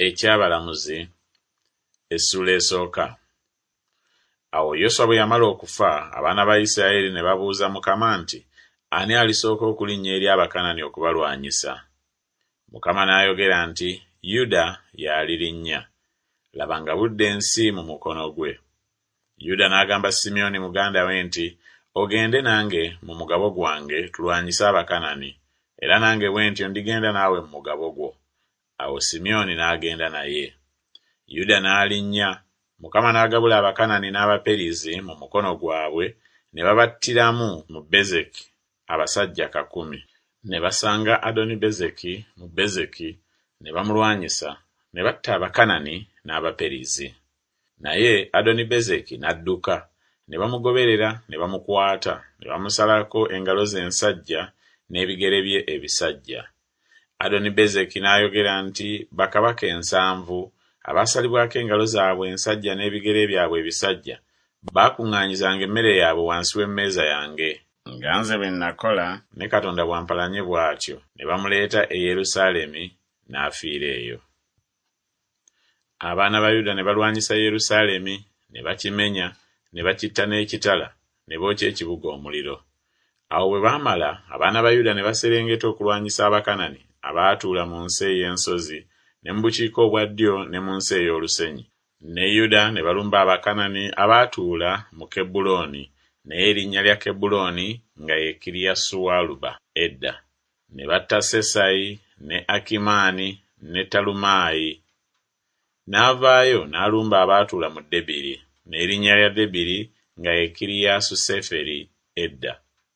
Ekyabalamuzi essula esooka. Awo Yoswa bwe yamala okufa, abaana ba Isirayiri ne babuuza Mukama nti, ani alisooka okulinnya eri Abakanani okubalwanyisa? Mukama n'ayogera nti, Yuda y'alirinnya. Laba nga budde ensi mu mukono gwe. Yuda n'agamba Simyoni muganda we nti, ogende nange mu mugabo gwange tulwanyise Abakanani, era nange bwe ntyo ndigenda naawe mu mugabo gwo. Awo Simyoni n'agenda naye. Yuda n'alinnya. Mukama n'agabula Abakanani n'Abaperizi mu mukono gwabwe, ne babattiramu mu Bezeki abasajja 100. Ne basanga Adoni-Bezeki mu Bezeki, ne bamulwanyisa, ne batta Abakanani n'Abaperizi. Naye Adoni-Bezeki n'adduka, ne bamugoberera, ne bamukwata, ne bamusalako engalo ze ensajja n'ebigere bye ebisajja. Adoni-Bezeki n'ayogera nti, bakabaka 7 abaasalibwako engalo zaabwe ensajja n'ebigere byabwe ebisajja baakuŋŋaanyizanga emmere yaabwe wansi w'emmeeza yange, nga nze bwe nakola ne Katonda bwampalanye bw'atyo. Ne bamuleeta e Yerusaalemi n'afiira eyo. Abaana ba Yuda ne balwanyisa Yerusaalemi, ne bakimenya, ne bakitta n'ekitala, ne bookya ekibuga omuliro. Awo bwe baamala, abaana ba Yuda ne baserengeta okulwanyisa Abakanani abaatuula mu nsi ey'ensozi, ne mu bukiika obwa ddyo ne mu nsi ey'olusenyi. Ne Yuda ne balumba Abakanani abaatuula mu Kebbulooni, naye erinnya lya Kebbulooni nga ye Kiriyasuwaluba edda. Ne batta Sesayi, ne Akimaani, ne Talumaayi. N'avaayo n'alumba abaatuula mu Debiri, n'erinnya lya Debiri nga ye Kiriyasuseferi edda.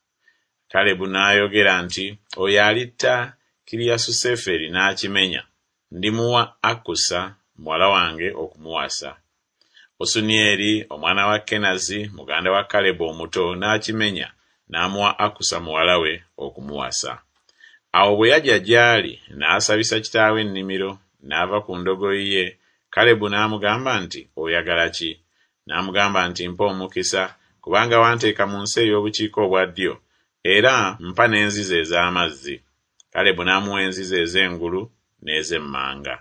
Kalebu n'ayogera nti, oyo alitta Kiriyasuseferi n'akimenya, ndimuwa Akusa muwala wange okumuwasa. Osunieri omwana wa Kenazi muganda wa Kalebu omuto n'akimenya, n'amuwa Akusa muwala we okumuwasa. Awo bwe yajja gy'ali n'asabisa kitaawe ennimiro, n'ava ku ndogoyi ye. Kalebu n'amugamba nti, oyagala ki? N'amugamba nti, mpa omukisa, kubanga wanteeka mu nsi ey'obukiika obwa ddyo, era mpa n'enzizi ez'amazzi. Kalebu n'amuwa enzizi ez'engulu n'ez'emmanga.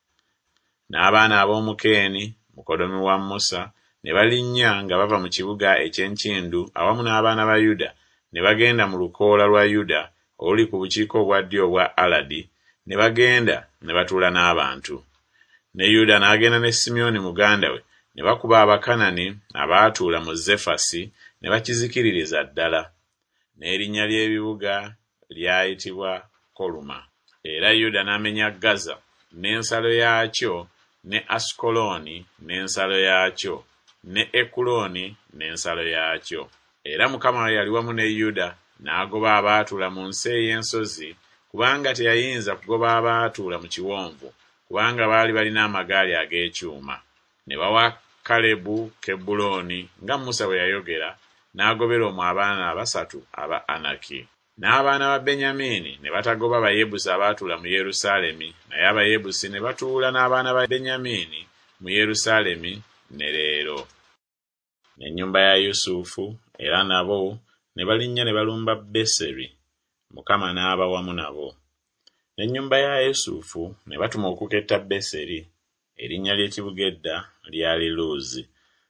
N'abaana ab'omu Keeni, mukoddomi wa Musa, ne balinnya nga bava mu kibuga eky'enkindu awamu n'abaana ba Yuda, ne bagenda mu lukoola lwa Yuda oluli ku bukiika obwa ddyo obwa Aladi, ne bagenda ne batuula n'abantu. Ne Yuda n'agenda ne Simyoni muganda we, ne bakuba Abakanani abaatuula mu Zefasi, ne bakizikiririza ddala. N'erinnya ly'ebibuga lyayitibwa Koluma. Era Yuda n'amenya Gaza n'ensalo yaakyo, ne Asukoloni n'ensalo yaakyo, ne Ekuloni n'ensalo yaakyo. Era Mukama yali wamu ne Yuda, n'agoba abaatuula mu nsi ey'ensozi, kubanga teyayinza kugoba abaatuula mu kiwonvu, kubanga baali balina amagaali ag'ekyuma. Ne bawa Kalebu Kebbulooni nga Musa bwe yayogera, n'agobera omwo abaana 3 aba Anaki. N'abaana ba Benyamini ne batagoba Bayebusi abaatuula mu Yerusaalemi, naye Abayebusi ne batuula n'abaana ba Benyamini mu Yerusaalemi ne leero. N'ennyumba ya Yusufu era nabo ne balinnya ne balumba Beseri, Mukama n'aba wamu nabo. N'ennyumba ya Yusufu ne batuma okuketta Beseri, erinnya ly'ekibuga edda lyali Luzi.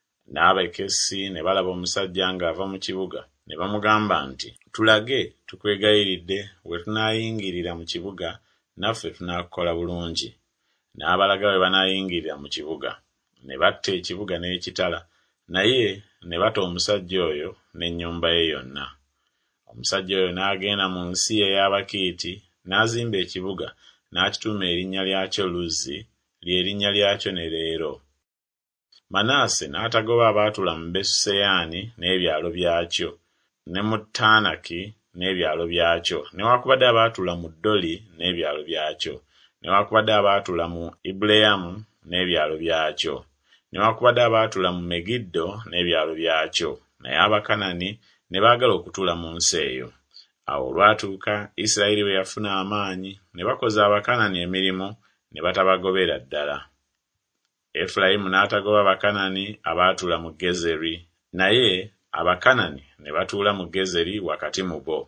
N'Abakesi ne balaba omusajja ng'ava mu kibuga, ne bamugamba nti, tulage tukwegayiridde we tunaayingirira mu kibuga, naffe tunaakukola bulungi. N'abalaga we banaayingirira mu kibuga. Ne batta ekibuga n'ekitala, naye ne bata omusajja oyo n'ennyumba ye yonna. Omusajja oyo n'agenda mu nsi ey'Abakiiti, n'azimba ekibuga, n'akituuma erinnya lyakyo Luzi, ly'erinnya lyakyo ne leero. Manaase n'atagoba abaatuula mu Besuseyani n'ebyalo byakyo, ne mu Taanaki n'ebyalo byakyo, newaakubadde abaatuula mu Doli n'ebyalo byakyo, newaakubadde abaatuula mu Ibuleyamu n'ebyalo byakyo, newaakubadde abaatuula mu Megiddo n'ebyalo byakyo. Naye Abakanani ne baagala okutuula mu nsi eyo. Awo olwatuuka Isirayiri bwe yafuna amaanyi, ne bakoza Abakanani emirimu, ne batabagobera ddala. Efulayimu n'atagoba Abakanani abaatuula mu Gezeri, naye Abakanani ne batuula mu Gezeri wakati mu bo.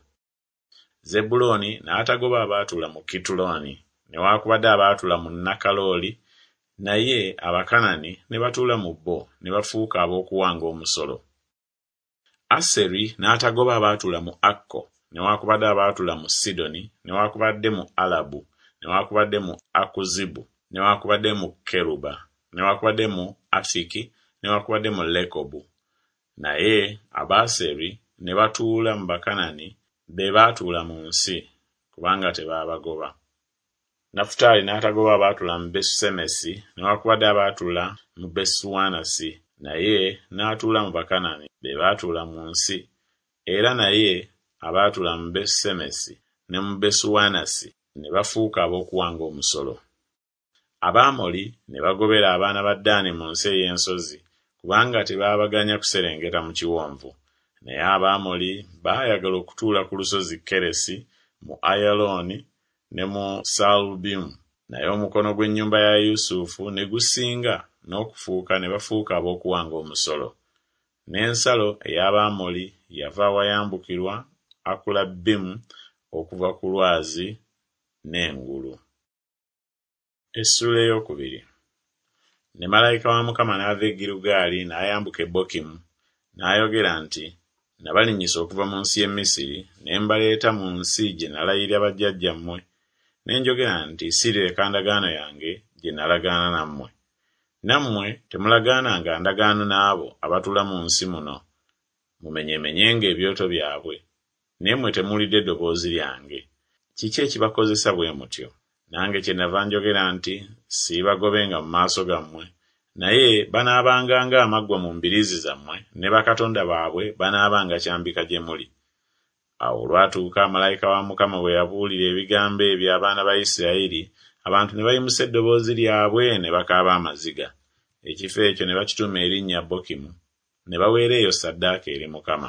Zebbulooni n'atagoba abaatuula mu Kituloni, newaakubadde abaatuula mu Nakalooli naye Abakanani ne batuula mu bo ne bafuuka ab'okuwanga omusolo. Aseri n'atagoba abaatuula mu Akko, newaakubadde abaatuula mu Sidoni, newaakubadde mu Alabu, newaakubadde mu Akuzibu, newaakubadde mu Keruba, newaakubadde mu Afiki, newaakubadde mu Lekobu. Naye Abaaseri ne batuula mu Bakanani be baatuula mu nsi, kubanga tebaabagoba. Nafutaali n'atagoba abaatuula mu Besusemesi, newaakubadde abaatuula mu Besuwanasi, naye n'atuula mu Bakanani be baatuula mu nsi, era naye abaatuula mu Besusemesi ne mu Besuwanasi ne bafuuka ab'okuwanga omusolo. Abamoli ne bagobera abaana ba Ddaani mu nsi ey'ensozi, kubanga tebaabaganya kuserengeta mu kiwonvu. Naye Abamoli baayagala okutuula ku lusozi Keresi, mu Ayalooni ne mu Saalubimu. Naye omukono gw'ennyumba ya Yusufu ne gusinga n'okufuuka ne bafuuka ab'okuwanga omusolo. N'ensalo ey'Abamoli yava awayambukirwa Akulabbimu okuva ku lwazi n'engulu. Essula ey'okubiri. Ne malayika wa Mukama n'ava e Girugaali n'ayambuka e Bokimu, n'ayogera nti, nabalinnyisa okuva mu nsi y'e Misiri, ne mbaleeta mu nsi gye nalayirira bajjajjammwe, ne njogera nti sirireka ndagaano yange gye nalagaana nammwe. Nammwe temulagaananga ndagaano n'abo abatuula mu nsi muno, mumenyemenyenga ebyoto byabwe, naye mmwe temuwulidde eddoboozi lyange. Kiki ekibakozesa bwe mutyo? Nange kyennava njogera nti siibagobenga mu maaso gammwe, naye banaabanga amaggwa mu mbiriizi zammwe, ne bakatonda baabwe banaabanga kyambika gye muli. Awo olwatuuka malayika wa Mukama bwe yabuulira ebigambo ebyo abaana ba Isirayiri, abantu ne bayimusa eddoboozi lyabwe ne bakaaba amaziga. Ekifo ekyo ne bakituuma erinnya Bokimu, ne baweera eyo ssaddaaka eri Mukama.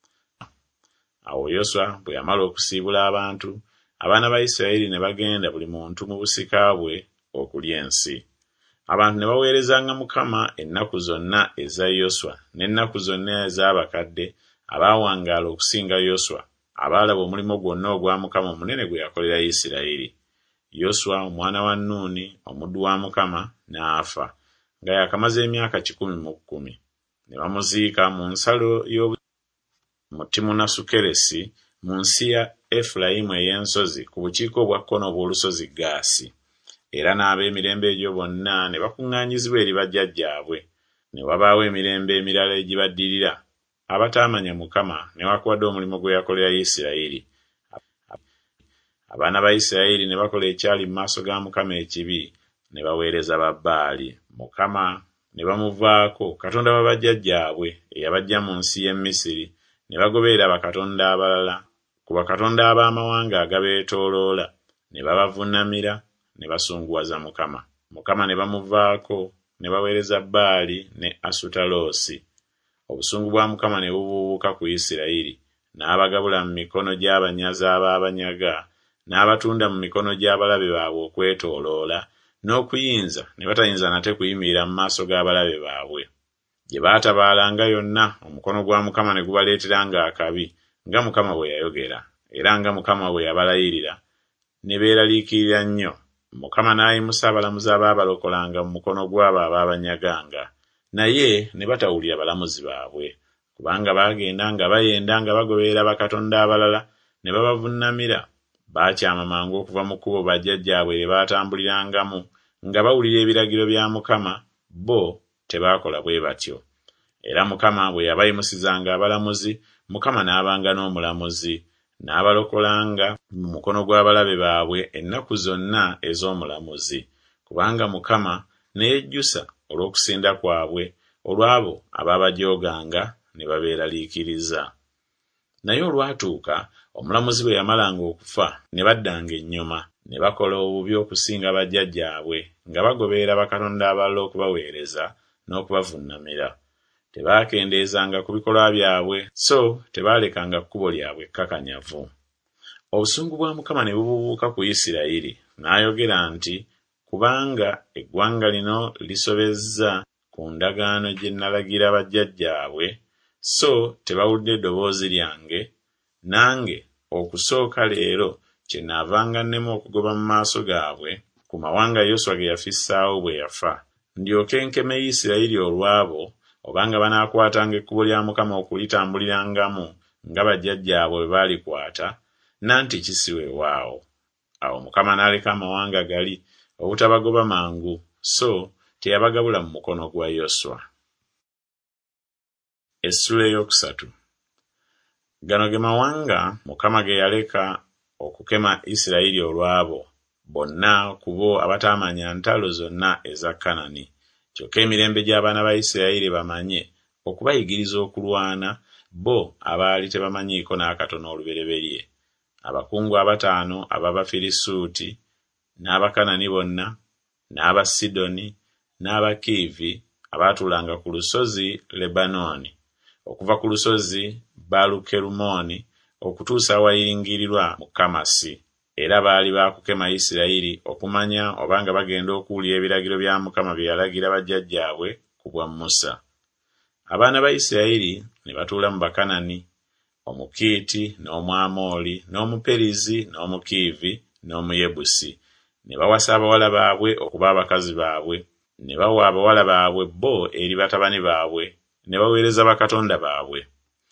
Awo Yoswa bwe yamala okusiibula abantu, abaana ba Isirayiri ne bagenda buli muntu mu busika bwe okulya ensi. Abantu ne baweerezanga Mukama ennaku zonna eza Yoswa n'ennaku zonna ez'abakadde abaawangaala okusinga Yoswa, abaalaba omulimu gwonna ogwa Mukama omunene gwe yakolera Isirayiri. Yoswa omwana wa Nuuni omuddu wa Mukama n'afa, nga yakamaze emyaka 110. Ne bamuziika mu nsalo mu Timunasukeresi mu nsi ya Efulayimu ey'ensozi ku bukiika obwa kkono obw'olusozi Gaasi. Era n'ab'emirembe egyo bonna ne bakuŋŋaanyizibwa eri bajjajjaabwe. Ne wabaawo emirembe emirala egibaddirira abataamanya Mukama newaakubadde omulimu gwe yakolera Isirayiri. Abaana ba Isirayiri ne bakola ekyali mu maaso ga Mukama ekibi, ne baweereza Babaali. Mukama ne bamuvaako, Katonda wa bajjajjaabwe eyabaggya mu nsi y'e Misiri, ne bagoberera bakatonda abalala ku bakatonda ab'amawanga agabeetooloola, ne babavuunamira ne basunguwaza Mukama. Mukama ne bamuvaako, ne baweereza Baali ne Asutaloosi. Obusungu bwa Mukama ne bubuubuuka ku Isirayiri, n'abagabula mu mikono gy'abanyazi abaabanyaga, n'abatunda mu mikono gy'abalabe baabwe okwetooloola, n'okuyinza ne batayinza nate kuyimirira mu maaso g'abalabe baabwe. Gye baatabaalanga yonna, omukono gwa Mukama ne gubaleeteranga akabi, nga Mukama bwe yayogera, era nga Mukama bwe yabalayirira, ne beeraliikirira nnyo. Mukama n'ayimusa abalamuzi abaabalokolanga mu mukono gw'abo abaabanyaganga, naye ne batawulira balamuzi baabwe, kubanga baagenda nga bayenda nga bagoberera bakatonda abalala, ne babavuunamira. Baakyama mangu okuva mu kkubo bajjajjaabwe lye baatambulirangamu, nga bawulira ebiragiro bya Mukama, bo tebaakola bwe batyo. Era Mukama bwe yabayimusizanga abalamuzi, Mukama n'abanga n'omulamuzi, n'abalokolanga mu mukono gw'abalabe baabwe ennaku zonna ez'omulamuzi, kubanga Mukama ne yejjusa olw'okusinda kwabwe olw'abo abaabajooganga ne babeeraliikiriza. Naye olwatuuka omulamuzi bwe yamalanga okufa, ne baddanga ennyuma, ne bakola obubi okusinga bajjajjaabwe, nga bagoberera bakatonda abalala okubaweereza n'okubavuunamira. Tebaakendeezanga ku bikolwa byabwe, so tebaalekanga kkubo lyabwe kkakanyavu. Obusungu bwa Mukama ne bubuubuuka ku Isirayiri, n'ayogera nti, kubanga eggwanga lino lisobezza ku ndagaano gye nalagira bajjajjaabwe, so tebawulidde eddoboozi lyange, nange okusooka leero kyenaavanga nnema okugoba mu maaso gaabwe ku ku mawanga Yoswa ge yafissaawo bwe yafa, ndyoke nkeme Isirayiri olwabo obanga banaakwatanga ekkubo lya Mukama okulitambulirangamu nga bajjajjaabwe bwe baalikwata, nanti kisiweewaawo. Awo Mukama n'aleka amawanga gali obutabagoba mangu, so teyabagabula mu mukono gwa Yoswa. Essula ey'okusatu. Gano ge mawanga Mukama ge yaleka okukema Isirayiri olwabo, bonna ku bo abataamanya ntalo zonna eza Kanani. Kyokka emirembe gy'abaana ba Isirayiri bamanye okubayigiriza okulwana, bo abaali tebamanyiiko n'akatono olubereberye. Abakungu 5 ab'Abafirisuuti, n'Abakanani bonna, n'Abasidoni, n'Abakiivi abaatuulanga ku lusozi Lebanooni, okuva ku lusozi Baalukerumoni okutuusa awayingirirwa mu Kamasi. Era baali baakukema Isirayiri okumanya obanga bagenda okuwulira ebiragiro bya Mukama bye yalagira bajjajjaabwe ku bwa Musa. Abaana ba Isirayiri ne batuula mu Bakanani, Omukiiti, n'Omwamoli, n'Omuperizi, n'Omukiivi, n'Omuyebusi. Ne bawasa abawala baabwe okuba abakazi baabwe, ne bawa abawala baabwe bo eri batabani baabwe, ne baweereza bakatonda baabwe.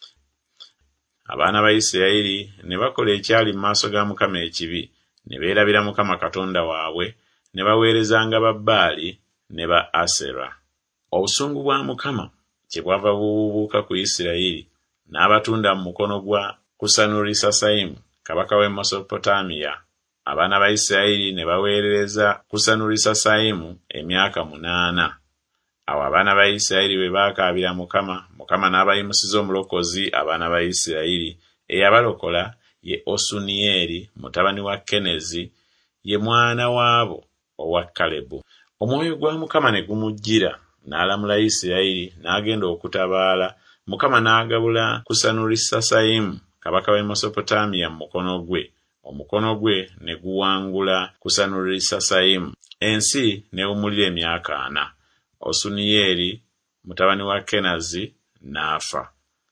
Abaana ba Isirayiri ne bakola ekyali mu maaso ga Mukama ekibi, ne beerabira Mukama Katonda waabwe, ne baweerezanga Babaali ne ba Asera. Obusungu bwa Mukama kyebwava bubuubuuka ku Isirayiri, n'abatunda mu mukono gwa Kusanurisasaimu kabaka w'e Mesopotamiya. Abaana ba Isirayiri ne baweerereza Kusanurisasaimu emyaka 8. Awo abaana ba Isirayiri bwe baakaabira Mukama, Mukama n'abayimusiza omulokozi abaana ba Isirayiri. Eyabalokola ye Osuniyeri mutabani wa Kenezi, ye mwana waabo owa Kalebu. Omwoyo gwa Mukama ne gumujjira, n'alamula Isirayiri n'agenda okutabaala. Mukama n'agabula Kusanurisasaimu kabaka w'e Mesopotamiya mu mukono gwe. Omukono gwe ne guwangula Kusanurisasaimu. Ensi n'ewumulira emyaka 4. Osuniyeri mutabani wa Kenazi n'afa.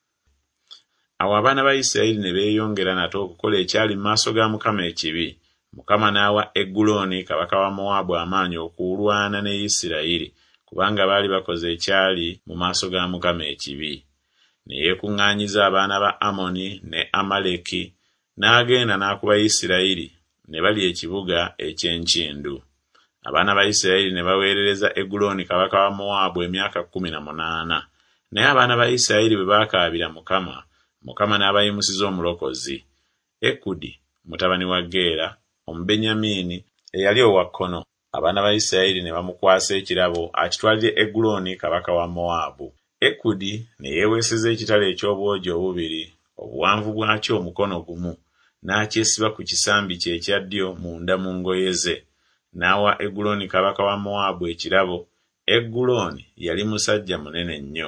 Awo abaana ba Isirayiri ne beeyongera nate okukola ekyali mu maaso ga Mukama ekibi. Mukama n'awa Eguloni kabaka wa Mowaabu amaanyi okulwana ne Isirayiri, kubanga baali bakoze ekyali mu maaso ga Mukama ekibi. Ne yeekuŋŋaanyiza abaana ba Amoni ne Amaleki, n'agenda n'akuba Isirayiri, ne balya ekibuga eky'enkindu. Abaana ba Isirayiri ne baweerereza Eguloni kabaka wa Mowaabu emyaka 18. Naye abaana ba Isirayiri bwe baakaabira Mukama, Mukama n'abayimusiza omulokozi. Ekudi mutabani wa Geera Omubenyamini eyali owa kkono. Abaana ba Isirayiri ne bamukwasa ekirabo akitwalire Eguloni kabaka wa Mowaabu. Ekudi ne yeeweeseza ekitala eky'obwogi obubiri, obuwanvu bwakyo omukono gumu, n'akyesiba ku kisambi kye ekya ddyo munda mu ngoye ze. N'awa Eguloni kabaka wa Mowaabu ekirabo. Eguloni yali musajja munene nnyo.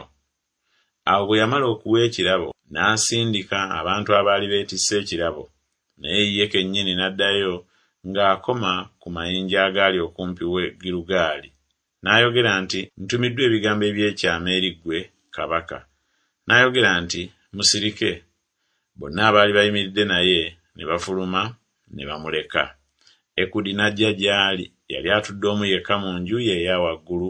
Awo bwe yamala okuwa ekirabo, n'asindika abantu abaali beetisse ekirabo, naye ye kennyini n'addayo ng'akoma ku mayinja agaali okumpi we Girugaali. N'ayogera nti, ntumiddwa ebigambo eby'ekyama eri ggwe kabaka. N'ayogera nti, musirike. Bonna abaali bayimiridde naye ne bafuluma ne bamuleka. Ekudi n'ajja gy'ali, yali atudde omu yekka mu nju ye eya waggulu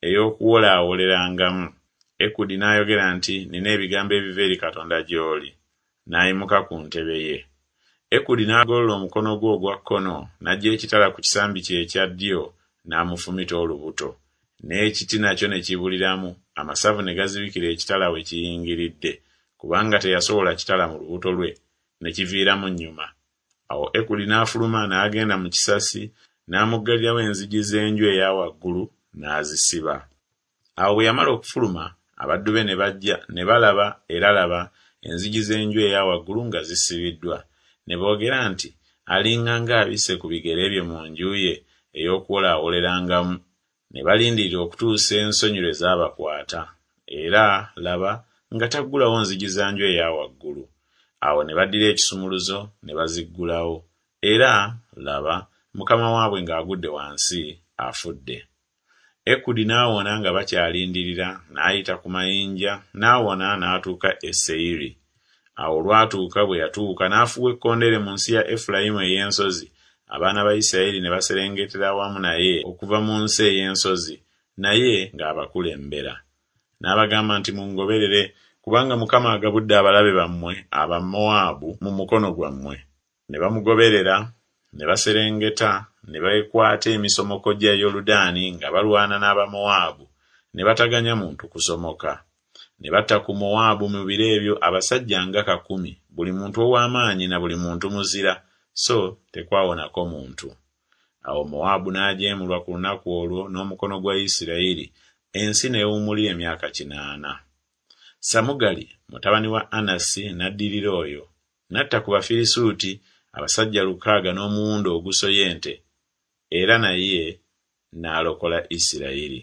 ey'okuwolaawolerangamu. Ekudi n'ayogera nti, nina ebigambo ebiva eri Katonda gy'oli. N'ayimuka ku ntebe ye. Ekudi n'agolola omukono gwe ogwa kkono, n'aggya ekitala ku kisambi kye ekya ddyo, n'amufumita olubuto. N'ekiti nakyo ne kibuliramu, amasavu ne gazibikira ekitala we kiyingiridde, kubanga teyasobola kitala mu lubuto lwe, ne kiviiramu nnyuma. Awo Ekudi n'afuluma n'agenda mu kisasi, n'amuggalirawo enzigi z'enju eya waggulu, n'azisiba. Awo bwe yamala okufuluma, abaddu be ne bajja ne balaba era laba enzigi z'enju eya waggulu nga zisibiddwa. Ne boogera nti, alinganga abisse ku bigere bye mu nju ye ey'okuwolaawolerangamu. Ne balindirira okutuusa ensonyi z'abakwata, era laba nga taggulawo nzigi za nju eya waggulu. Awo ne baddira ekisumuluzo ne baziggulawo, era laba mukama waabwe ng'agudde wansi afudde. Ekudi n'awona nga bakyalindirira, n'ayita ku mayinja, n'awona n'atuuka e Seyiri. Awo lwatuuka bwe yatuuka n'afuuwa ekkondeere mu nsi ya Efulayimu ey'ensozi, abaana ba Isirayiri ne baserengetera wamu naye okuva mu nsi ey'ensozi, naye ng'abakulembera. N'abagamba nti mungoberere, kubanga Mukama agabudde abalabe bammwe aba Mowaabu mu mukono gwammwe. Ne bamugoberera, ne baserengeta, ne bekwata emisomoko gya Yoludaani nga balwana n'Abamowaabu, ne bataganya muntu kusomoka. Ne batta ku Mowaabu mu biro ebyo abasajja nga 100, buli muntu ow'amaanyi na buli muntu muzira, so tekwawonako muntu. Awo Mowaabu n'ajeemulwa ku lunaku olwo n'omukono gwa Isirayiri, ensi n'ewummulira emyaka 80. Samugali mutabani wa Anasi n'addirira oyo, n'atta ku Bafirisuuti abasajja 600 n'omuwundo ogusoya ente, era naye n'alokola Isirayiri.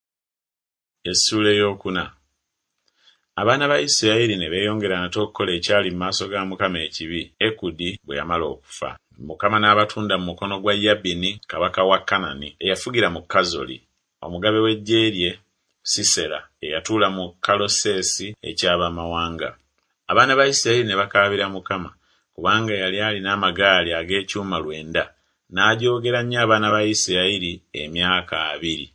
Essula ey'okuna. Abaana ba Isirayiri ne beeyongera nate okukola ekyali mu maaso ga Mukama ekibi, Ekudi bwe yamala okufa. Mukama n'abatunda mu mukono gwa Yabini kabaka wa Kanani eyafugira mu Kazoli, omugabe w'eggye lye Sisera eyatuula mu Kaloseesi eky'Abamawanga. Abaana ba Isirayiri ne bakaabira Mukama, kubanga yali alina amagaali ag'ekyuma 9, n'ajoogera nnyo abaana ba Isirayiri emyaka 2.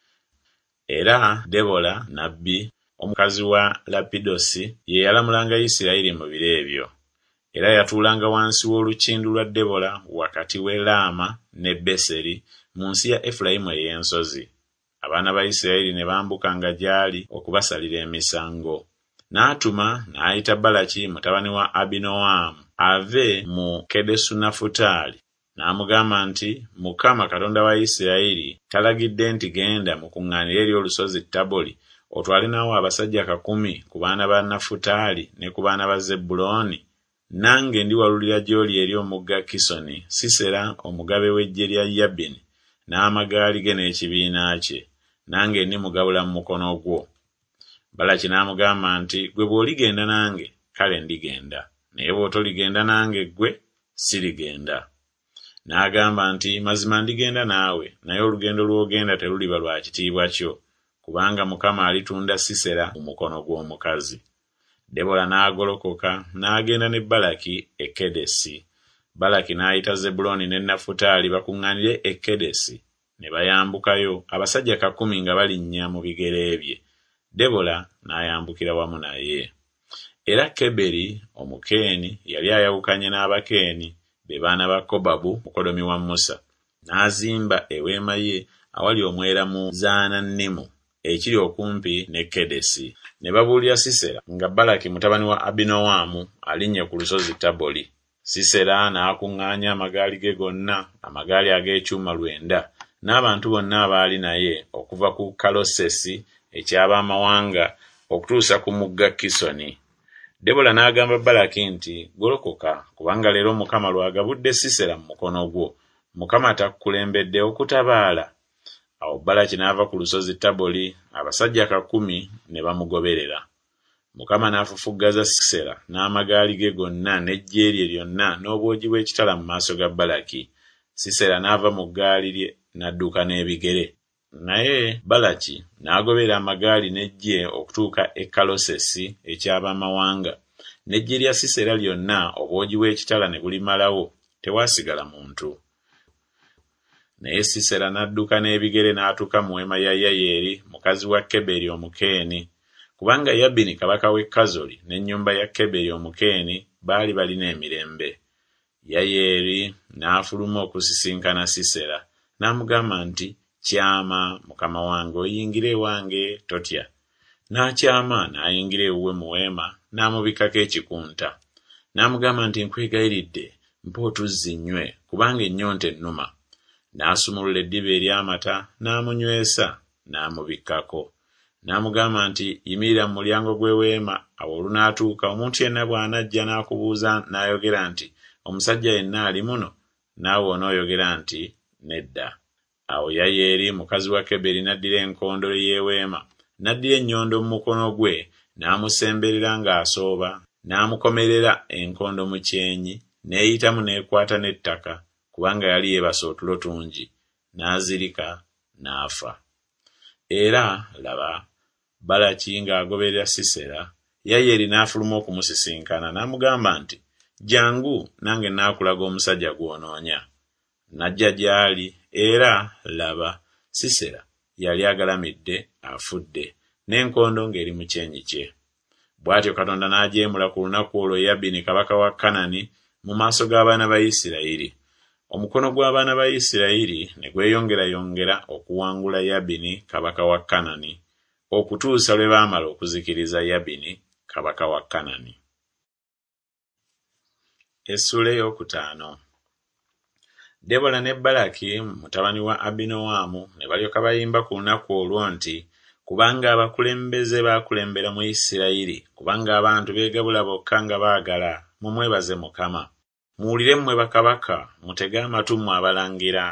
Era Debola nabbi, omukazi wa Lapidosi, ye yalamulanga Isirayiri mu biro ebyo. Era yatuulanga wansi w'olukindu lwa Debola wakati w'e Laama ne Beseri mu nsi ya Efulayimu ey'ensozi. Abaana ba Isirayiri ne bambukanga gy'ali okubasalira emisango. N'atuma n'ayita Balaki mutabani wa Abinoamu ave mu Kedesunafutaali, n'amugamba nti, Mukama Katonda wa Isirayiri talagidde nti genda mu kuŋŋaaniro eri olusozi Taboli, otwale naawo abasajja 10 ku baana ba Nafutaali ne ku baana ba Zebbulooni? Nange ndiwalulira gy'oli eri omugga Kisoni, Sisera omugabe w'eggye lya Yabini n'amagaali ge n'ekibiina kye, nange ndimugabula mu mukono gwo. Balaki n'amugamba nti, gwe bw'oligenda nange, kale ndigenda, naye bw'otoligenda nange ggwe, sirigenda. N'agamba nti, mazima ndigenda naawe, naye olugendo lw'ogenda teruliba lwa kitiibwa kyo, kubanga Mukama alitunda Sisera mu mukono gw'omukazi. Debola n'agolokoka n'agenda ne Balaki e Kedesi. Balaki n'ayita Zebbulooni ne Nafutaali bakuŋŋaanire e Kedesi, ne bayambukayo abasajja 10 nga balinnya mu bigere bye. Debola n'ayambukira wamu naye. Era Keberi Omukeeni yali ayawukanye n'Abakeeni, be baana ba Kobabu mukodomi wa Musa, n'azimba eweema ye awali omwera mu Zaanannimu ekiri okumpi ne Kedesi. Ne babuulira Sisera nga Balaki mutabani wa Abinoamu alinnye ku lusozi Taboli. Sisera n'akuŋŋaanya amagaali ge gonna, amagaali ag'ekyuma 9, n'abantu bonna abaali naye okuva ku Kalosesi eky'Abamawanga okutuusa ku mugga Kisoni. Debola n'agamba Balaki nti, golokoka, kubanga leero Mukama lwagabudde Sisera mu mukono gwo. Mukama takukulembedde okutabaala. Awo Balaki n'ava ku lusozi Taboli, abasajja 10 ne bamugoberera. Mukama n'afufuggaza Sisera n'amagaali ge gonna n'eggye lye lyonna n'obwogi bw'ekitala mu maaso ga Balaki. Sisera n'ava mu ggaali lye n'adduka n'ebigere. Naye Balaki n'agobera amagaali n'eggye okutuuka e Kalosesi eky'Abamawanga. N'eggye lya Sisera lyonna obwogi bw'ekitala ne bulimalawo, tewaasigala muntu. Naye Sisera n'adduka n'ebigere n'atuuka mu weema ya Yayeeri mukazi wa Keberi Omukeeni, kubanga Yabini kabaka w'e Kazoli n'ennyumba ya Keberi Omukeeni baali balina emirembe. Yayeeri n'afuluma okusisinkana Sisera, n'amugamba nti, kyama mukama wange oyingire ewange, totya. N'akyama n'ayingira ewuwe mu weema, n'amubikako ekikunta. N'amugamba nti, nkwegayiridde, mpa otuzzi nnywe, kubanga ennyonta ennuma. N'asumulula eddiba ery'amata, n'amunywesa, n'amubikkako. N'amugamba nti, yimirira mu mulyango gw'eweema. Awo olunaatuuka omuntu yenna bw'anajja n'akubuuza n'ayogera nti, omusajja yenna ali muno? Naawe onooyogera nti, nedda. Awo Yayeeri mukazi wa Keberi n'addira enkondo y'eweema, n'addira ennyondo mu mukono gwe, n'amusemberera ng'asooba, n'amukomerera enkondo mu kyenyi, n'eyitamu n'ekwata n'ettaka, kubanga yali yeebase otulo tungi, n'azirika n'afa. Era laba, Balaki ng'agoberera Sisera, Yayeeri n'afuluma okumusisinkana, n'amugamba nti, jangu nange n'akulaga omusajja gw'onoonya. Najja gy'ali, era laba, Sisera yali agalamidde afudde, n'enkondo ng'eri mu kyenyi kye. Bw'atyo Katonda n'ajeemula ku lunaku olwo Yabini kabaka wa Kanani mu maaso g'abaana ba Isirayiri. Omukono gw'abaana ba Isirayiri ne gweyongerayongera okuwangula Yabini kabaka wa Kanani, okutuusa lwe baamala okuzikiriza Yabini kabaka wa Kanani. Essula ey'okutaano. Debola ne Balaki mutabani wa Abinoamu ne balyoka bayimba ku lunaku olwo nti, kubanga abakulembeze baakulembera mu Isirayiri, kubanga abantu beegabula bokka nga baagala, mumwebaze Mukama. Muwulire mmwe bakabaka, mutege amatu mmwe abalangira.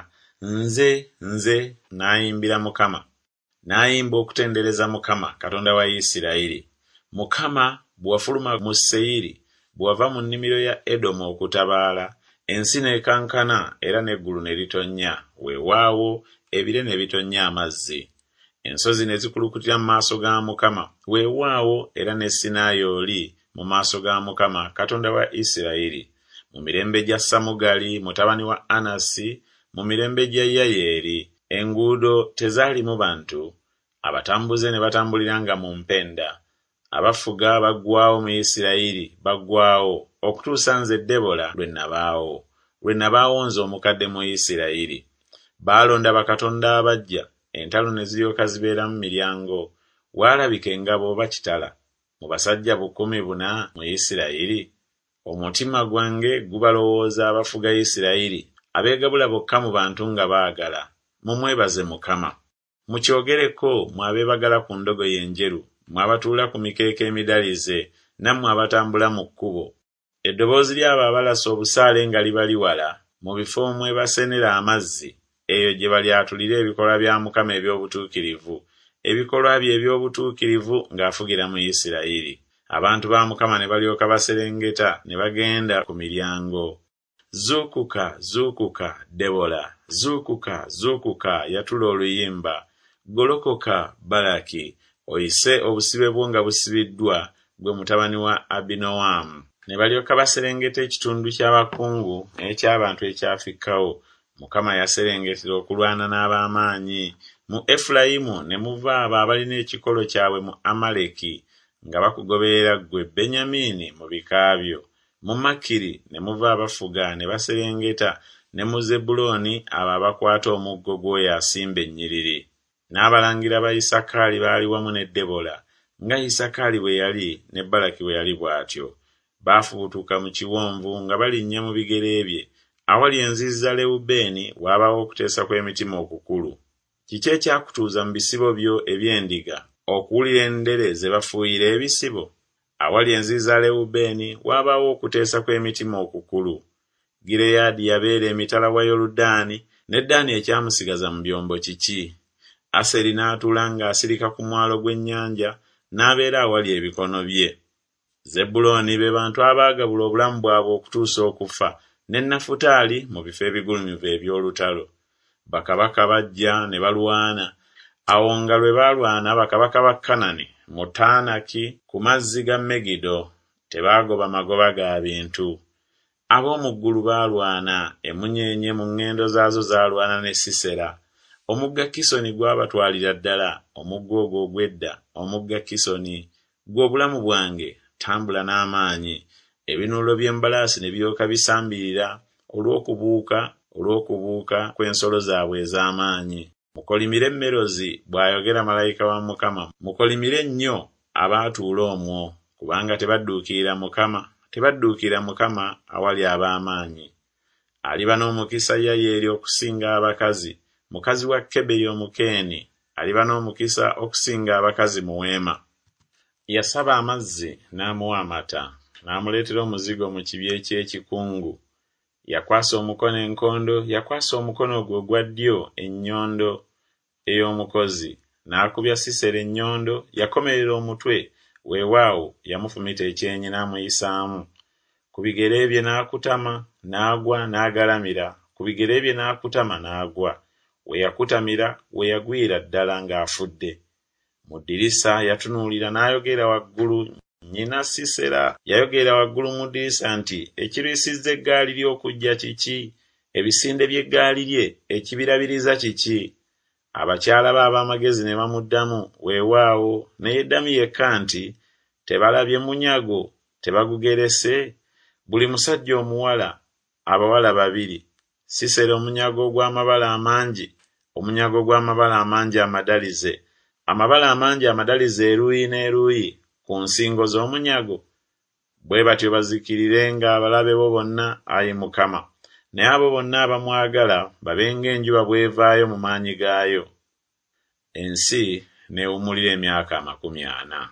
Nze naayimbira Mukama. Naayimba okutendereza Mukama, Katonda wa Isirayiri. Mukama bw'afuluma mu Seyiri, bw'ava mu nnimiro ya Edomu okutabaala, ensi n'ekankana era n'eggulu ne litonnya, weewaawo ebire ne bitonnya amazzi. Ensozi ne zikulukutira mu maaso ga Mukama, weewaawo era ne Sinaayooli mu maaso ga Mukama, Katonda wa Isirayiri. Mu mirembe gya Samugali mutabani wa Anasi, mu mirembe gya Yayeeri, enguudo tezaalimu bantu, abatambuze ne batambuliranga mu mpenda. Abafuga baggwaawo mu Isirayiri, baggwaawo, okutuusa nze Debola lwe nabaawo nze omukadde mu Isirayiri. Baalonda bakatonda abajja, entalo ne ziryoka zibeera mu miryango. Waalabika engabo oba kitala mu basajja 1,400 mu Isirayiri. Omutima gwange gubalowooza abafuga Isirayiri, abeegabula bokka mu bantu nga baagala. Mumwebaze Mukama. Mukyogereko mmwe abeebagala ku ndogoyi enjeru, mmwe abatuula ku mikeeka emidalize, nammwe abatambula mu kkubo. Eddoboozi ly'abo abalasa obusaale nga libali wala, mu bifo mwe basenera amazzi, eyo gye balyatulira ebikolwa bya Mukama eby'obutuukirivu, ebikolwa bye eby'obutuukirivu ng'afugira mu Isirayiri. Abantu ba Mukama ne balyoka baserengeta ne bagenda ku miryango. Zuukuka, zuukuka, Debola, zuukuka, zuukuka, yatula oluyimba. Golokoka, Balaki, oyise obusibe bwo nga busibiddwa, gwe mutabani wa Abinoamu. Ne balyoka baserengeta ekitundu ky'abakungu n'eky'abantu ekyafikkawo. Mukama yaserengetera okulwana n'ab'amaanyi. Mu Efulayimu ne muva abo abalina ekikolo kyabwe mu Amaleki, nga bakugoberera ggwe Benyamini mu bika byo. Mu Makiri ne muva abafuga ne baserengeta, ne mu Zebbulooni abo abakwata omuggo gw'oyo asimba ennyiriri. N'abalangira ba Isakaali baali wamu ne Debola, nga Isakaali bwe yali ne Balaki bwe yali bw'atyo. Baafubutuka mu kiwonvu nga balinnya mu bigere bye. Awali enzizi za Lewubeeni waabaawo okuteesa kw'emitima okukulu. Kiki ekyakutuuza mu bisibo byo eby'endiga okuwulira endere ze bafuuyira ebisibo? Awali enzizi za Lewubeeni waabaawo okuteesa kw'emitima okukulu. Gireyaadi yabeera emitala wa Yoludaani, ne Ddaani ekyamusigaza mu byombo kiki? Aseri n'atuula ng'asirika ku mwalo gw'ennyanja, n'abeera awali ebikono bye. Zebbulooni be bantu abaagabula obulamu bwabwe okutuusa okufa, ne Nafutaali mu bifo ebigulumivu eby'olutalo. Bakabaka bajja ne balwana. Awo nga lwe baalwana bakabaka ba Kanani mu Taanaki ku mazzi ga Megido, tebaagoba magoba ga bintu. Ab'omu ggulu baalwana, emunyeenye mu ŋŋendo zaazo zaalwana ne Sisera. Omugga Kisoni gwabatwalira ddala, omugga ogwo ogw'edda, omugga Kisoni, gwe obulamu bwange, tambula n'amaanyi. Ebinuulo by'embalaasi ne biryoka bisambirira olw'okubuuka kw'ensolo zaabwe ez'amaanyi. Mukolimire Merozi, bw'ayogera malayika wa Mukama. Mukolimire nnyo abaatuula omwo, kubanga tebadduukirira Mukama awali ab'amaanyi. Aliba n'omukisa Yayeeri okusinga abakazi, mukazi wa Keberi Omukeeni, aliba n'omukisa okusinga abakazi mu weema. Yasaba amazzi n'amuwa amata, n'amuleetera omuzigo mu kibya eky'ekikungu. Yakwasa omukono enkondo, yakwasa omukono gwe ogwa ddyo ennyondo ey'omukozi, n'akubya Sisera ennyondo, yakomerera omutwe, weewaawo yamufumita ekyenyi n'amuyisaamu. Ku bigere bye n'akutama, n'agwa n'agalamira, ku bigere bye n'akutama n'agwa. We yakutamira we yagwira ddala ng'afudde. Mu ddirisa yatunuulira n'ayogera waggulu. Nnyina Sisera yayogera waggulu mu ddirisa nti, ekirwisizza eggaali ly'okujja kiki? ebisinde by'eggaali lye ekibirabiriza kiki? Abakyala be ab'amagezi ne bamuddamu, weewaawo, ne yeddamu yekka nti, tebalabye munyago, tebagugerese? Buli musajja omuwala abawala babiri, sisera omunyago ogw'amabala amangi, omunyago gw'amabala amangi amadalize, amabala amangi amadalize eruuyi n'eruuyi ku nsingo z'omunyago? Bwe batyo bazikirirenga abalabe bo bonna, Ayi Mukama, naye abo bonna abamwagala babe ng'enjuba bw'evaayo mu maanyi gaayo. Ensi neewummulira emyaka 40.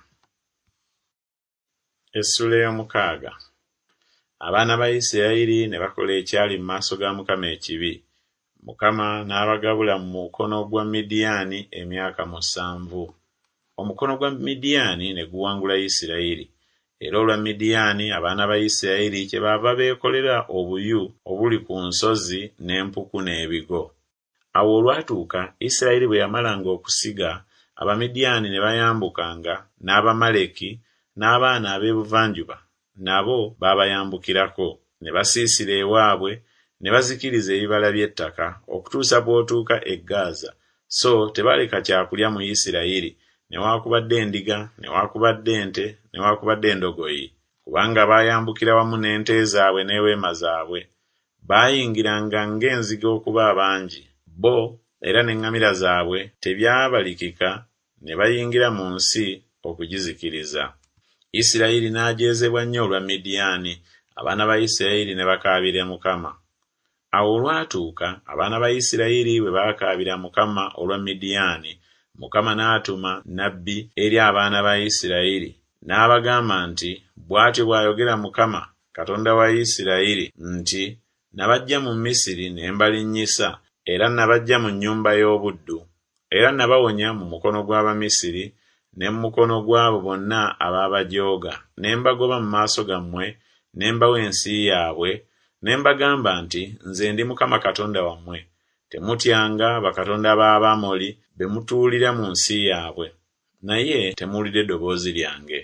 Essula ey'omukaaga. Abaana ba Isirayiri ne bakola ekyali mu maaso ga Mukama ekibi. Mukama n'abagabula mu mukono gwa Midiyaani emyaka 7. Omukono gwa Midiyaani ne guwangula Isirayiri. Era olwa Midiyaani abaana ba Isirayiri kyebaava beekolera obuyu obuli ku nsozi n'empuku n'ebigo. Awo olwatuuka Isirayiri bwe yamalanga okusiga, Abamidiyaani ne bayambukanga, n'Abamaleki n'abaana ab'ebuvanjuba nabo baabayambukirako, ne basiisira ewaabwe, ne bazikiriza ebibala by'ettaka okutuusa bw'otuuka e Gaza, so tebaleka kyakulya mu Isirayiri, newaakubadde endiga, newaakubadde ente, newaakubadde endogoyi, kubanga baayambukira wamu n'ente zaabwe n'eweema zaabwe. Baayingiranga ng'enzige okuba abangi, bo era n'eŋŋamira zaabwe tebyabalikika, ne bayingira mu nsi okugizikiriza. Isirayiri n'ajeezebwa nnyo olwa Midiyaani, abaana ba Isirayiri ne bakaabira Mukama. Awo olwatuuka abaana ba Isirayiri bwe baakaabira Mukama olwa Midiyaani, Mukama n'atuma nnabbi eri abaana ba Isirayiri, n'abagamba nti, bw'atyo bw'ayogera Mukama, Katonda wa Isirayiri, nti, nabaggya mu Misiri ne mbalinnyisa, era nabaggya mu nnyumba y'obuddu, era nabawonya mu mukono gw'Abamisiri ne mu mukono gw'abo bonna abaabajooga, ne mbagoba mu maaso gammwe, ne mbawa ensi yaabwe, ne mbagamba nti, nze ndi Mukama Katonda wammwe. Temutyanga bakatonda b'Abamoli be mutuulira mu nsi yaabwe, naye temuwulidde eddoboozi lyange.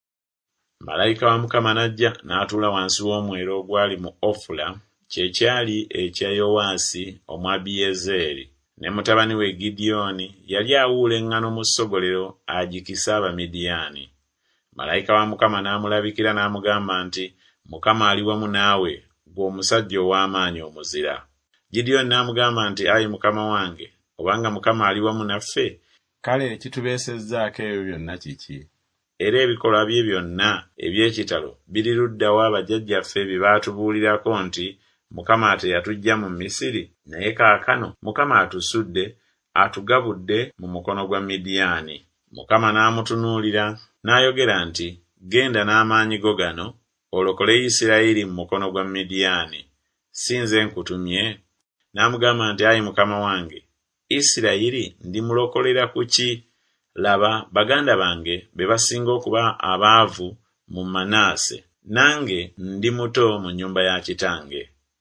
Malayika wa Mukama n'ajja n'atuula wansi w'omwera ogwali mu Ofula, kye kyali ekya Yowaasi Omwabiyezeeri, ne mutabani we Gidyoni yali awuula eŋŋaano mu ssogolero agikisa Abamidiyaani. Malayika wa Mukama n'amulabikira n'amugamba nti, Mukama ali wamu naawe, ggwe omusajja ow'amaanyi omuzira. Gidyoni n'amugamba nti, Ayi Mukama wange, obanga Mukama ali wamu naffe, kale ekitubeesezzaako ebyo byonna kiki? Era ebikolwa bye byonna eby'ekitalo biri ludda wa bajjajjaffe bye baatubuulirako nti, Mukama ate yatuggya mu Misiri, naye kaakano Mukama atusudde, atugabudde mu mukono gwa Midiyaani. Mukama n'amutunuulira n'ayogera nti, genda n'amaanyi go gano, olokole Isirayiri mu mukono gwa Midiyaani. Si nze nkutumye? N'amugamba nti, Ayi Mukama wange, Isirayiri ndimulokolera ku ki? Laba, baganda bange be basinga okuba abaavu mu Manaase, nange ndi muto mu nnyumba ya kitange.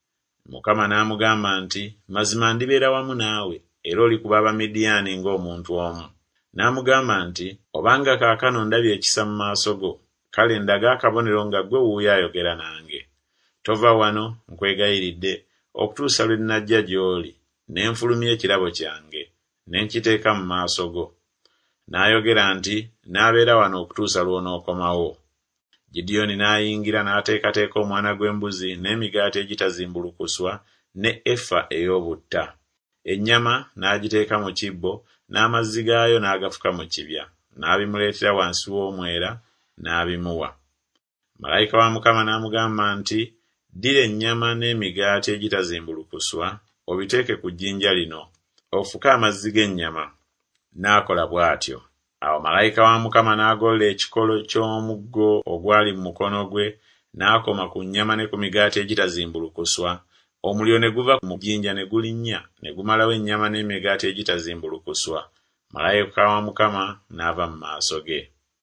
Mukama n'amugamba nti, mazima ndibeera wamu naawe, era olikuba Abamidiyaani ng'omuntu omu. N'amugamba nti, obanga kaakano ndabye ekisa mu maaso go, kale ndaga akabonero nga ggwe wuuyo ayogera nange. Tova wano, nkwegayiridde, okutuusa lwe nnajja gy'oli, ne nfulumya ekirabo kyange, ne nkiteeka mu maaso go. N'ayogera nti, n'abeera wano okutuusa lw'onookomawo. Gidyoni n'ayingira n'ateekateeka omwana gw'embuzi n'emigaati egitazimbulukuswa ne efa ey'obutta. Ennyama n'agiteeka mu kibbo, n'amazzi gaayo n'agafuka mu kibya, n'abimuleetera wansi w'omwera, n'abimuwa. Malayika wa Mukama n'amugamba nti, ddira ennyama n'emigaati egitazimbulukuswa, obiteeke ku jjinja lino, ofuke amazzi g'ennyama. N'akola bw'atyo. Awo malayika wa Mukama n'agolola ekikolo ky'omuggo ogwali mu mukono gwe, n'akoma ku nnyama ne ku migaati egitazimbulukuswa. Omuliro ne guva mu jjinja ne gulinnya, ne gumalawo ennyama n'emigaati egitazimbulukuswa. Malayika wa Mukama n'ava mu maaso ge.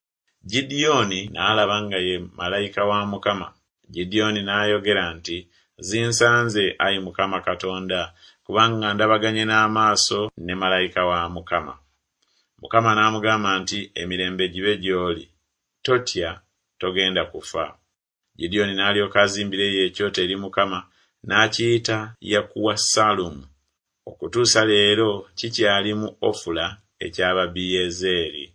Gidyoni n'alaba nga ye malayika wa Mukama. Gidyoni n'ayogera nti, zinsanze, Ayi Mukama Katonda, kubanga ndabaganye n'amaaso ne malayika wa Mukama. Mukama n'amugamba nti, emirembe gibe gy'oli, totya, togenda kufa. Gidyoni n'alyoka azimbira ye ekyoto eri Mukama, n'akiyita Yakuwa Salumu. Okutuusa leero kikyali mu Ofula eky'Ababiyezeeri.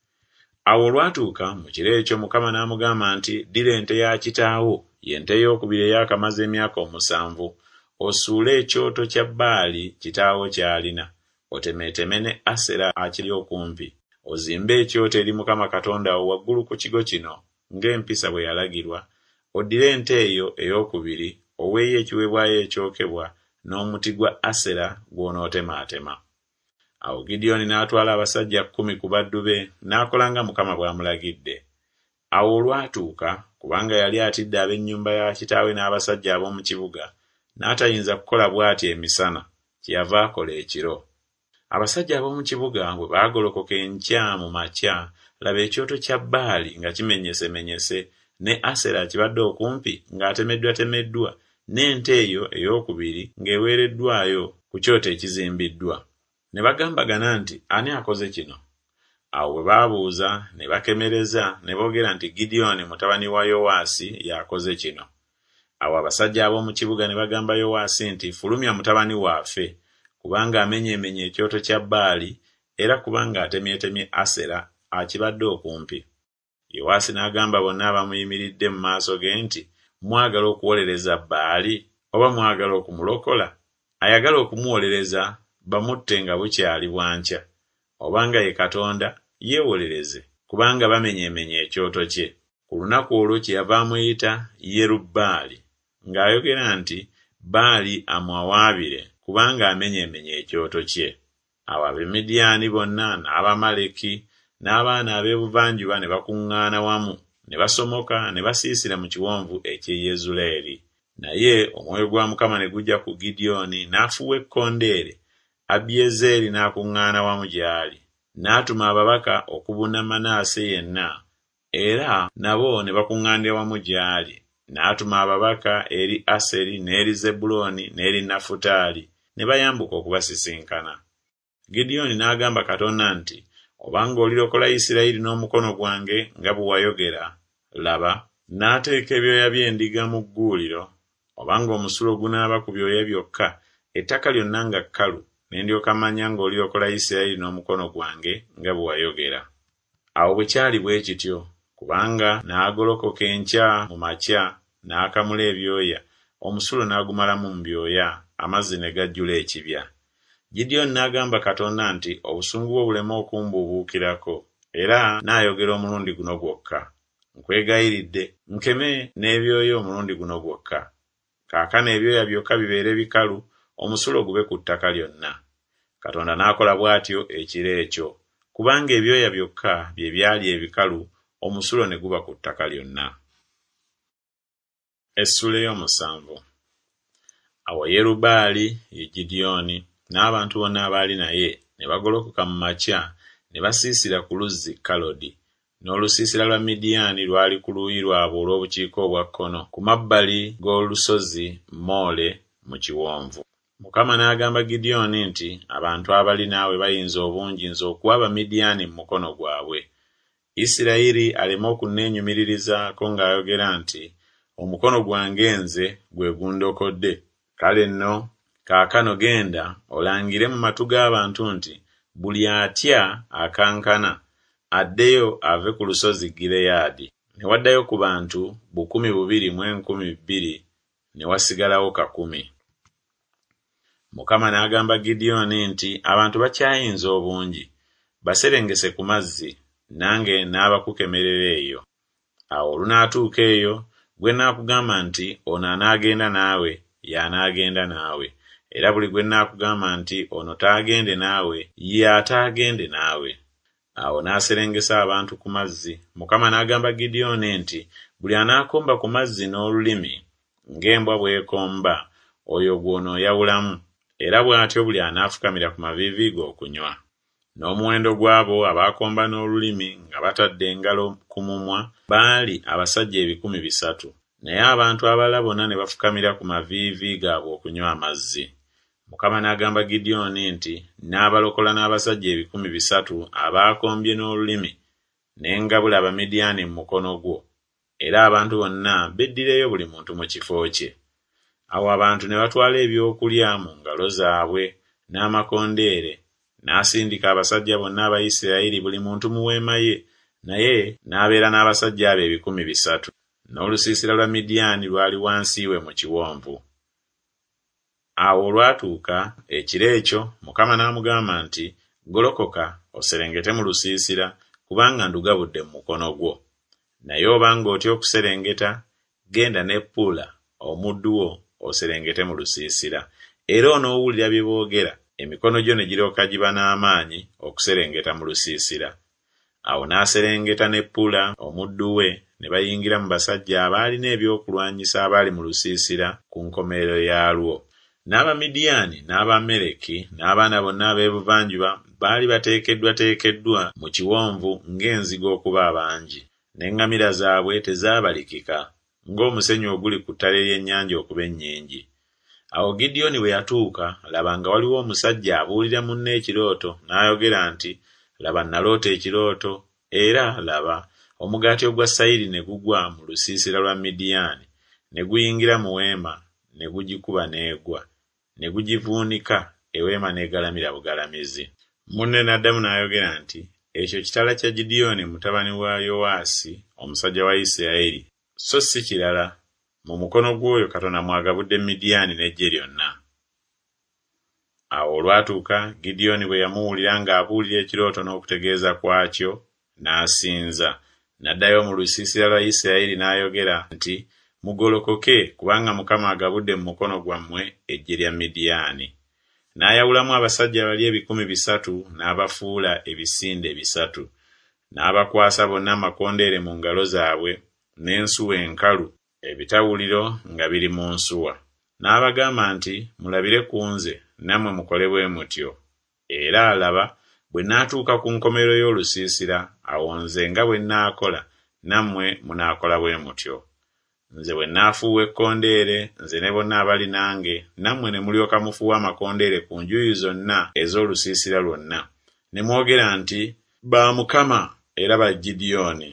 Awo olwatuuka mu kiro ekyo Mukama n'amugamba nti, ddira ente ya kitaawo, y'ente ey'okubiri eyakamaze emyaka 7, osuule ekyoto kya Baali kitaawo ky'alina, otemeeteme ne Asera akiri okumpi, ozimbe ekyoto eri Mukama Katonda wo waggulu ku kigo kino ng'empisa bwe yalagirwa, oddire ente eyo ey'okubiri oweeyo ekiweebwayo ekyokebwa n'omuti gwa Asera gw'onootemaatema. Awo Gidyoni n'atwala abasajja 10 ku baddu be n'akola nga Mukama bw'amulagidde. Awo olwatuuka, kubanga yali atidde ab'ennyumba ya kitaawe n'abasajja ab'omu kibuga, n'atayinza kukola bw'ati emisana, kyeyava akola ekiro. Abasajja ab'omu kibuga bwe baagolokoka enkya mu makya, laba ekyoto kya Baali nga kimenyesemenyese, ne Asera kibadde okumpi ng'atemeddwatemeddwa, n'ente eyo ey'okubiri ng'eweereddwayo ku kyoto ekizimbiddwa. Ne bagambagana nti, ani akoze kino? Awo bwe baabuuza ne bakemereza ne boogera nti Gidyoni mutabani wa Yowaasi y'akoze kino. Awo abasajja ab'omu kibuga ne bagamba Yowaasi nti, fulumya mutabani waffe, kubanga amenyeemenye ekyoto kya Baali, era kubanga atemyetemye Asera akibadde okumpi. Yowaasi n'agamba bonna abamuyimiridde mu maaso ge nti, mwagala okuwolereza Baali oba mwagala okumulokola? Ayagala okumuwolereza bamutte nga bukyali bwankya, obanga ye Katonda yeewolereze, kubanga bamenyeemenye ekyoto kye. Ku lunaku olwo kyeyava amuyita Yerubbaali, ng'ayogera nti Baali amwawaabire kubanga amenyeemenye ekyoto kye. Awo Abamidiyaani bonna n'Abamaleki n'abaana ab'ebuvanjuba ne bakuŋŋaana wamu, ne basomoka ne basiisira mu kiwonvu eky'e Yezuleeri. Naye omwoyo gwa Mukama ne gujja ku Gidyoni n'afuuwa ekkondeere. Abiyezeeri n'akuŋŋaana wamu gy'ali, n'atuma ababaka okubuna Manaase yenna, era nabo ne bakuŋŋaanira wamu gy'ali. N'atuma ababaka eri Aseri n'eri Zebbulooni n'eri Nafutaali, ne bayambuka okubasisinkana. Gidyoni n'agamba Katonda nti, obanga olirokola Isirayiri n'omukono gwange nga bwe wayogera, laba, n'ateeka ebyoya by'endiga mu gguuliro, obanga omusulo gunaaba ku byoya byokka, ettaka lyonna nga kkalu, ne ndyoka manya ng'olirokola Isirayiri n'omukono gwange nga bwe wayogera. Awo bwe kyali bwe kityo, kubanga n'agolokoka enkya mu makya n'akamula ebyoya, omusulo n'agumalamu mu byoya, amazzi ne gajjula ekibya. Gidyoni n'agamba Katonda nti, obusungu bwo buleme okumbuubuukirako, era n'ayogera omulundi guno gwokka. Nkwegayiridde, nkeme n'ebyoya omulundi guno gwokka. Kaakano ebyoya byokka bibeere bikalu, omusulo gube ku ttaka lyonna. Katonda n'akola bw'atyo ekiro ekyo, kubanga ebyoya byokka bye byali ebikalu, omusulo ne guba ku ttaka lyonna. Essula ey'omusanvu. Awo Yerubbaali ye Gidyoni n'abantu bonna abaali naye ne bagolokoka mu makya ne basiisira ku luzzi Kalodi, n'olusiisira lwa Midiyaani lwali ku luuyi lwabwe olw'obukiika obwa kkono ku mabbali g'olusozi Moole mu kiwonvu. Mukama n'agamba Gidyoni nti, abantu abali naawe bayinza obungi okuwa Abamidiyaani mu mukono gwabwe. Isirayiri aleme okunneenyumiririzaako ng'ayogera nti, omukono gwange nze gwe gundokodde. Kale nno, kaakano genda olangire mu matu g'abantu nti, buli atya akankana addeyo ave ku lusozi Gireyaadi. Ne waddayo ku bantu 2,200, ne wasigalawo 10. Mukama n'agamba Gidyoni nti, abantu bakyayinza obungi, baserengese ku mazzi, nange n'abakukemerera eyo. Awo olunaatuuka eyo, gwe naakugamba nti ono anaagenda naawe, y'anaagenda naawe, era buli gwe naakugamba nti ono taagende naawe, ye ataagende naawe. Awo n'aserengesa abantu ku mazzi. Mukama n'agamba Gidyoni nti, buli anaakomba ku mazzi n'olulimi ng'embwa bw'ekomba, oyo gw'onooyawulamu, era bw'atyo buli anaafukamira ku maviivi ge okunywa. N'omuwendo gw'abo abaakomba n'olulimi nga batadde engalo ku mumwa baali abasajja 300,000, naye abantu abalala bonna ne bafukamira ku maviivi gaabwe okunywa amazzi. Mukama n'agamba Gidyoni nti, n'abalokola n'abasajja 300,000 abaakombye n'olulimi, ne ngabula Abamidiyaani mu mukono gwo, era abantu bonna beddireyo buli muntu mu kifo kye. Awo abantu ne batwala ebyokulya mu ngalo zaabwe n'amakondeere, n'asindika abasajja bonna Abayisirayiri buli muntu mu weema ye, naye n'abeera n'abasajja abo 300,000. N'olusiisira lwa Midiyaani lwali wansi we mu kiwonvu. Awo olwatuuka ekiro ekyo, Mukama n'amugamba nti, "Golokoka oserengete mu lusiisira, kubanga ndugabudde mu mukono gwo. Naye obanga otya okuserengeta, genda ne Puula omuddu wo oserengete mu lusiisira, era onoowulira bye boogera, emikono gyo ne giryoka giba n'amaanyi okuserengeta mu lusiisira." Awo n'aserengeta ne Puula omuddu we ne bayingira mu basajja abaalina ebyokulwanyisa abaali mu lusiisira ku nkomerero yaalwo. N'Abamidiyaani n'Abamaleki n'abaana bonna ab'ebuvanjuba baali bateekeddwa mu kiwonvu ng'enzige okuba abangi, n'eŋŋamira zaabwe tezaabalikika, ng'omusenyu oguli ku ttale ly'ennyanja okuba ennyingi. Awo Gidyoni bwe yatuuka, laba nga waliwo omusajja abuulira munne ekirooto, n'ayogera nti, "Laba naloota ekirooto, era laba, omugaati ogwa sayiri ne gugwa mu lusiisira lwa Midiyaani, ne guyingira mu weema, ne gugikuba n'egwa, ne gugivuunika, eweema n'egalamira bugalamizi." Munne n'addamu n'ayogera nti, "Ekyo kitala kya Gidyoni mutabani wa Yowaasi, omusajja wa Isirayiri, so si kirala. Mu mukono gw'oyo Katonda mwagabudde Midiyaani n'eggye lyonna." Awo olwatuuka Gidyoni bwe yamuwulira ng'abuulira ekirooto n'okutegeeza kwakyo, n'asinza, n'addayo mu lusiisira lwa Isirayiri n'ayogera nti, "Mugolokoke, kubanga Mukama agabudde mu mukono gwammwe eggye lya Midiyaani." N'ayawulamu abasajja bali 300,000 n'abafuula ebisinde 300, n'abakwasa bonna amakondeere mu ngalo zaabwe, n'ensuwa enkalu, ebitawuliro nga biri mu nsuwa. N'abagamba nti, "Mulabire ku nze, nammwe mukole bwe mutyo. Era alaba, bwe naatuuka ku nkomerero y'olusiisira, awo nze nga bwe nnaakola, nammwe munaakola bwe mutyo. Nze bwe naafuuwa ekkondeere, nze ne bonna abali nange, nammwe ne mulyoka mufuuwa amakondeere ku njuyi zonna ez'olusiisira lwonna, ne mwogera nti, 'Ba Mukama era ba Gidyoni.'"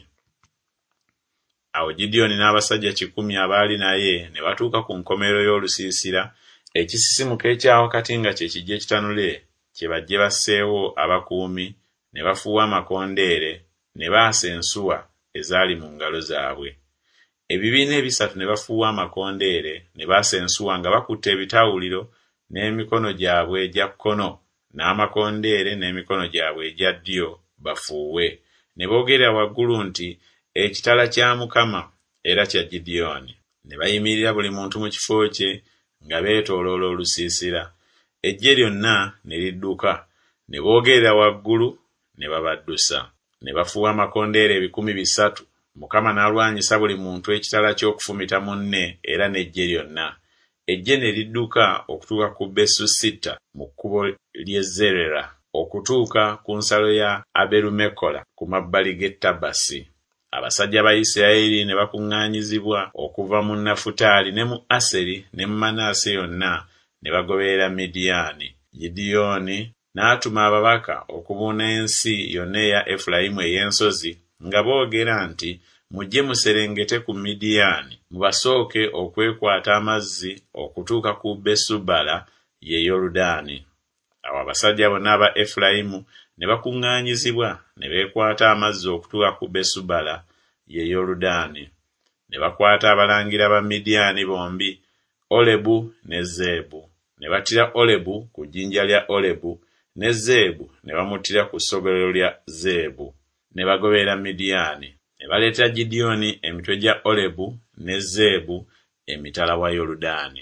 Awo Gidyoni n'abasajja 100 abaali naye ne batuuka ku nkomerero y'olusiisira, ekisisimuka ekya wakati nga kye kiggya ekitanule kye bajje basseewo abakuumi, ne bafuuwa amakondeere, ne baasa ensuwa ezaali mu ngalo zaabwe. Ebibiina 300 ne bafuuwa amakondeere, ne baasa ensuwa nga bakutte ebitawuliro n'emikono gyabwe egya kkono, n'amakondeere n'emikono gyabwe egya ddyo bafuuwe, ne boogera waggulu nti, "Ekitala kya Mukama era kya Gidyoni." Ne bayimirira buli muntu mu kifo kye nga beetooloola olusiisira. Eggye lyonna ne lidduka, ne boogerera waggulu, ne babaddusa. Ne bafuuwa amakondeere 300,000. Mukama n'alwanyisa buli muntu ekitala ky'okufumita munne era n'eggye lyonna. Eggye ne lidduka okutuuka ku Besusita mu kkubo ly'e Zerera, okutuuka ku nsalo ya Aberumekola ku mabbali g'e Tabasi. Abasajja ba Isirayiri ne bakuŋŋaanyizibwa okuva mu Nafutaali ne mu Aseri ne mu Manaase yonna, ne bagoberera Midiyaani. Gidyoni n'atuma ababaka okubuuna ensi yonna eya Efulayimu ey'ensozi, nga boogera nti, "Mujje muserengete ku Midiyaani, mubasooke okwekwata amazzi okutuuka ku Besubala ye Yoludaani." Awo abasajja bonna aba Efulayimu ne bakuŋŋaanyizibwa, ne beekwata amazzi okutuuka ku Besubala ye Yoludaani. Ne bakwata abalangira ba Midiyaani bombi, Olebu ne Zeebu. Ne battira Olebu ku jjinja lya Olebu, ne Zeebu ne bamuttira ku ssogolero lya Zeebu, ne bagoberera Midiyaani. Ne baleetera Gidyoni emitwe gya Olebu ne Zeebu emitala wa Yoludaani.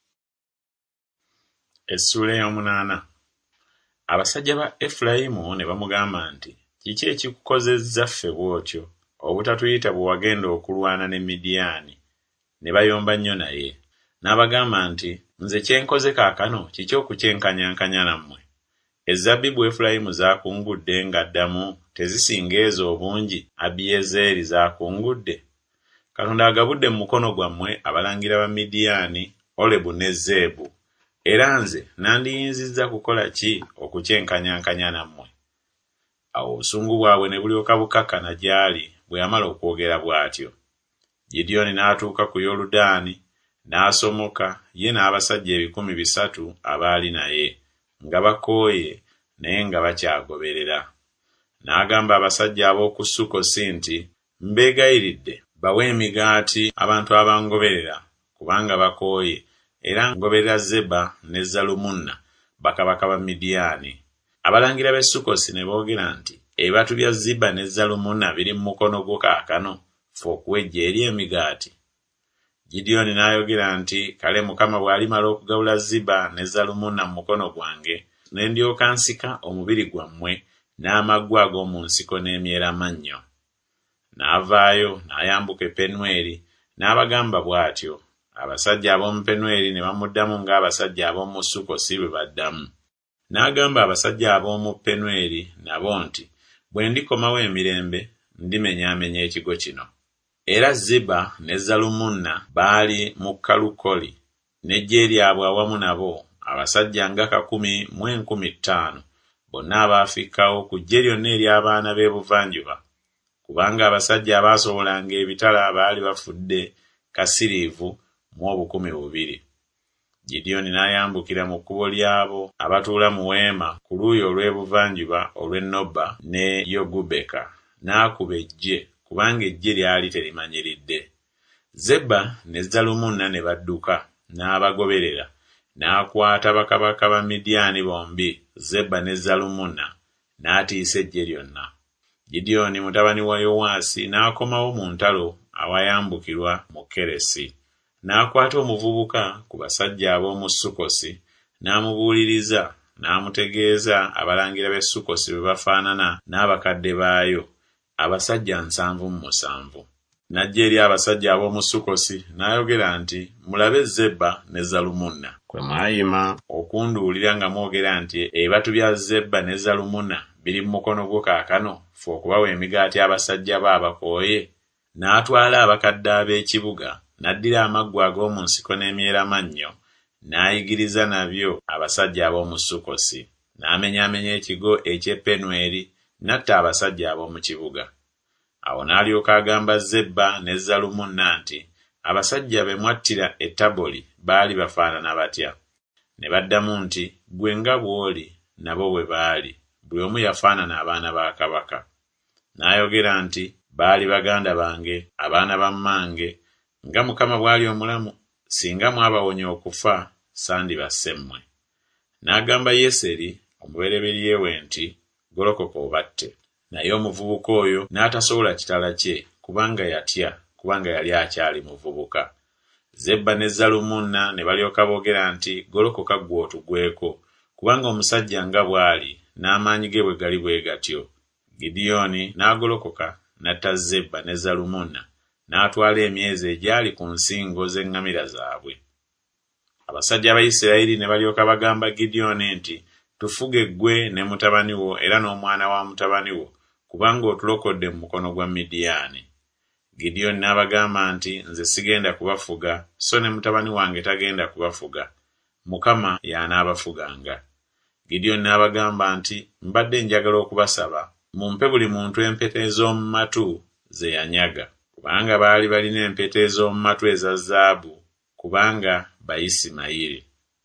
Essuula 8. Abasajja ba Efulayimu ne bamugamba nti, "Kiki ekikukozezza ffe bw'otyo, obutatuyita bwe wagenda okulwana ne Midiyaani?" Ne bayomba nnyo naye. N'abagamba nti, "Nze kye nkoze kaakano kiki okukyenkanyankanya nammwe? Ezzabbibu Efulayimu zaakungudde ng'addamu tezisinga ezo obungi Abiyezeeri zaakungudde? Katonda agabudde mu mukono gwammwe abalangira ba Midiyaani, Olebu ne Zeebu, era nze nandiyinzizza kukola ki okukyenkanyankanya nammwe?" Awo obusungu bwabwe ne bulyoka bukakkana gy'ali bwe yamala okwogera bw'atyo. Gidyoni n'atuuka ku Yoludaani, n'asomoka ye n'abasajja 300 abaali naye, nga bakooye naye nga bakyagoberera. N'agamba abasajja ab'oku Sukkosi nti, mbeegayiridde bawe emigaati abantu abangoberera, kubanga bakooye, era ngoberera Zeba ne Zalumunna bakabaka ba Midiyaani. Abalangira b'e Sukkosi ne boogera nti, ebibatu bya Ziba ne Zalumunna biri mu mukono gwo kaakano, ffe okuwejja eri emigaati. Gidyoni n'ayogera nti, kale Mukama bw'alimala okugabula Ziba ne Zalumunna mu mukono gwange, ne ndyoka nsika omubiri gwammwe n'amaggwa ag'omu nsiko n'emyeramannyo. N'avaayo n'ayambuka e Penweri n'abagamba bw'atyo. Abasajja ab'omu Penweri ne bamuddamu ng'abasajja ab'omu Sukkosi bwe baddamu. N'agamba abasajja ab'omu Penweri nabo nti, bwe ndikomawo emirembe ndimenyaamenya ekigo kino. Era Ziba ne Zalumunna baali mu Kalukoli, n'eggye lyabwe awamu nabo abasajja nga 10,050, bonna abaafikawo ku ggye lyonna ery'abaana b'ebuvanjuba, kubanga abasajja abaasobolanga ebitala baali bafudde kasiriivu mu 200,000. Gidyoni n'ayambukira mu kkubo ly'abo abatuula mu weema ku luuyi olw'ebuvanjuba olw'e Noba ne Yogubeka, n'akuba eggye, kubanga eggye lyali terimanyiridde. Zeba ne Zalumunna ne badduka, n'abagoberera, n'akwata bakabaka ba Midiyaani bombi, Zeba ne Zalumunna, n'atiisa eggye lyonna. Gidyoni mutabani wa Yowaasi n'akomawo mu ntalo awayambukirwa mu Keresi. N'akwata omuvubuka ku basajja ab'omu Sukkosi, n'amubuuliriza, n'amutegeeza abalangira b'e Sukkosi bwe bafaanana n'abakadde baayo, abasajja 770. N'ajja eri abasajja ab'omu Sukkosi n'ayogera nti, mulabe Zeba ne Zalumunna. Kwe mwayima okunduulira nga mwogera nti ebibatu bya Zeba ne Zalumunna biri mu mukono gwo kaakano, ffe okubawa emigaati abasajja bo abakooye. N'atwala abakadde ab'ekibuga, n'addira amaggwa ag'omu nsiko n'emyeramannyo, n'ayigiriza nabyo abasajja ab'omu Sukkosi. N'amenyaamenya ekigo eky'e Penweri, n'atta abasajja ab'omu kibuga. Awo n'alyoka agamba Zeba ne Zalumunna nti, abasajja be mwattira e Taboli baali bafaanana batya? Ne baddamu nti, gwe nga bw'oli nabo bwe baali, buli omu yafaanana abaana ba kabaka. N'ayogera nti, baali baganda bange, abaana ba mmange, nga Mukama bw'ali omulamu, singa mwabawonya okufa, sandibasse mmwe. N'agamba Yeseri omubereberye we nti, golokoka obatte. Naye omuvubuka oyo n'atasobola kitala kye, kubanga yatya, kubanga yali akyali muvubuka. Zeba ne Zalumunna ne balyoka boogera nti, golokoka ggwe otugweko, kubanga omusajja nga bw'ali n'amaanyi ge bwe gali bwe gatyo. Gidyoni n'agolokoka n'atta Zeba ne Zalumunna, n'atwala emyezi egyali ku nsingo z'eŋŋamira zaabwe. Abasajja Abayisirayiri ne balyoka bagamba Gidyoni nti, tufuge ggwe ne mutabani wo era n'omwana wa mutabani wo, kubanga otulokodde mu mukono gwa Midiyaani. Gidyoni n'abagamba nti, nze sigenda kubafuga, so ne mutabani wange tagenda kubafuga. Mukama y'anaabafuganga. Gidyoni n'abagamba nti, mbadde njagala okubasaba, mumpe buli muntu empeta ez'omu matu ze yanyaga, kubanga baali balina empeta ez'omu matu eza zaabu, kubanga Bayisimayiri.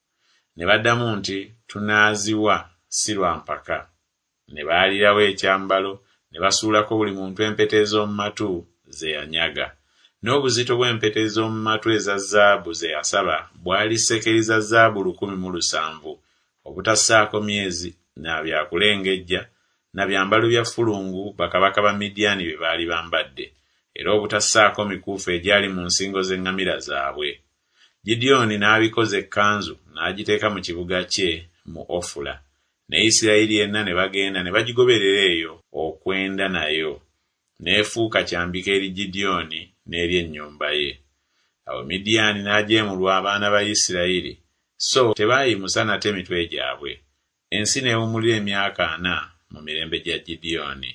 Ne baddamu nti, tunaaziwa si lwa mpaka. Ne baalirawo ekyambalo, ne basuulako buli muntu empeta ez'omu matu ze yanyaga. N'obuzito bw'empeta ez'omu matu eza zaabu ze yasaba bwali sekeri za zaabu 1,700, obutassaako myezi na byakulengejja, na byambalo bya ffulungu bakabaka ba Midiyaani bye baali bambadde, era obutassaako mikuufu egyali mu nsingo z'eŋŋamira zaabwe. Gidyoni n'abikoza ekkanzu n'agiteeka mu kibuga kye mu Ofula, ne Isirayiri yenna ne bagenda ne bagigoberera eyo okwenda nayo. N'efuuka kyambika eri Gidyoni n'eri ennyumba ye. Awo Midiyaani n'ajeemulwa abaana ba Isirayiri, so tebaayimusa nate mitwe gyabwe. Ensi n'ewummulira emyaka 4 mu mirembe gya Gidyoni.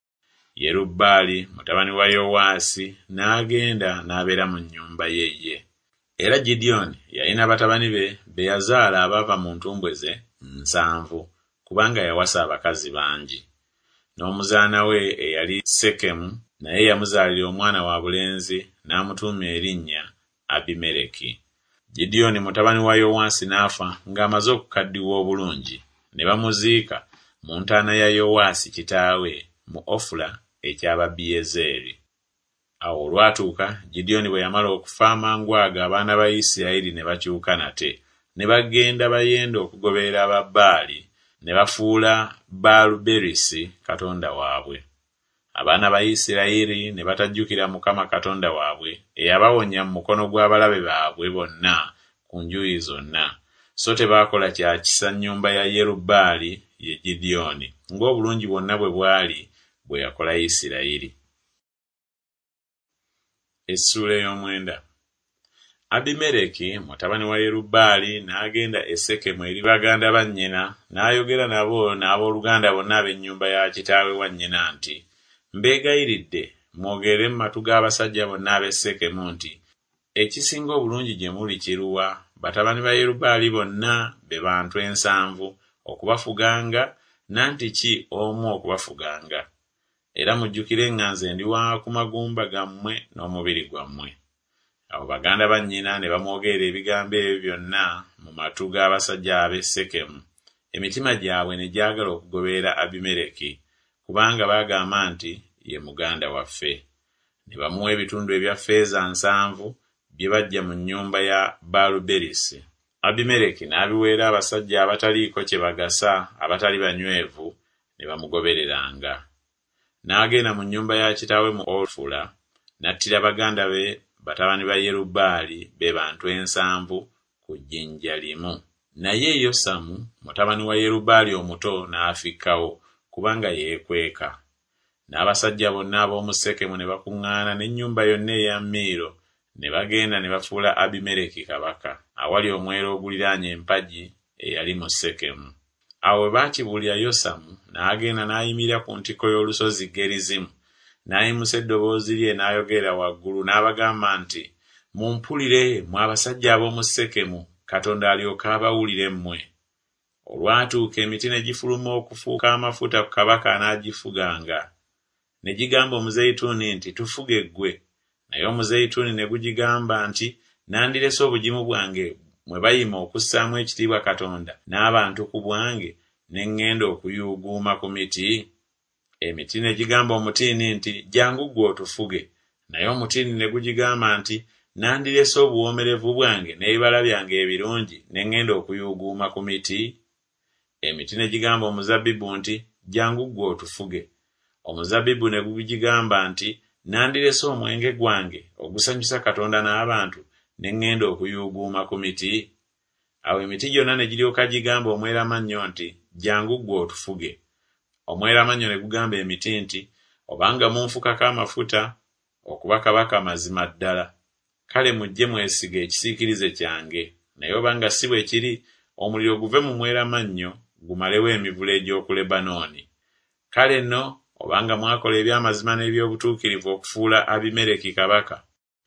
Yerubbaali mutabani wa Yowaasi n'agenda n'abeera mu nnyumba ye. Era Gidyoni yalina batabani be yazaala abaava mu ntumbwe ze 7, kubanga yawasa abakazi bangi. N'omuzaana we eyali Sekemu naye yamuzaalira omwana wa bulenzi n'amutuuma erinnya Abimereki. Gideoni mutabani wa Yowaasi n'afa ng'amaze okukaddiwa obulungi, ne bamuziika mu ntaana ya Yowaasi kitaawe mu Ofula eky'Ababiyezeeri. Awo olwatuuka Gideoni bwe yamala okufa amangu ago, abaana ba Isirayiri ne bakyuka nate, ne bagenda bayenda okugoberera Ababaali, ne bafuula Baaluberisi katonda waabwe. Abaana ba Isirayiri ne batajjukira Mukama Katonda waabwe eyabawonya mu mukono gw'abalabe baabwe bonna ku njuyi zonna, so tebaakola kya kisa nnyumba ya Yerubbaali ye Gideoni, ng'obulungi bwonna bwe bwali bwe yakola Isirayiri. Essula ey'omwenda. Abimereki mutabani wa Yerubbaali n'agenda e Sekemu eri baganda ba nnyina, n'ayogera nabo n'abooluganda bonna ab'ennyumba ya kitaawe wa nnyina nti, mbeegayiridde mwogere mu matu g'abasajja bonna ab'e Sekemu nti, ekisinga obulungi gye muli kiruwa? Batabani ba Yerubbaali bonna be bantu 7 okubafuganga, nanti ki omu okubafuganga? Era mujjukire nga nze ndi wa ku magumba gammwe n'omubiri gwammwe. Awo baganda ba nnyina ne bamwogerera ebigambo ebyo byonna mu matu g'abasajja ab'e Sekemu. Emitima gyabwe ne gyagala okugoberera Abimereki, kubanga baagamba nti ye muganda waffe. Ne bamuwa ebitundu ebya ffeeza 7 bye bajja mu nnyumba ya Baaluberisi. Abimereki n'abiweera abasajja abataliiko kye bagasa, abatali banywevu, ne bamugobereranga. N'agenda mu nnyumba ya kitaawe mu Ofula, n'attira baganda be batabani ba Yerubbaali be bantu 7 ku jjinja limu. Naye Yosamu mutabani wa Yerubbaali omuto n'afikkawo, kubanga yeekweka. N'abasajja bonna ab'omu Sekemu ne bakuŋŋaana n'ennyumba yonna eya Miiro, ne bagenda ne bafuula Abimereki kabaka, awali omwera oguliraanye empagi eyali mu Sekemu. Awo bwe baakibuulira Yosamu, n'agenda n'ayimirira ku ntikko y'olusozi Gerizimu, n'ayimusa eddoboozi lye n'ayogera waggulu, n'abagamba nti, mumpulire mmwe abasajja ab'omu Sekemu, Katonda alyoke abawulire mmwe. Olwatuuka emiti ne gifuluma okufuuka amafuta ku kabaka anaagifuganga. Ne gigamba omuzeyituuni nti, tufuge ggwe. Naye omuzeyituuni ne gugigamba nti, nandirese obugimu bwange mwe bayima okussaamu ekitiibwa Katonda n'abantu ku bwange, ne ŋŋenda okuyuuguuma ku miti. Emiti ne gigamba omutiini nti, jangu ggwe otufuge. Naye omutiini ne gugigamba nti, nandirese obuwoomerevu bwange n'ebibala byange ebirungi, ne ŋŋenda okuyuuguuma ku miti. Emiti ne gigamba omuzabbibu nti, jangu ggwe otufuge. Omuzabbibu ne gugigamba nti, nandirese omwenge gwange ogusanyusa Katonda n'abantu, ne ŋŋenda okuyuuguuma ku miti. Awo emiti gyonna ne giryoka gigamba omweramannyo nti, jangu ggwe otufuge. Omweramannyo ne gugamba emiti nti, obanga munfukako amafuta okuba kabaka mazima ddala, kale mujje mwesige ekisiikirize kyange. Naye obanga si bwe kiri, omuliro guve mu mweramannyo gumalewo emivule egy'oku Lebanooni. Kale nno obanga mwakola eby'amazima n'eby'obutuukirivu okufuula Abimereki kabaka,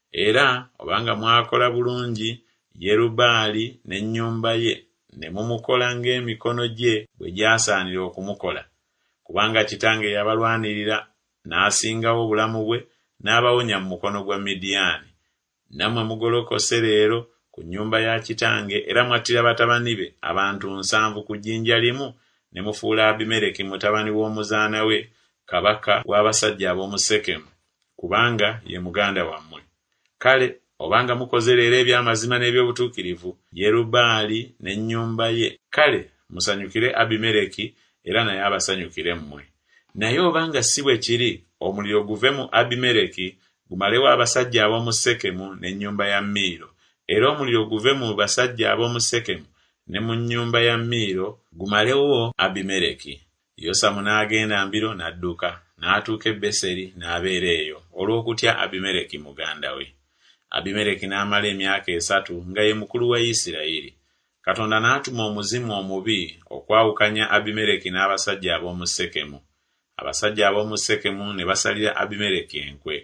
era obanga mwakola bulungi Yerubbaali n'ennyumba ye, ne mumukola ng'emikono gye bwe gyasaanira okumukola, kubanga kitange yabalwanirira n'asingawo obulamu bwe n'abawonya mu mukono gwa Midiyaani. Nammwe mugolokose leero ku nnyumba ya kitange, era mwattira batabani be abantu 7 ku jjinja limu, ne mufuula Abimereki mutabani w'omuzaana we kabaka w'abasajja ab'omu Sekemu, kubanga ye muganda wammwe. Kale obanga mukoze leero eby'amazima n'eby'obutuukirivu Yerubbaali n'ennyumba ye, kale musanyukire Abimereki era naye abasanyukire mmwe. Naye obanga si bwe kiri, omuliro guve mu Abimereki gumalewo abasajja ab'omu Sekemu n'ennyumba ya Miiro, era omuliro guve mu basajja ab'omu Sekemu ne mu nnyumba ya Miiro gumalewo Abimereki. Yosamu n'agenda mbiro n'adduka, n'atuuka e Beseri n'abeera eyo, olw'okutya Abimereki muganda we. Abimereki n'amala emyaka 3 nga ye mukulu wa Isirayiri. Katonda n'atuma omuzimu omubi okwawukanya Abimereki n'abasajja ab'omu Sekemu. Abasajja ab'omu Sekemu ne basalira Abimereki enkwe.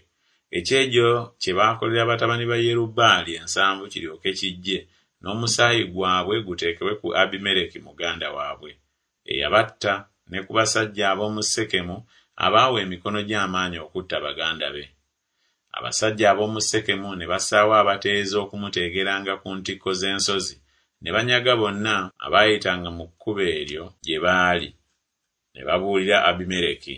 Ekyejo kye baakolera batabani ba Yerubbaali 7 kiryoke kijje, n'omusaayi gwabwe guteekebwe ku Abimereki muganda waabwe, eyabatta ne ku basajja ab'omu Sekemu abaawa emikono gy'amaanyi okutta baganda be. Abasajja ab'omu Sekemu ne basaawa abateeza okumuteegeranga ku ntikko z'ensozi, ne banyaga bonna abaayitanga mu kkubo eryo gye baali, ne babuulira Abimereki.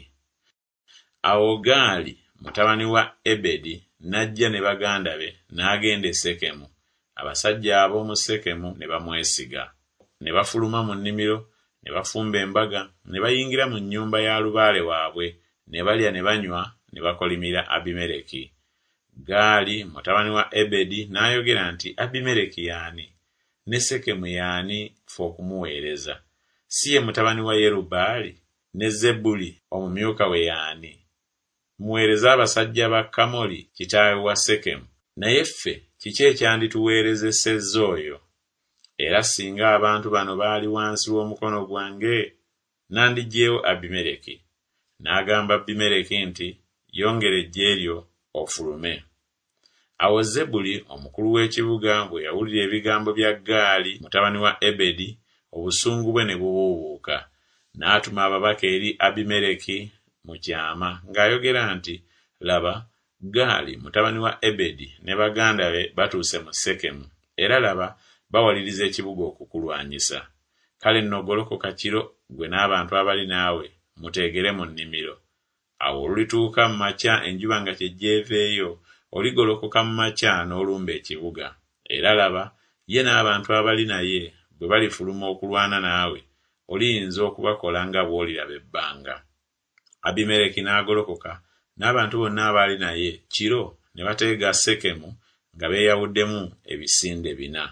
Awo Gaali mutabani wa Ebedi n'ajja ne baganda be n'agenda e Sekemu. Abasajja ab'omu Sekemu ne bamwesiga, ne bafuluma mu nnimiro, ne bafumba embaga, ne bayingira mu nnyumba ya lubaale waabwe, ne balya ne banywa, ne bakolimira Abimereki. Gaali mutabani wa Ebedi n'ayogera nti, Abimereki y'ani? Ne Sekemu y'ani ffe okumuweereza? Si ye mutabani wa Yerubbaali? Ne Zebbuli omumyuka we y'ani? Muweereze abasajja ba Kamoli kitaawe wa Sekemu. Naye ffe kiki ekyandituweerezesezza oyo? Era singa abantu bano baali wansi w'omukono gwange, nandiggyeewo Abimereki. N'agamba Abimereki nti, yongera eggye lyo ofulume. Awo Zebbuli omukulu w'ekibuga bwe yawulira ebigambo bya Gaali mutabani wa Ebedi, obusungu bwe ne bubuubuuka. N'atuma ababaka eri Abimereki mu kyama ng'ayogera nti, laba, Gaali mutabani wa Ebedi ne baganda be batuuse mu Sekemu, era laba bawaliriza ekibuga okukulwanyisa. Kale nno golokoka kiro, gwe n'abantu abali naawe, muteegere mu nnimiro. Awo olulituuka mu makya enjuba nga kyejja eveeyo, oligolokoka mu makya n'olumba ekibuga. Era laba, ye n'abantu abali naye bwe balifuluma okulwana naawe, oliyinza okubakola nga bw'oliraba ebbanga. Abimereki n'agolokoka n'abantu bonna abaali naye kiro ne bateega Sekemu nga beeyawuddemu ebisinde 4.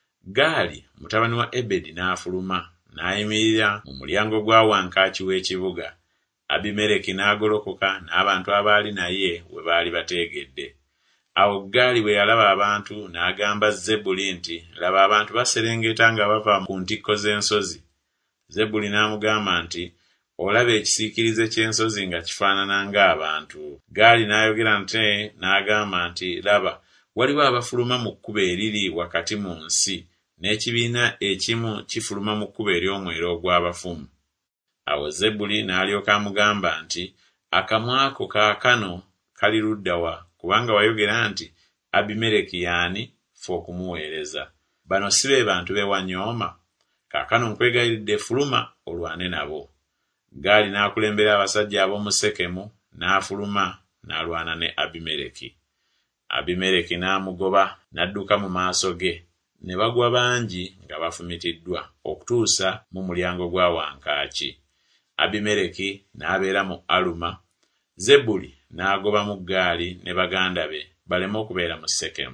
Gaali mutabani wa Ebedi n'afuluma n'ayimirira mu mulyango gwa wankaaki w'ekibuga. Abimereki n'agolokoka n'abantu abaali naye we baali bateegedde. Awo Gaali bwe yalaba abantu n'agamba Zebbuli nti, laba, abantu baserengeta nga bava ku ntikko z'ensozi. Zebbuli n'amugamba nti, olaba ekisiikirize ky'ensozi nga kifaanana ng'abantu. Gaali n'ayogera nti n'agamba nti, laba, waliwo abafuluma mu kkubo eriri wakati mu nsi, n'ekibiina ekimu kifuluma mu kkubo ery'omwera ogw'abafumu. Awo Zebbuli n'alyoka amugamba nti, akamwa ko kaakano kali ludda wa? Kubanga wayogera nti, Abimereki y'ani ffe okumuweereza? Bano si be bantu be wanyooma? Kaakano nkwegayiridde, fuluma olwane nabo. Gaali n'akulembera abasajja ab'omu Sekemu, n'afuluma n'alwana ne Abimereki. Abimereki n'amugoba n'adduka mu maaso ge, ne bagwa bangi nga bafumitiddwa okutuusa mu mulyango gwa wankaaki. Abimereki n'abeera mu Aluma. Zebbuli n'agoba mu Gaali ne baganda be baleme okubeera mu Sekemu.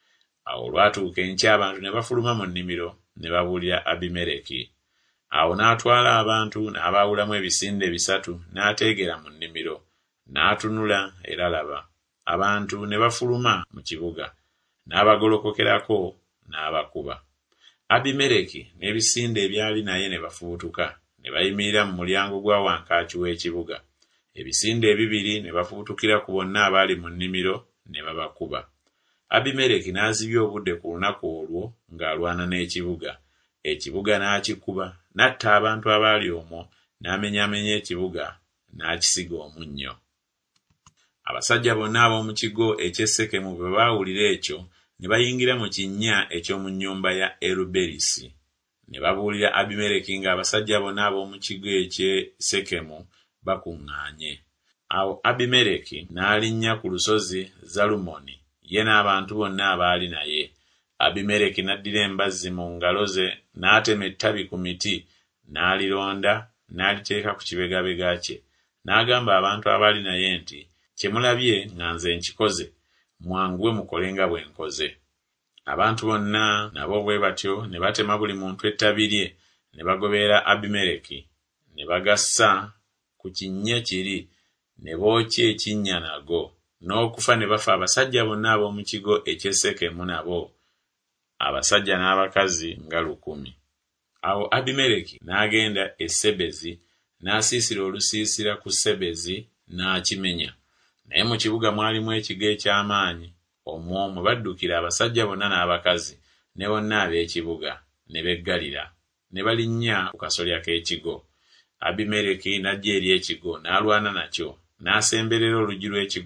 Awo olwatuuka enkya abantu ne bafuluma mu nnimiro ne babuulira Abimereki. Awo n'atwala abantu n'abaawulamu ebisinde 3 n'ateegera mu nnimiro. N'atunula era laba, abantu ne bafuluma mu kibuga, n'abagolokokerako n'abakuba. Abimereki n'ebisinde ebyali naye ne bafubutuka, ne bayimirira mu mulyango gwa wankaaki w'ekibuga. Ebisinde 2 ne bafubutukira ku bonna abaali mu nnimiro ne babakuba. Abimereki n'azibya obudde ku lunaku olwo ng'alwana n'ekibuga. Ekibuga n'akikuba, n'atta abantu abaali omwo, n'amenyaamenya ekibuga, n'akisiga omunnyo. Abasajja bonna ab'omu kigo eky'e Sekemu bwe baawulira ekyo, ne bayingira mu kinnya eky'omu nnyumba ya Eruberisi. Ne babuulira Abimereki ng'abasajja bonna ab'omu kigo eky'e Sekemu bakuŋŋaanye. Awo Abimereki n'alinnya ku lusozi Zalumoni, ye n'abantu bonna abaali naye. Abimereki n'addira embazzi mu ngalo ze, n'atema ettabi ku miti, n'alironda, n'aliteeka ku kibegabega kye. N'agamba abantu abaali naye nti, kye mulabye nga nze nkikoze, mwanguwe mukole nga bwe nkoze. Abantu bonna nabo bwe batyo ne batema buli muntu ettabi lye, ne bagoberera Abimereki, ne bagassa ku kinnya kiri, ne bookya ekinnya nago, n'okufa ne bafa abasajja bonna ab'omu kigo eky'e Sekemu nabo, abasajja n'abakazi nga 1,000. Awo Abimereki n'agenda e Sebezi, n'asiisira olusiisira ku Sebezi n'akimenya. Naye mu kibuga mwalimu ekigo eky'amaanyi, omwo mwe baddukira abasajja bonna n'abakazi, ne bonna ab'ekibuga, ne beggalira, ne balinnya ku kasolya k'ekigo. Abimereki n'ajja eri ekigo n'alwana nakyo, n'asemberera oluggi lw'ekigo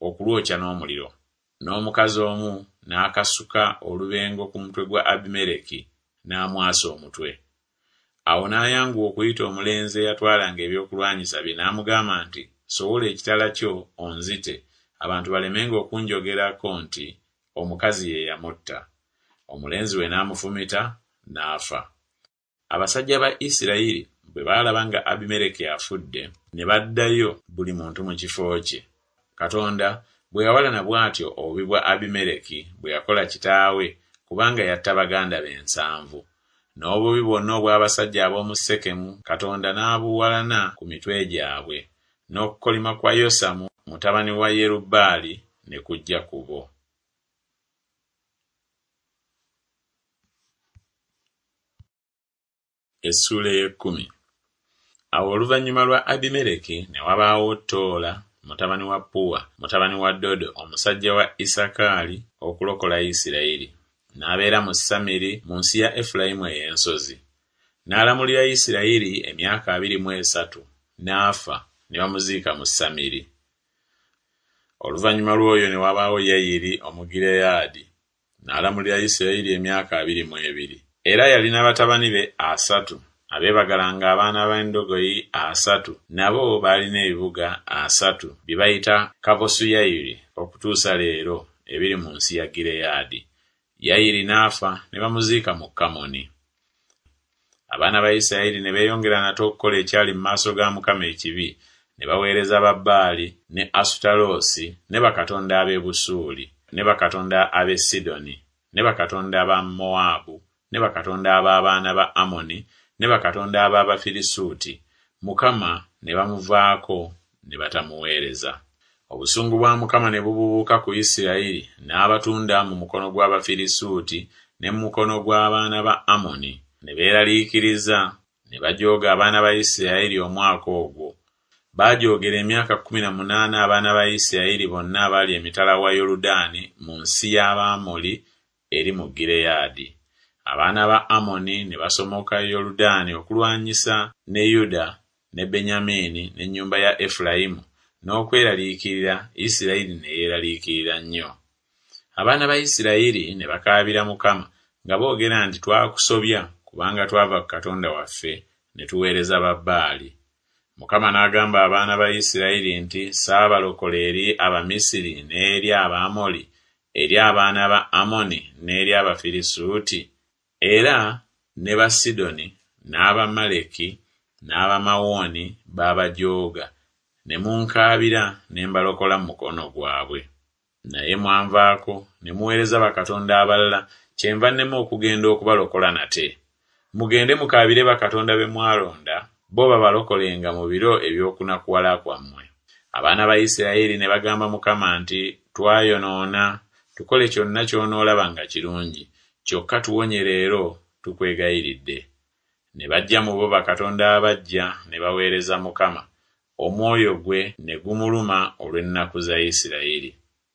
okulwokya n'omuliro. N'omukazi omu n'akasuka olubengo ku mutwe gwa Abimereki n'amwasa omutwe. Awo n'ayanguwa okuyita omulenzi eyatwalanga ebyokulwanyisa bye n'amugamba nti, sowola ekitala kyo onzite, abantu balemenga okunjogerako nti omukazi ye yamutta. Omulenzi we n'amufumita n'afa. Abasajja ba Isirayiri bwe baalaba nga Abimereki afudde, ne baddayo buli muntu mu kifo kye. Katonda bwe yawalana bw'atyo obubi bwa Abimereki bwe yakola kitaawe, kubanga yatta baganda be 7. N'obubi bwonna obw'abasajja ab'omu Sekemu, Katonda n'abuwalana ku mitwe gyabwe, n'okukolima kwa Yosamu mutabani wa Yerubbaali ne kujja ku bo. Essula 10. Awo oluvannyuma lwa Abimereki ne wabaawo Toola mutabani wa Puwa mutabani wa Dodo omusajja wa Isakaali okulokola Isirayiri. N'abeera mu Samiri mu nsi ya Efulayimu ey'ensozi. N'alamulira Isirayiri emyaka 23, n'afa ne bamuziika mu Samiri. Oluvannyuma lw'oyo ne wabaawo Yayiri Omugireyaadi. N'alamulira Isirayiri emyaka 22. Era yalina batabani be 3, abeebagalanga abaana b'endogoyi 3, nabo baalina ebibuga 3 bye bayita Kavosuyayiri okutuusa leero ebiri mu nsi ya Gireyaadi. Yayiri n'afa ne bamuziika mu Kamoni. Abaana ba Isirayiri ne beeyongera nate okukola ekyali mu maaso ga Mukama ekibi, ne baweereza Babaali ne Asutaloosi ne bakatonda ab'e Busuuli, ne bakatonda ab'e Sidoni, ne bakatonda aba Mowaabu, ne bakatonda ab'abaana ba Amoni, ne bakatonda ab'Abafirisuuti. Mukama ne bamuvaako ne batamuweereza. Obusungu bwa Mukama ne bubuubuuka ku Isirayiri, n'abatunda mu mukono gw'Abafirisuuti ne mu mukono gw'abaana ba Amoni. Ne beeraliikiriza ne bajooga abaana ba Isirayiri omwaka ogwo. Baajoogera emyaka 18 abaana ba Isirayiri bonna abaali emitala wa Yoludaani mu nsi y'Abamoli eri mu Gireyaadi. Abaana ba Amoni ne basomoka Yoludaani okulwanyisa ne Yuda ne Benyamini n'ennyumba ya Efulayimu, n'okweraliikirira Isirayiri ne yeeraliikirira nnyo. Abaana ba Isirayiri ne bakaabira Mukama nga boogera nti, twakusobya kubanga twava ku Katonda waffe ne tuweereza Babaali. Mukama n'agamba abaana ba Isirayiri nti, saabalokola eri Abamisiri n'eri Abamoli, eri abaana ba Amoni n'eri Abafirisuuti, era ne ba Sidoni n'Abamaleki n'Abamawoni baabajooga, ne munkaabira ne mbalokola mu mukono gwabwe. Naye mwanvaako ne muweereza bakatonda abalala, kyenva nnema okugenda okubalokola nate. Mugende mukaabire bakatonda be mwalonda, bo babalokolenga mu biro eby'okunakuwala kwammwe. Abaana ba Isirayiri ne bagamba Mukama nti, twayonoona, tukole kyonna ky'onoolaba nga kirungi, kyokka tuwonye leero tukwegayiridde. Ne bajja mu bo bakatonda abajja ne baweereza Mukama. Omwoyo gwe ne gumuluma olw'ennaku za Isirayiri.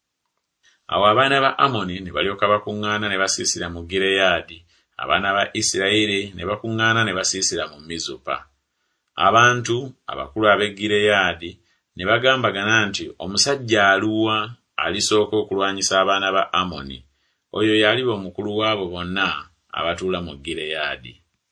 Awo abaana ba Amoni ne balyoka bakuŋŋaana ne basiisira mu Gireyaadi. Abaana ba Isirayiri ne bakuŋŋaana ne basiisira mu Mizupa. Abantu abakulu ab'e Gireyaadi ne bagambagana nti, omusajja aluwa alisooka okulwanyisa abaana ba Amoni? Oyo yaliba omukulu w'abo bonna abatuula mu Gireyaadi.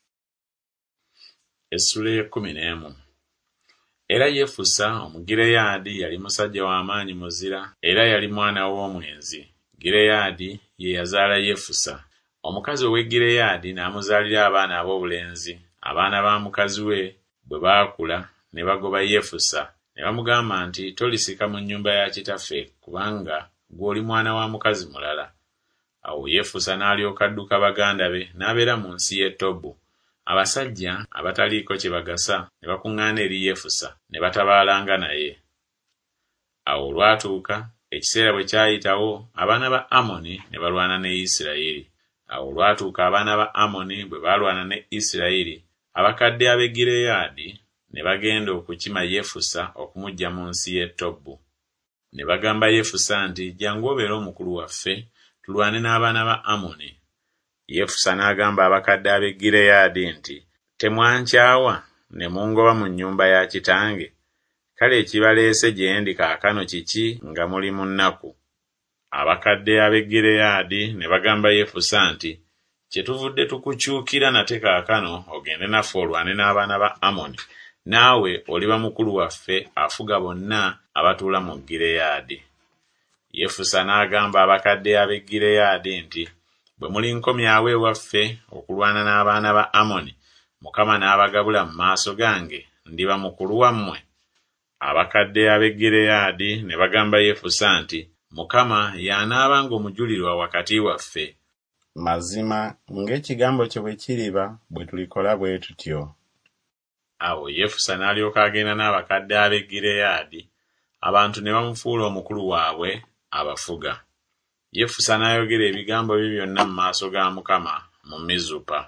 Essula 11. Era Yefusa Omugireyaadi yali musajja w'amaanyi muzira, era yali mwana w'omwenzi. Gireyaadi ye yazaala Yefusa. Omukazi ow'e Gireyaadi n'amuzaalira abaana ab'obulenzi. Abaana ba mukazi we bwe baakula ne bagoba Yefusa, ne bamugamba nti, tolisika mu nnyumba ya kitaffe kubanga gw'oli mwana wa mukazi mulala. Awo Yefusa n'alyoka adduka baganda be n'abeera mu nsi y'e Tobu. Abasajja abataliiko kye bagasa ne bakuŋŋaana eri Yefusa ne batabaalanga naye. Awo olwatuuka ekiseera bwe kyayitawo, abaana ba Amoni ne balwana ne Isirayiri. Awo olwatuuka abaana ba Amoni bwe baalwana ne Isirayiri, abakadde ab'e Gireyaadi ne bagenda okukima Yefusa okumuggya mu nsi y'e Tobu. Ne bagamba Yefusa nti, jjangu obeere omukulu waffe tulwane n'abaana ba Amoni. Yefusa n'agamba abakadde ab'e Gireyaadi nti, temwankyawa ne mungoba mu nnyumba ya kitange? Kale ekibaleese gye ndi kaakano kiki nga muli mu nnaku? Abakadde ab'e Gireyaadi ne bagamba Yefusa nti, kyetuvudde tukukyukira nate kaakano ogende naffe olwane n'abaana ba Amoni, naawe oliba mukulu waffe afuga bonna abatuula mu Gireyaadi. Yefusa n'agamba abakadde ab'e Gireyaadi nti, bwe mulinkomyawo ewaffe okulwana n'abaana ba Amoni, Mukama n'abagabula mu maaso gange, ndiba mukulu wammwe? Abakadde ab'e Gireyaadi ne bagamba Yefusa nti, Mukama y'anaabanga omujulirwa wakati waffe. Mazima ng'ekigambo kye bwe kiriba bwe tulikola bwe tutyo. Awo Yefusa n'alyoka agenda n'abakadde ab'e Gireyaadi, abantu ne bamufuula omukulu waabwe abafuga. Yefusa n'ayogera ebigambo bye byonna mu maaso ga Mukama mu Mizupa.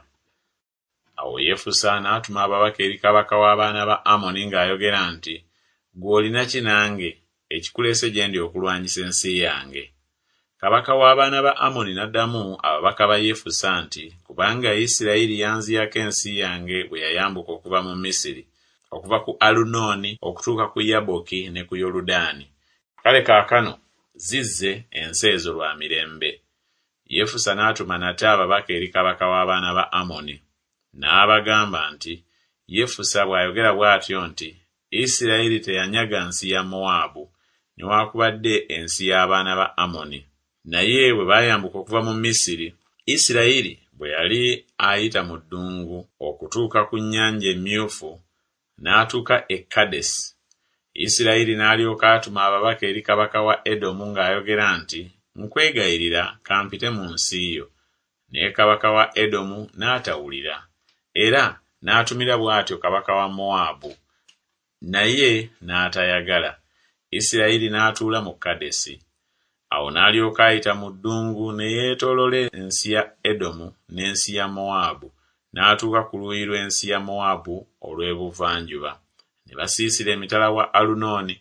Awo Yefusa n'atuma ababaka eri kabaka w'abaana ba Amoni ng'ayogera nti, ggwe olina ki nange ekikuleese gye ndi okulwanyisa ensi yange? Kabaka w'abaana ba Amoni n'addamu ababaka ba Yefusa nti, kubanga Isirayiri yanziyako ensi yange bwe yayambuka okuva mu Misiri, okuva ku Alunooni okutuuka ku Yaboki ne ku Yoludaani. Kale kaakano zizze ensi ezo lwa mirembe. Yefusa n'atuma nate ababaka eri kabaka w'abaana ba Amoni, n'abagamba nti, Yefusa bw'ayogera bw'atyo nti, Isirayiri teyanyaga nsi ya Mowaabu, newaakubadde ensi y'abaana ba Amoni. Naye bwe baayambuka okuva mu Misiri, Isirayiri bwe yali ayita mu ddungu okutuuka ku Nnyanja Emyufu n'atuuka e Kadesi, Isirayiri n'alyoka atuma ababaka eri kabaka wa Edomu ng'ayogera nti, nkwegayirira kampite mu nsi yo. Naye kabaka wa Edomu n'atawulira, era n'atumira bw'atyo kabaka wa Mowaabu, naye n'atayagala. Isirayiri n'atuula mu Kadesi. Awo n'alyoka ayita mu ddungu ne yeetoolola ensi ya Edomu n'ensi ya Mowaabu, n'atuuka ku luuyi lw'ensi ya Mowaabu olw'ebuvanjuba. Ne basiisira emitala wa Alunooni,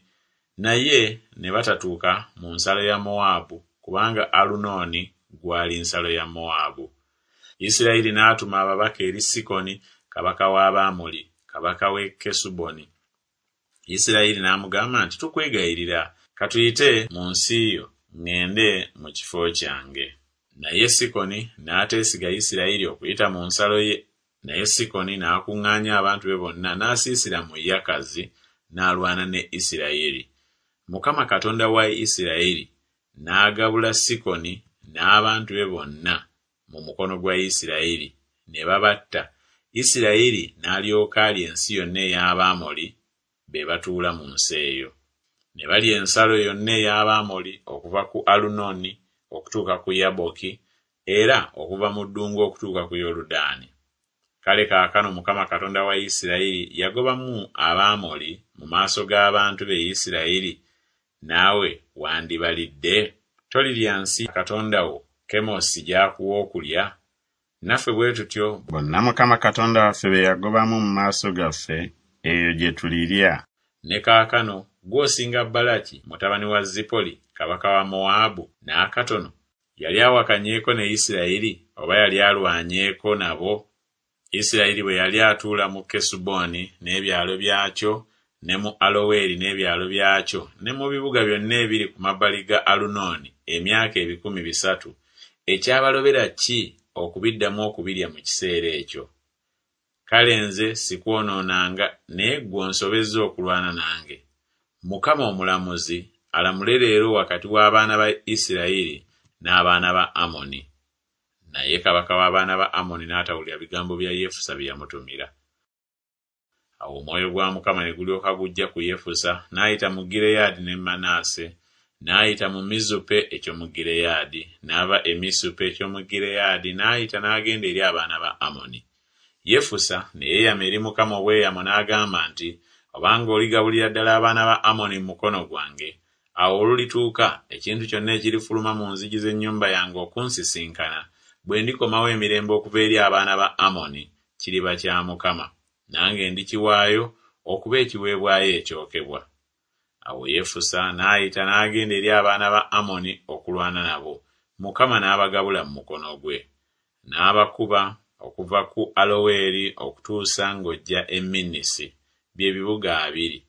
naye ne batatuuka mu nsalo ya Mowaabu, kubanga Alunooni gwali nsalo ya Mowaabu. Isirayiri n'atuma ababaka eri Sikoni kabaka w'Abamoli, kabaka w'e Kesuboni. Isirayiri n'amugamba nti, tukwegayirira katuyite mu nsi yo, ŋŋende mu kifo kyange. Naye Sikoni n'ateesiga Isirayiri okuyita mu nsalo ye. Naye Sikoni n'akuŋŋaanya abantu be bonna n'asiisira mu Yakazi n'alwana ne Isirayiri. Mukama Katonda wa Isirayiri n'agabula Sikoni n'abantu be bonna mu mukono gwa Isirayiri, ne babatta. Isirayiri n'alyoka alya ensi yonna ey'Abamoli be batuula mu nsi eyo. Ne balya ensalo yonna ey'Abamoli okuva ku Alunooni okutuuka ku Yaboki, era okuva mu ddungu okutuuka ku Yoludaani. Kale kaakano Mukama Katonda wa Isirayiri yagobamu Abamoli mu maaso g'abantu be Isirayiri, naawe wandibalidde? Tolirya nsi Katonda wo Kemosi gy'akuwa okulya? Naffe bwe tutyo bonna Mukama Katonda waffe be yagobamu mu maaso gaffe, eyo gye tulirya. Ne kaakano gw'osinga Balaki mutabani wa Zipoli kabaka wa Mowaabu n'akatono, yali awakanyeeko ne Isirayiri oba yali alwanyeeko nabo? Isirayiri bwe yali atuula mu Kesuboni n'ebyalo byakyo, ne mu Aloweri n'ebyalo byakyo, ne mu bibuga byonna ebiri ku mabbali ga Alunooni emyaka 300, ekyabalobera ki okubiddamu okubirya mu kiseera ekyo? Kale nze sikwonoonanga, naye ggwe onsobezza okulwana nange. Mukama omulamuzi alamule leero wakati w'abaana ba Isirayiri n'abaana ba Amoni. Naye kabaka w'abaana ba Amoni n'atawulira bigambo bya Yefusa bye yamutumira. Awo omwoyo gwa Mukama ne gulyoka gujja ku Yefusa, n'ayita mu Gireyaadi ne Manaase, n'ayita mu Mizupe eky'omu Gireyaadi, n'ava e Misupe eky'omu Gireyaadi, n'ayita n'agenda eri abaana ba Amoni. Yefusa ne yeeyama eri Mukama obweyamo n'agamba nti, obanga oligabulira ddala abaana ba Amoni mu mukono gwange, awo olulituuka ekintu kyonna ekirifuluma mu nzigi z'ennyumba yange okunsisinkana, bwe ndikomawo emirembe okuva eri abaana ba Amoni, kiriba kya Mukama, nange ndikiwaayo okuba ekiweebwayo ekyokebwa. Awo Yefusa n'ayita n'agenda eri abaana ba Amoni okulwana nabo. Mukama n'abagabula mu mukono gwe, n'abakuba okuva ku Aloweri okutuusa ng'ojja e Minnisi, bye bibuga 2,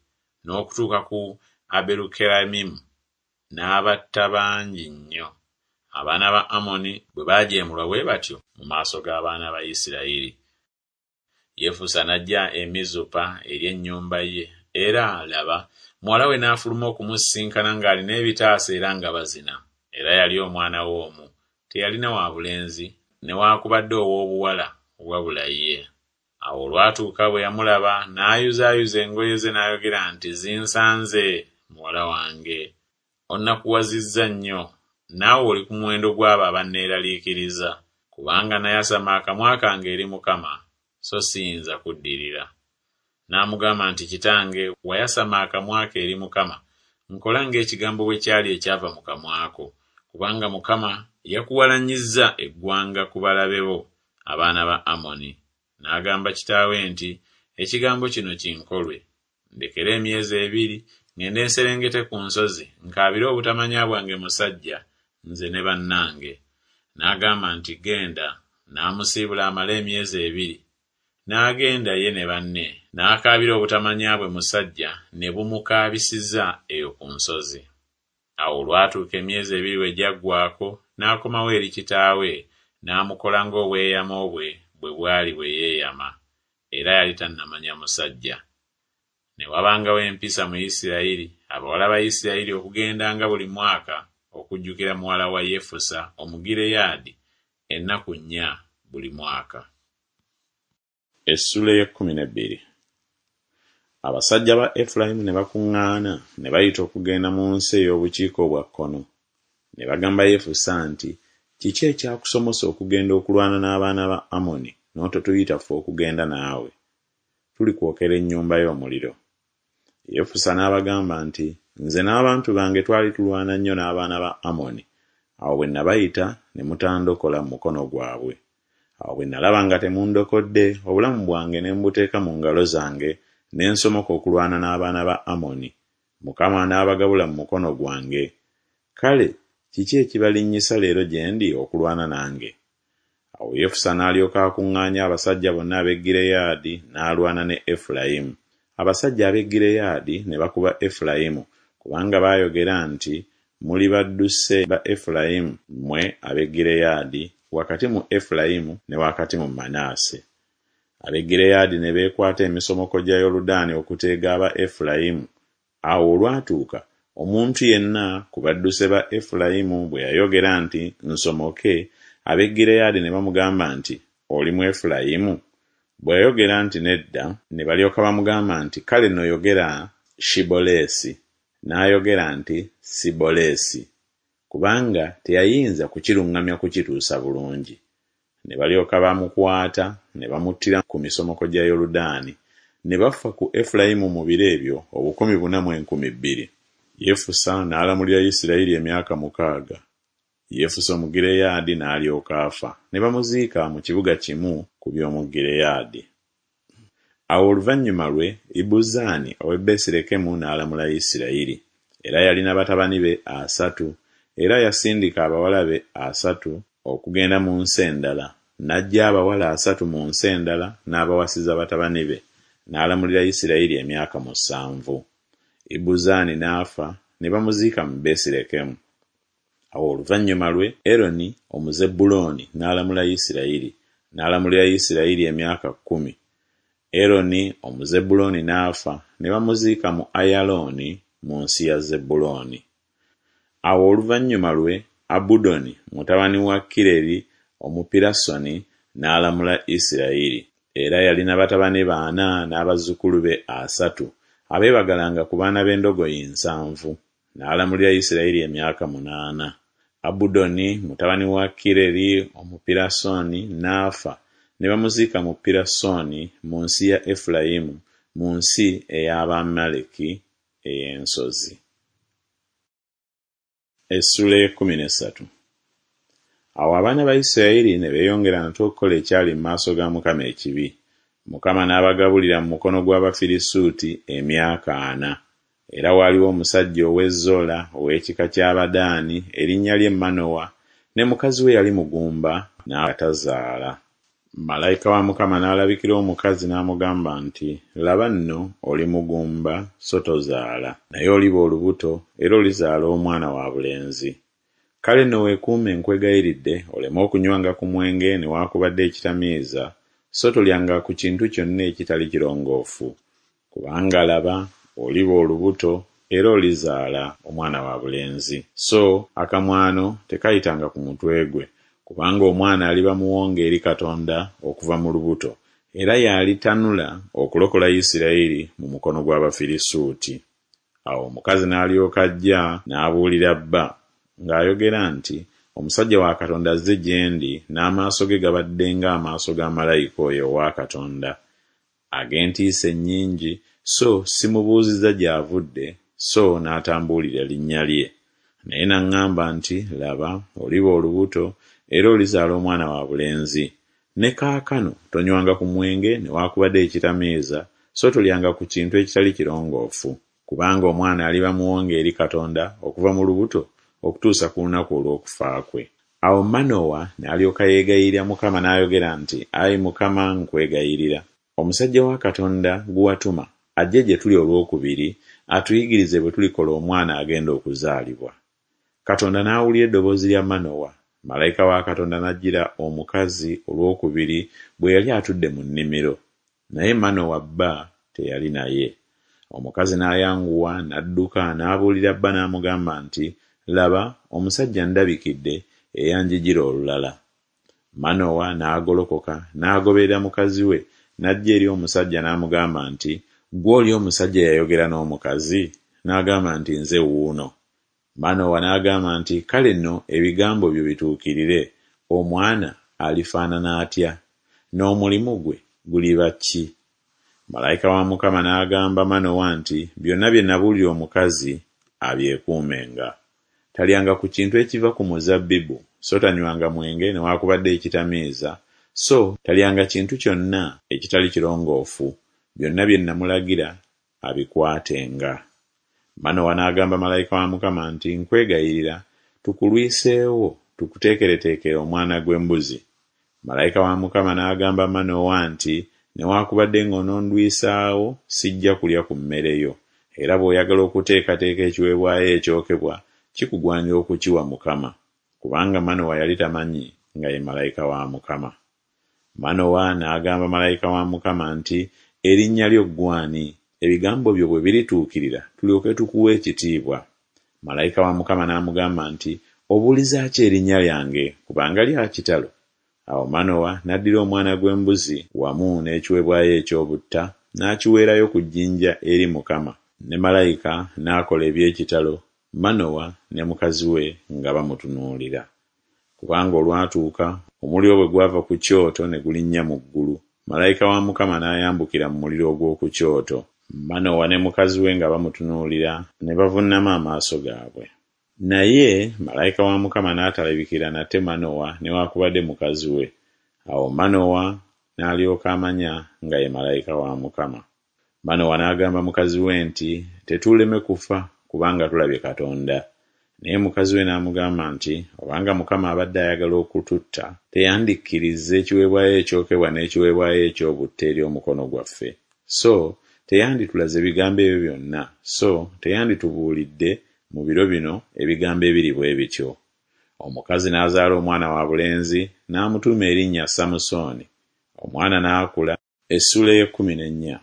n'okutuuka ku Aberukeramimu n'abatta bangi nnyo. Abaana ba Amoni bwe baajeemulwa bwe batyo mu maaso g'abaana ba Isirayiri. Yefusa n'ajja e Mizupa eri ennyumba ye, era laba muwala we n'afuluma okumusisinkana ng'alina ebitaasa era nga bazina. Era yali omwana we omu, teyalina wabulenzi newaakubadde ow'obuwala wabula ye. Awo olwatuuka bwe yamulaba n'ayuzaayuza engoye ze n'ayogera nti, "Zinsanze, muwala wange, onnakuwazizza nnyo, naawe oli ku muwendo gw'abo abanneeraliikiriza, kubanga nayasama akamwa kange eri Mukama, so siyinza kuddirira." N'amugamba nti, "Kitange, wayasama akamwa ke eri Mukama, nkola ng'ekigambo bwe kyali ekyava mu kamwa ko, kubanga Mukama yakuwalanyizza eggwanga ku balabe bo, abaana ba Amoni." N'agamba kitaawe nti, "Ekigambo kino kinkolwe. Ndekere emyezi 2 ngende nserengete ku nsozi, nkaabire obutamanya bwange musajja, nze ne bannange." N'agamba nti, "Genda." N'amusiibula amale emyezi 2. N'agenda ye ne banne, n'akaabira obutamanya bwe musajja, ne bumukaabisiza eyo ku nsozi. Awo olwatuuka emyezi 2 bwe gyaggwaako, n'akomawo eri kitaawe, n'amukola ng'obweyamo bwe bwali bwe yeeyama, era yali tannamanya musajja. Ne wabangawo empisa mu Isirayiri, abawala ba Isirayiri okugendanga buli mwaka okujjukira muwala wa Yefusa Omugireyaadi ennaku 4 buli mwaka. Essula 12. Abasajja ba Efulayimu ne bakuŋŋaana ne bayita okugenda mu nsi ey'obukiika obwa kkono. Ne bagamba Yefusa nti, "Kiki ekyakusomosa okugenda okulwana n'abaana ba Amoni n'ototuyita ffe okugenda naawe? Tuli kwokera ennyumba y'omuliro." Yefusa n'abagamba nti, "Nze n'abantu bange twali tulwana nnyo n'abaana ba Amoni, awo bwe nabayita ne mutandokola mu mukono gwabwe. Awo bwe nalaba nga temundokodde, obulamu bwange ne mbuteeka mu ngalo zange, ne nsomoka okulwana n'abaana ba Amoni. Mukama n'abagabula mu mukono gwange. Kale, kiki ekibalinnyisa leero gye ndi okulwana nange?" Awo Yefusa n'alyoka akuŋŋaanya abasajja bonna ab'e Gireyaadi n'alwana ne Efulayimu. Abasajja ab'e Gireyaadi ne bakuba Efulayimu, kubanga baayogera nti, "Muli badduse ba Efulayimu mmwe ab'e Gireyaadi, wakati mu Efulayimu ne wakati mu Manaase." Ab'e Gireyaadi ne beekwata emisomoko gya Yoludaani okuteega aba Efulayimu. Awo olwatuuka, omuntu yenna ku badduse ba Efulayimu bwe yayogera nti, "Nsomoke," ab'e Gireyaadi ne bamugamba nti, "Oli mu Efulayimu?" Bwe yayogera nti, "Nedda," ne balyoka bamugamba nti, "Kale nno yogera Shiboleesi." N'ayogera nti, "Siboleesi," kubanga teyayinza kukiruŋŋamya kukituusa bulungi. Ne balyoka bamukwata ne bamuttira ku misomoko gya Yoludaani. Ne bafa ku Efulayimu mu biro ebyo 40,200. Yefusa n'alamulira Isirayiri emyaka 6. Yefusa Omugireyaadi n'alyoka afa, ne bamuziika mu kibuga kimu ku by'omu Gireyaadi. Awo oluvannyuma lwe, Ibuzaani ow'e Besirekemu n'alamula Isirayiri, era yalina batabani be 3, era yasindika abawala be 3 okugenda mu nsi endala. N'ajja abawala 3 mu nsi endala n'abawasiza batabani be, n'alamulira Isirayiri emyaka 7. Ibuzaani n'afa, ne bamuziika mu Besirekemu. Awo oluvannyuma lwe, Eroni Omuzebbulooni n'alamula Isirayiri, n'alamulira Isirayiri emyaka 10. Eroni Omuzebbulooni n'afa, ne bamuziika mu Ayalooni mu nsi ya Zebbulooni. Awo oluvannyuma lwe, Abudoni mutabani wa Kireri Omupirasoni n'alamula Isirayiri, era yalina batabani 4 n'abazzukulu be 3 abeebagalanga ku baana b'endogoyi 7. N'alamulira Isirayiri emyaka 8. Abudoni mutabani wa Kireri Omupirasoni n'afa, ne bamuziika mu Pirasoni mu nsi ya Efulayimu, mu nsi ey'Abamaleki ey'ensozi. Essula 13. Awo abaana ba Isirayiri ne beeyongera nate okukola ekyali mu maaso ga Mukama ekibi. Mukama n'abagabulira mu mukono gw'Abafirisuuti emyaka 4. Era waaliwo omusajja ow'e Zola ow'ekika ky'Abadaani erinnya lye Manowa, ne mukazi we yali mugumba n'atazaala. Malayika wa Mukama n'alabikira omukazi n'amugamba nti, laba nno oli mugumba so tozaala, naye oliba olubuto era olizaala omwana wabulenzi. Kale nno weekuume nkwegayiridde oleme okunywanga ku mwenge newaakubadde ekitamiiza, so tolyanga ku kintu kyonna ekitali kirongoofu, kubanga laba oliba olubuto era olizaala omwana wabulenzi. So akamwano tekayitanga ku mutwe gwe, kubanga omwana aliba muwonge eri Katonda okuva mu lubuto, era y'alitanula okulokola Isirayiri mu mukono gw'Abafirisuuti. Awo omukazi n'alyoka ajja n'abuulira bba ng'ayogera nti, omusajja wa Katonda azze gye ndi n'amaaso ge gabadde ng'amaaso ga malayika oyo owa Katonda, ag'entiisa ennyingi, so simubuuzizza gy'avudde, so n'atambuulira linnya lye. Naye n'aŋŋamba nti, laba oliba olubuto era olizaala omwana wabulenzi. Ne kaakano tonywanga ku mwenge newaakubadde ekitamiiza, so tolyanga ku kintu ekitali kirongoofu, kubanga omwana aliba muwonge eri Katonda okuva mu lubuto okutuusa ku lunaku olw'okufa kwe. Awo Manowa n'alyoka yeegayirira Mukama n'ayogera nti, ayi Mukama, nkwegayirira, omusajja wa Katonda gwe watuma ajje gye tuli olwokubiri atuyigirize bwe tulikola omwana agenda okuzaalibwa. Katonda n'awulira eddoboozi lya Manowa. Malayika wa Katonda n'ajjira omukazi olwokubiri bwe yali atudde mu nnimiro, naye Manowa bba teyali naye. Omukazi n'ayanguwa n'adduka n'abuulira bba n'amugamba nti, laba omusajja ndabikidde eyanjijira olulala. Manowa n'agolokoka n'agoberera mukazi we, n'ajja eri omusajja n'amugamba nti, gwe oli omusajja yayogera n'omukazi? N'agamba nti, nze wuuno. Manowa n'agamba nti, kale nno ebigambo byo bituukirire, omwana alifaanana atya, n'omulimu gwe guliba ki? Malayika wa Mukama n'agamba Manowa nti, byonna bye nabuulira omukazi abyekuumenga. Talyanga ku kintu ekiva ku muzabbibu, so tanywanga mwenge newaakubadde ekitamiiza, so talyanga kintu kyonna ekitali kirongoofu, byonna bye namulagira abikwatenga. Manowa n'agamba malayika wa Mukama nti, nkwegayirira tukulwiseewo tukuteekereteekere omwana gw'embuzi. Malayika wa Mukama n'agamba Manowa nti, newaakubadde ng'onondwisaawo sijja kulya ku mmere yo, era bw'oyagala okuteekateeka ekiweebwayo ekyokebwa kikugwanira okukiwa Mukama, kubanga Manowa yali tamanyi nga ye malayika wa Mukama. Manowa n'agamba malayika wa Mukama nti, erinnya lyo ggwani? Ebigambo byo bwe birituukirira tulyoke tukuwa ekitiibwa. Malayika wa Mukama n'amugamba nti, obuuliza ki erinnya lyange, kubanga lya kitalo? Awo Manowa n'addira omwana gw'embuzi wamu n'ekiweebwayo eky'obutta n'akiweerayo ku jjinja eri Mukama, ne malayika n'akola eby'ekitalo, Manowa ne mukazi we nga bamutunuulira. Kubanga olwatuuka omuliro bwe gwava ku kyoto ne gulinnya mu ggulu, malayika wa Mukama n'ayambukira mu muliro ogw'oku kyoto. Manowa ne mukazi we nga bamutunuulira ne bavunnama amaaso gaabwe. Naye malayika wa Mukama n'atalabikira nate Manowa newaakubadde mukazi we. Awo Manowa n'alyoka amanya nga ye malayika wa Mukama. Manowa n'agamba mukazi we nti, tetuuleme kufa kubanga tulabye Katonda. Naye mukazi we n'amugamba nti, obanga Mukama abadde ayagala okututta, teyandikkiriza ekiweebwayo ekyokebwa n'ekiweebwayo eky'obutta eri omukono gwaffe. So teyanditulaze ebigambo ebyo byonna, so teyanditubuulidde mu biro bino ebigambo ebiri bwe bityo. Omukazi n'azaala omwana wabulenzi n'amutuuma erinnya Samusooni. Omwana n'akula. Essula y'e14.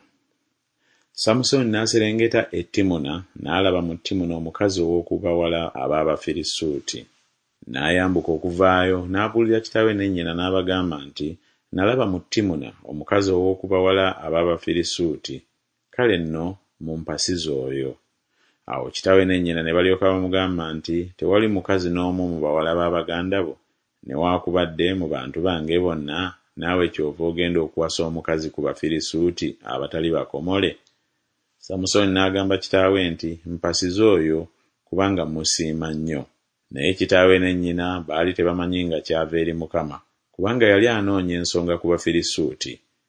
Samusooni n'aserengeta e Timuna n'alaba mu Timuna omukazi ow'oku bawala ab'Abafirisuuti. N'ayambuka okuvaayo n'abuulira kitaawe ne nnyina n'abagamba nti, nalaba mu Timuna omukazi ow'oku bawala ab'Abafirisuuti, kale nno mumpasize oyo. Awo kitaawe ne nnyina ne balyoka bamugamba nti, tewali mukazi n'omu mu bawala b'abaganda bo, newaakubadde mu bantu bange bonna, naawe kyova ogenda okuwasa omukazi ku Bafirisuuti abatali bakomole? Samusooni n'agamba kitaawe nti, mpasize oyo kubanga musiima nnyo. Naye kitaawe ne nnyina baali tebamanyi nga kyava eri Mukama, kubanga yali anoonya ensonga ku Bafirisuuti.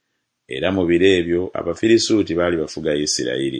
Era mu biro ebyo Abafirisuuti baali bafuga Isirayiri.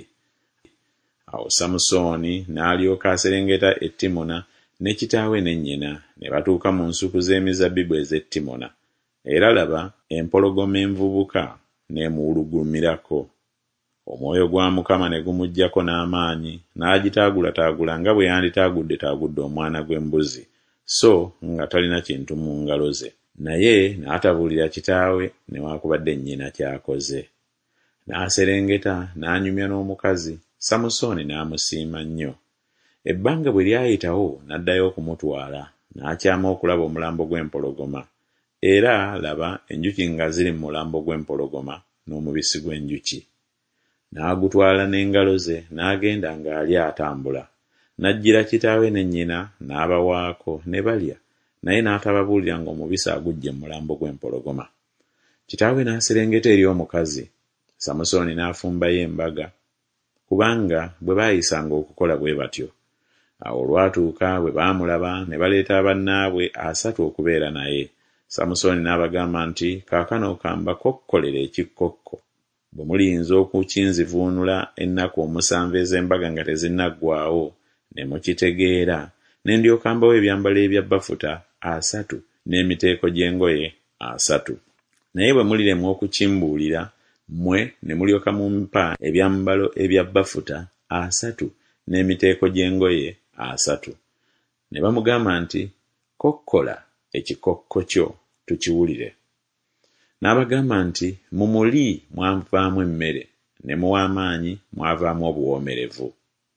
Awo Samusooni n'alyoka aserengeta e Timuna ne kitaawe ne nnyina, ne batuuka mu nsuku z'emizabbibu ez'e Timuna. era laba empologoma envubuka n'emuwulugumirako. Omwoyo gwa Mukama ne gumuggyako n'amaanyi, n'agitaagulataagula nga bwe yanditaagudde omwana gw'embuzi, so nga talina kintu mu ngalo ze. Naye n'atabuulira kitaawe newaakubadde nnyina ky'akoze. N'aserengeta n'anyumya n'omukazi, Samusooni n'amusiima nnyo. Ebbanga bwe lyayitawo n'addayo okumutwala, n'akyama okulaba omulambo gw'empologoma. Era laba enjuki nga ziri mu mulambo gw'empologoma n'omubisi gw'enjuki. N'agutwala n'engalo ze n'agenda ng'ali atambula. N'ajjira kitaawe ne nnyina n'abawaako ne balya, naye n'atababuulira ng'omubisi aguggye mu mulambo gw'empologoma. Kitaawe n'aserengeta eri omukazi. Samusooni n'afumbayo embaga, kubanga bwe baayisanga okukola bwe batyo. Awo olwatuuka bwe baamulaba ne baleeta bannaabwe 3 okubeera naye. Samusooni n'abagamba nti, kaakano kambakokkolera ekikkokko. Bwe muliyinza okukinzivuunula ennaku 7 ez'embaga nga tezinnaggwaawo, ne mukitegeera, ne ndyoka mbawo ebyambalo ebya bafuta 3 n'emiteeko gy'engoye 3. Naye bwe muliremwa okukimbuulira, mmwe ne mulyoka mumpa ebyambalo ebya bafuta 3 n'emiteeko gy'engoye 3. Ne bamugamba nti, kokkola ekikokko kyo tukiwulire. N'abagamba nti, mu muli mwavaamu emmere, ne mu w'amaanyi mwavaamu obuwoomerevu.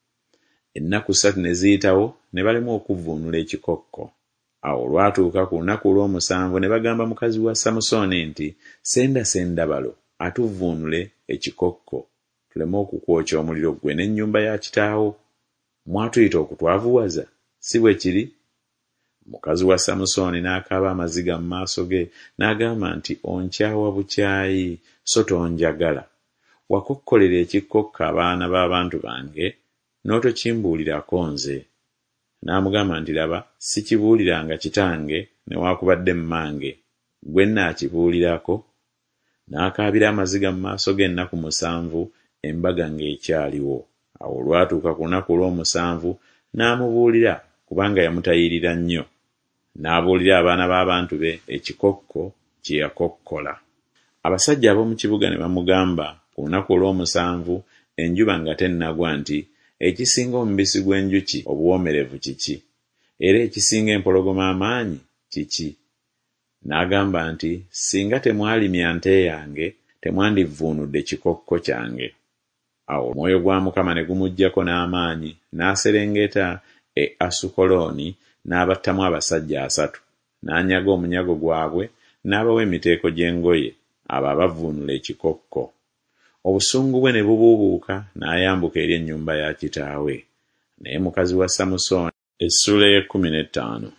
Ennaku 3 ne ziyitawo ne balemwa okuvvuunula ekikokko. Awo olwatuuka ku lunaku olw'omusanvu ne bagamba mukazi wa Samusooni nti, senda balo atuvvuunule ekikokko, tuleme okukwokya omuliro gwe n'ennyumba ya kitaawo. Mwatuyita okutwavuwaza, si bwe kiri? Mukazi wa Samusooni n'akaaba amaziga mu maaso ge, n'agamba nti, onkyawa bukyayi, so tonjagala. Wakokkolera ekikokko abaana b'abantu bange, n'otokimbuulirako nze. N'amugamba nti, laba, sikibuuliranga kitange newaakubadde mmange, gwe nnaakibuulirako. N'akaabira amaziga mu maaso ge ennaku 7, embaga ng'ekyaliwo. Awo olwatuuka ku lunaku olw'omusanvu n'amubuulira, kubanga yamutayirira nnyo. N'abuulira abaana b'abantu be ekikokko kye yakokkola. Abasajja ab'omu kibuga ne bamugamba ku lunaku olw'omusanvu enjuba nga tennagwa nti, ekisinga omubisi gw'enjuki obuwoomerevu kiki? Era ekisinga empologoma amaanyi kiki? N'agamba nti, singa temwalimya nte yange, temwandivvuunudde kikokko kyange. Awo omwoyo gwa Mukama ne gumuggyako n'amaanyi, n'aserengeta Asukolooni n'abattamu abasajja 3, n'anyaga omunyago gwabwe, n'abawa emiteeko gy'engoye, abo abavvuunula ekikokko. Obusungu bwe ne bubuubuuka, n'ayambuka eri ennyumba ya kitaawe. Naye mukazi wa Samusooni, Essula 15.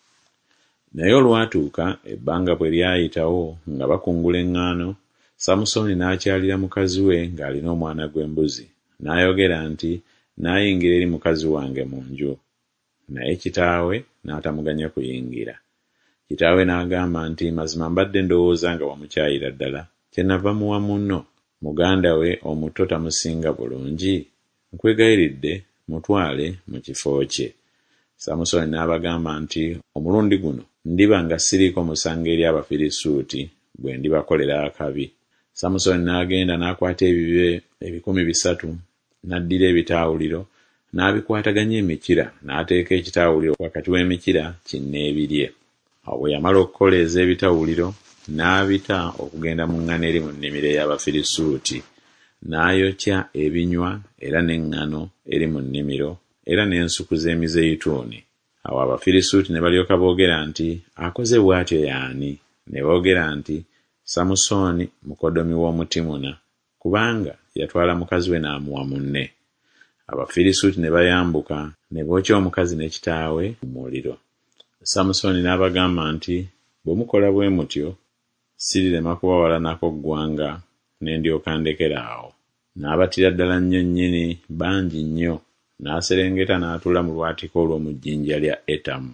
Naye olwatuuka ebbanga bwe lyayitawo nga bakungula eŋŋaano, Samusooni n'akyalira mukazi we ng'alina omwana gw'embuzi, n'ayogera nti, naayingira eri mukazi wange mu nju. Naye kitaawe n'atamuganya kuyingira. Kitaawe n'agamba nti, mazima mbadde ndowooza nga wamukyayira ddala, kyenava muwa munno, muganda we omuto tamusinga bulungi? Nkwegayiridde mutwale mu kifo kye. Samusooni n'abagamba nti, omulundi guno ndiba nga siriiko musango eri Abafirisuuti bwe ndibakolera akabi. Samusooni n'agenda n'akwata ebibe 300, n'addira ebitaawuliro, n'abikwataganya emikira, n'ateeka ekitaawuliro wakati w'emikira kinneebirye. Awo bwe yamala okukola ez'ebitawuliro, n'abita okugenda mu ŋŋano eri mu nnimiro ey'Abafirisuuti, n'ayokya ebinywa era n'eŋŋano eri mu nnimiro, era n'ensuku z'emizeyituuni. Awo Abafirisuuti ne balyoka boogera nti, akoze bw'atyo y'ani? Ne boogera nti, Samusooni mukodomi w'Omutimuna, kubanga yatwala mukazi we n'amuwa munne. Abafirisuuti ne bayambuka ne bookya omukazi ne kitaawe mu muliro. Samusooni n'abagamba nti, bwe mukola bwe mutyo, sirirema kubawalanako ggwanga ne ndyoka ndekera awo. N'abatira ddala nnyo nnyini bangi nnyo, n'aserengeta n'atuula mu lwatika olw'omu jjinja lya Etamu.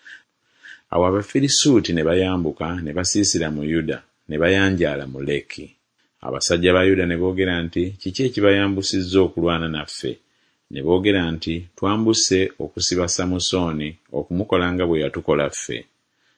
Awo Abafirisuuti ne bayambuka ne basiisira mu Yuda, ne bayanjaala mu Leki. Abasajja ba Yuda ne boogera nti, kiki ekibayambusizza okulwana naffe? Ne boogera nti, twambuse okusiba Samusooni okumukola nga bwe yatukola ffe.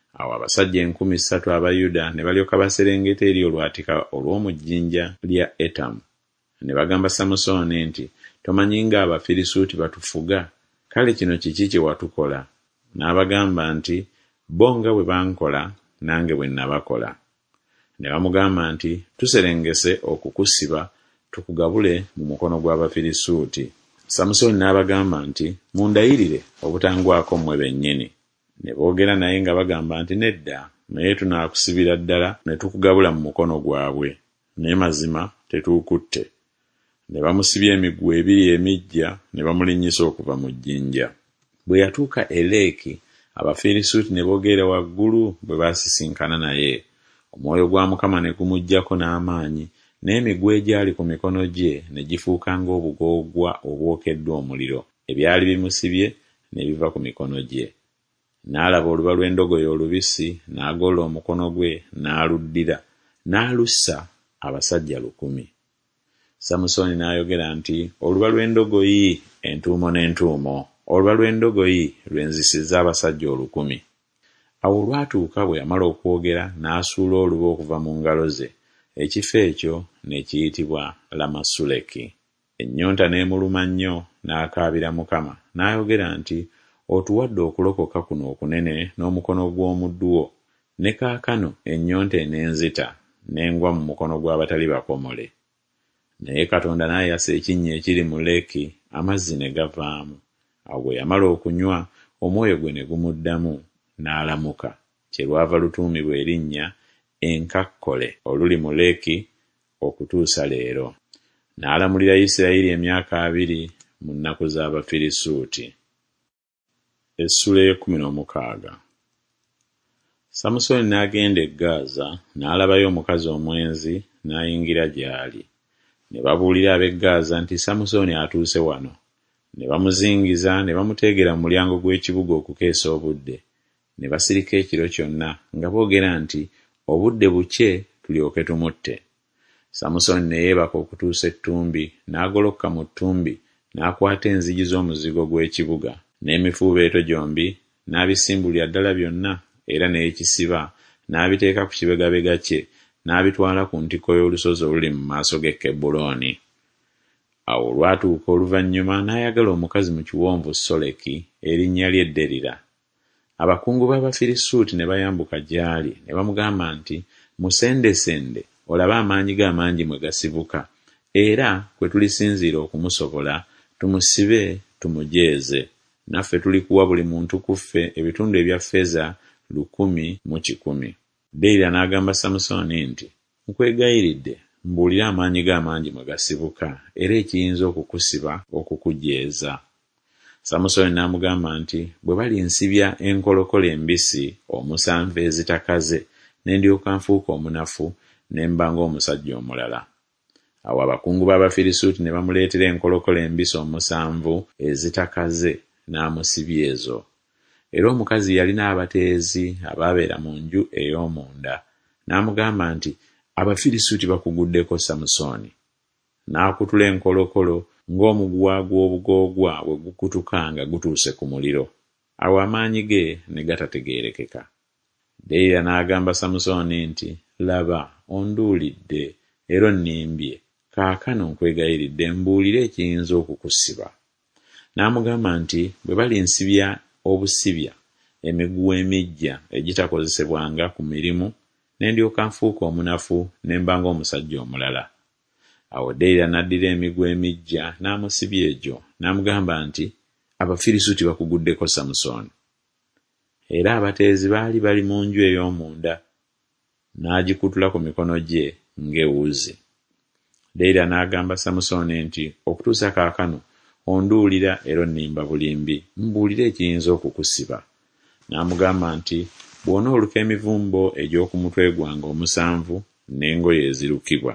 Awo abasajja 3,000 Abayuda ne balyoka baserengeta eri olwatika olw'omu jjinja lya Etamu. Ne bagamba Samusooni nti, "Tomanyi ng'Abafirisuuti batufuga? Kale kino kiki kye watukola?" N'abagamba nti, "Bo nga bwe bankola, nange bwe nabakola." Ne bamugamba nti, "Tuserengese okukusiba tukugabule mu mukono gw'Abafirisuuti." Samusooni n'abagamba nti, "Mundayirire obutangwako mmwe bennyini." Ne boogera naye nga bagamba nti, "Nedda, naye tunaakusibira ddala ne tukugabula mu mukono gwabwe. Naye mazima tetuukutte." Ne bamusibya emiguwa 2 emiggya ne bamulinnyisa okuva mu jjinja. Bwe yatuuka e Leeki, Abafirisuuti ne boogera waggulu bwe baasisinkana naye. Omwoyo gwa Mukama ne gumuggyako n'amaanyi, n'emiguwa egyali ku mikono gye ne gifuuka ng'obugoogwa obwokeddwa omuliro. Ebyali bimusibye ne biva ku mikono gye. N'alaba oluba lw'endogoyi olubisi, n'agolola omukono gwe n'aluddira, n'alussa abasajja 10,000. Samusooni n'ayogera nti, "Oluba lw'endogoyi entuumo n'entuumo, oluba lw'endogoyi lwenzisizza abasajja 10,000. Awo olwatuuka bwe yamala okwogera n'asuula oluba okuva mu ngalo ze. Ekifo ekyo ne kiyitibwa Lamasuleki. Ennyonta n'emuluma nnyo n'akaabira Mukama, n'ayogera nti, "Otuwadde okulokoka kuno okunene n'omukono gw'omuddu wo, ne kaakano ennyonta enenzita n'engwa mu mukono gw'abatali bakomole." Naye Katonda n'ayasa ekinnya ekiri mu Leeki, amazzi ne gavaamu. Awo bwe yamala okunywa, omwoyo gwe ne gumuddamu, n'alamuka. Kyerwava lutuumibwa erinnya Enkakkole oluli mu Leeki okutuusa leero. N'alamulira Isirayiri emyaka 20 mu nnaku z'Abafirisuuti. Essula 16. Samusooni n'agenda e Gaaza, n'alabayo omukazi omwenzi, n'ayingira gy'ali. Ne babuulira ab'e Gaaza nti Samusooni atuuse wano. Ne bamuzingiza ne bamuteegera mu mulyango gw'ekibuga okukeesa obudde. Ne basirika ekiro kyonna nga boogera nti, "Obudde bukye tulyoke tumutte." Samusooni ne yeebaka okutuusa ettumbi, n'agoloka mu ttumbi, n'akwata enzigi z'omuzigo gw'ekibuga n'emifuubeeto gyombi, n'abisimbulira ddala byonna, era n'ekisiba n'abiteeka ku kibegabega kye, n'abitwala ku ntikko y'olusozi oluli mu maaso g'e Kebbulooni. Awo olwatuuka oluvannyuma n'ayagala omukazi mu kiwonvu Soleki erinnya lye Derira. Abakungu b'Abafirisuuti ne bayambuka gy'ali ne bamugamba nti, "Musendesende olabe amaanyi ge amangi mwe gasibuka, era kwe tulisinziira okumusobola tumusibe tumujeeze. Naffe tulikuwa buli muntu ku ffe ebitundu ebya ffeeza 1,000 mu 1,000. Derira n'agamba Samusooni nti, "Nkwegayiridde, mbuulira amaanyi ge amangi mwe gasibuka, era ekiyinza okukusiba okukujeeza." Samusooni n'amugamba nti, "Bwe balinsibya enkolokolo embisi 7 ezitakaze, ne ndyoka nfuuka omunafu, ne mba ng'omusajja omulala." Awo abakungu b'Abafirisuuti ne bamuleetera enkolokolo embisi 7 ezitakaze, n'amusibya ezo. Era omukazi yalina abateezi abaabeera mu nju ey'omunda. N'amugamba nti, "Abafirisuuti bakuguddeko Samusooni." N'akutula enkolokolo ng'omuguwa gw'obugoogwa bwe gukutuka nga gutuuse ku muliro. Awo amaanyi ge ne gatategeerekeka. Derira n'agamba Samusooni nti, "Laba, onduulidde era onnimbye. Kaakano nkwegayiridde mbuulire ekiyinza okukusiba." N'amugamba nti, "Bwe balinsibya obusibya emiguwa emiggya egitakozesebwanga ku mirimu, ne ndyoka nfuuka omunafu, ne mba ng'omusajja omulala." Awo Derira n'addira emiguwa emiggya n'amusibya egyo, n'amugamba nti, "Abafirisuuti bakuguddeko Samusooni." Era abateezi baali bali mu nju ey'omunda. N'agikutula ku mikono gye ng'ewuzi. Derira n'agamba Samusooni nti, "Okutuusa kaakano onduulira era onnimba bulimbi, mbuulire ekiyinza okukusiba." N'amugamba nti, "Bw'onooluka emivumbo egy'oku mutwe gwange 7 n'engoye ezirukibwa."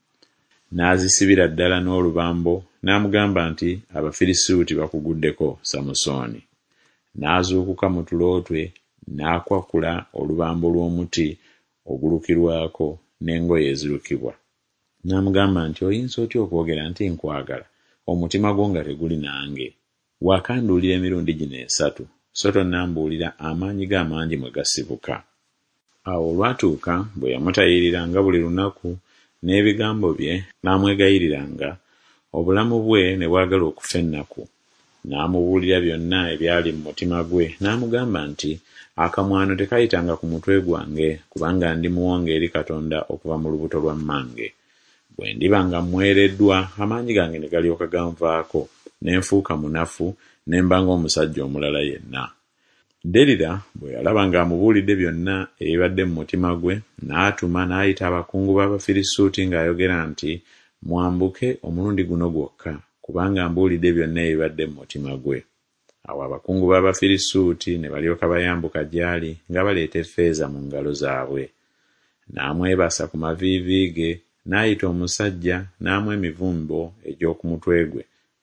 N'azisibira ddala n'olubambo, n'amugamba nti, "Abafirisuuti bakuguddeko Samusooni." N'azuukuka mu tulo twe, n'akwakula olubambo lw'omuti ogulukirwako n'engoye ezirukibwa. N'amugamba nti, "Oyinza otya okwogera nti nkwagala, omutima gwo nga teguli nange? Waakanduulira emirundi gino 3, so tonnambuulira amaanyi ge amangi mwe gasibuka. Awo olwatuuka bwe yamutayiriranga buli lunaku n'ebigambo bye n'amwegayiriranga, obulamu bwe ne bwagala okufa ennaku. N'amubuulira byonna ebyali mu mutima gwe, n'amugamba nti, akamwano tekayitanga ku mutwe gwange, kubanga ndi muwonge eri Katonda okuva mu lubuto lwa mmange. Bwe ndiba nga mmwereddwa, amaanyi gange ne galyoka ganvaako, ne nfuuka munafu, ne mba ng'omusajja omulala yenna. Delila bwe yalaba ng'amubuulidde byonna ebibadde mu mutima gwe, n'atuma n'ayita abakungu b'Abafirisuuti ng'ayogera nti, mwambuke omulundi guno gwokka, kubanga mbuulidde byonna ebibadde mu mutima gwe. Awo abakungu b'Abafirisuuti ne balyoka bayambuka gy'ali nga baleeta effeeza mu ngalo zaabwe. N'amwebasa ku maviivi ge, n'ayita omusajja n'amwa emivumbo egy'oku mutwe gwe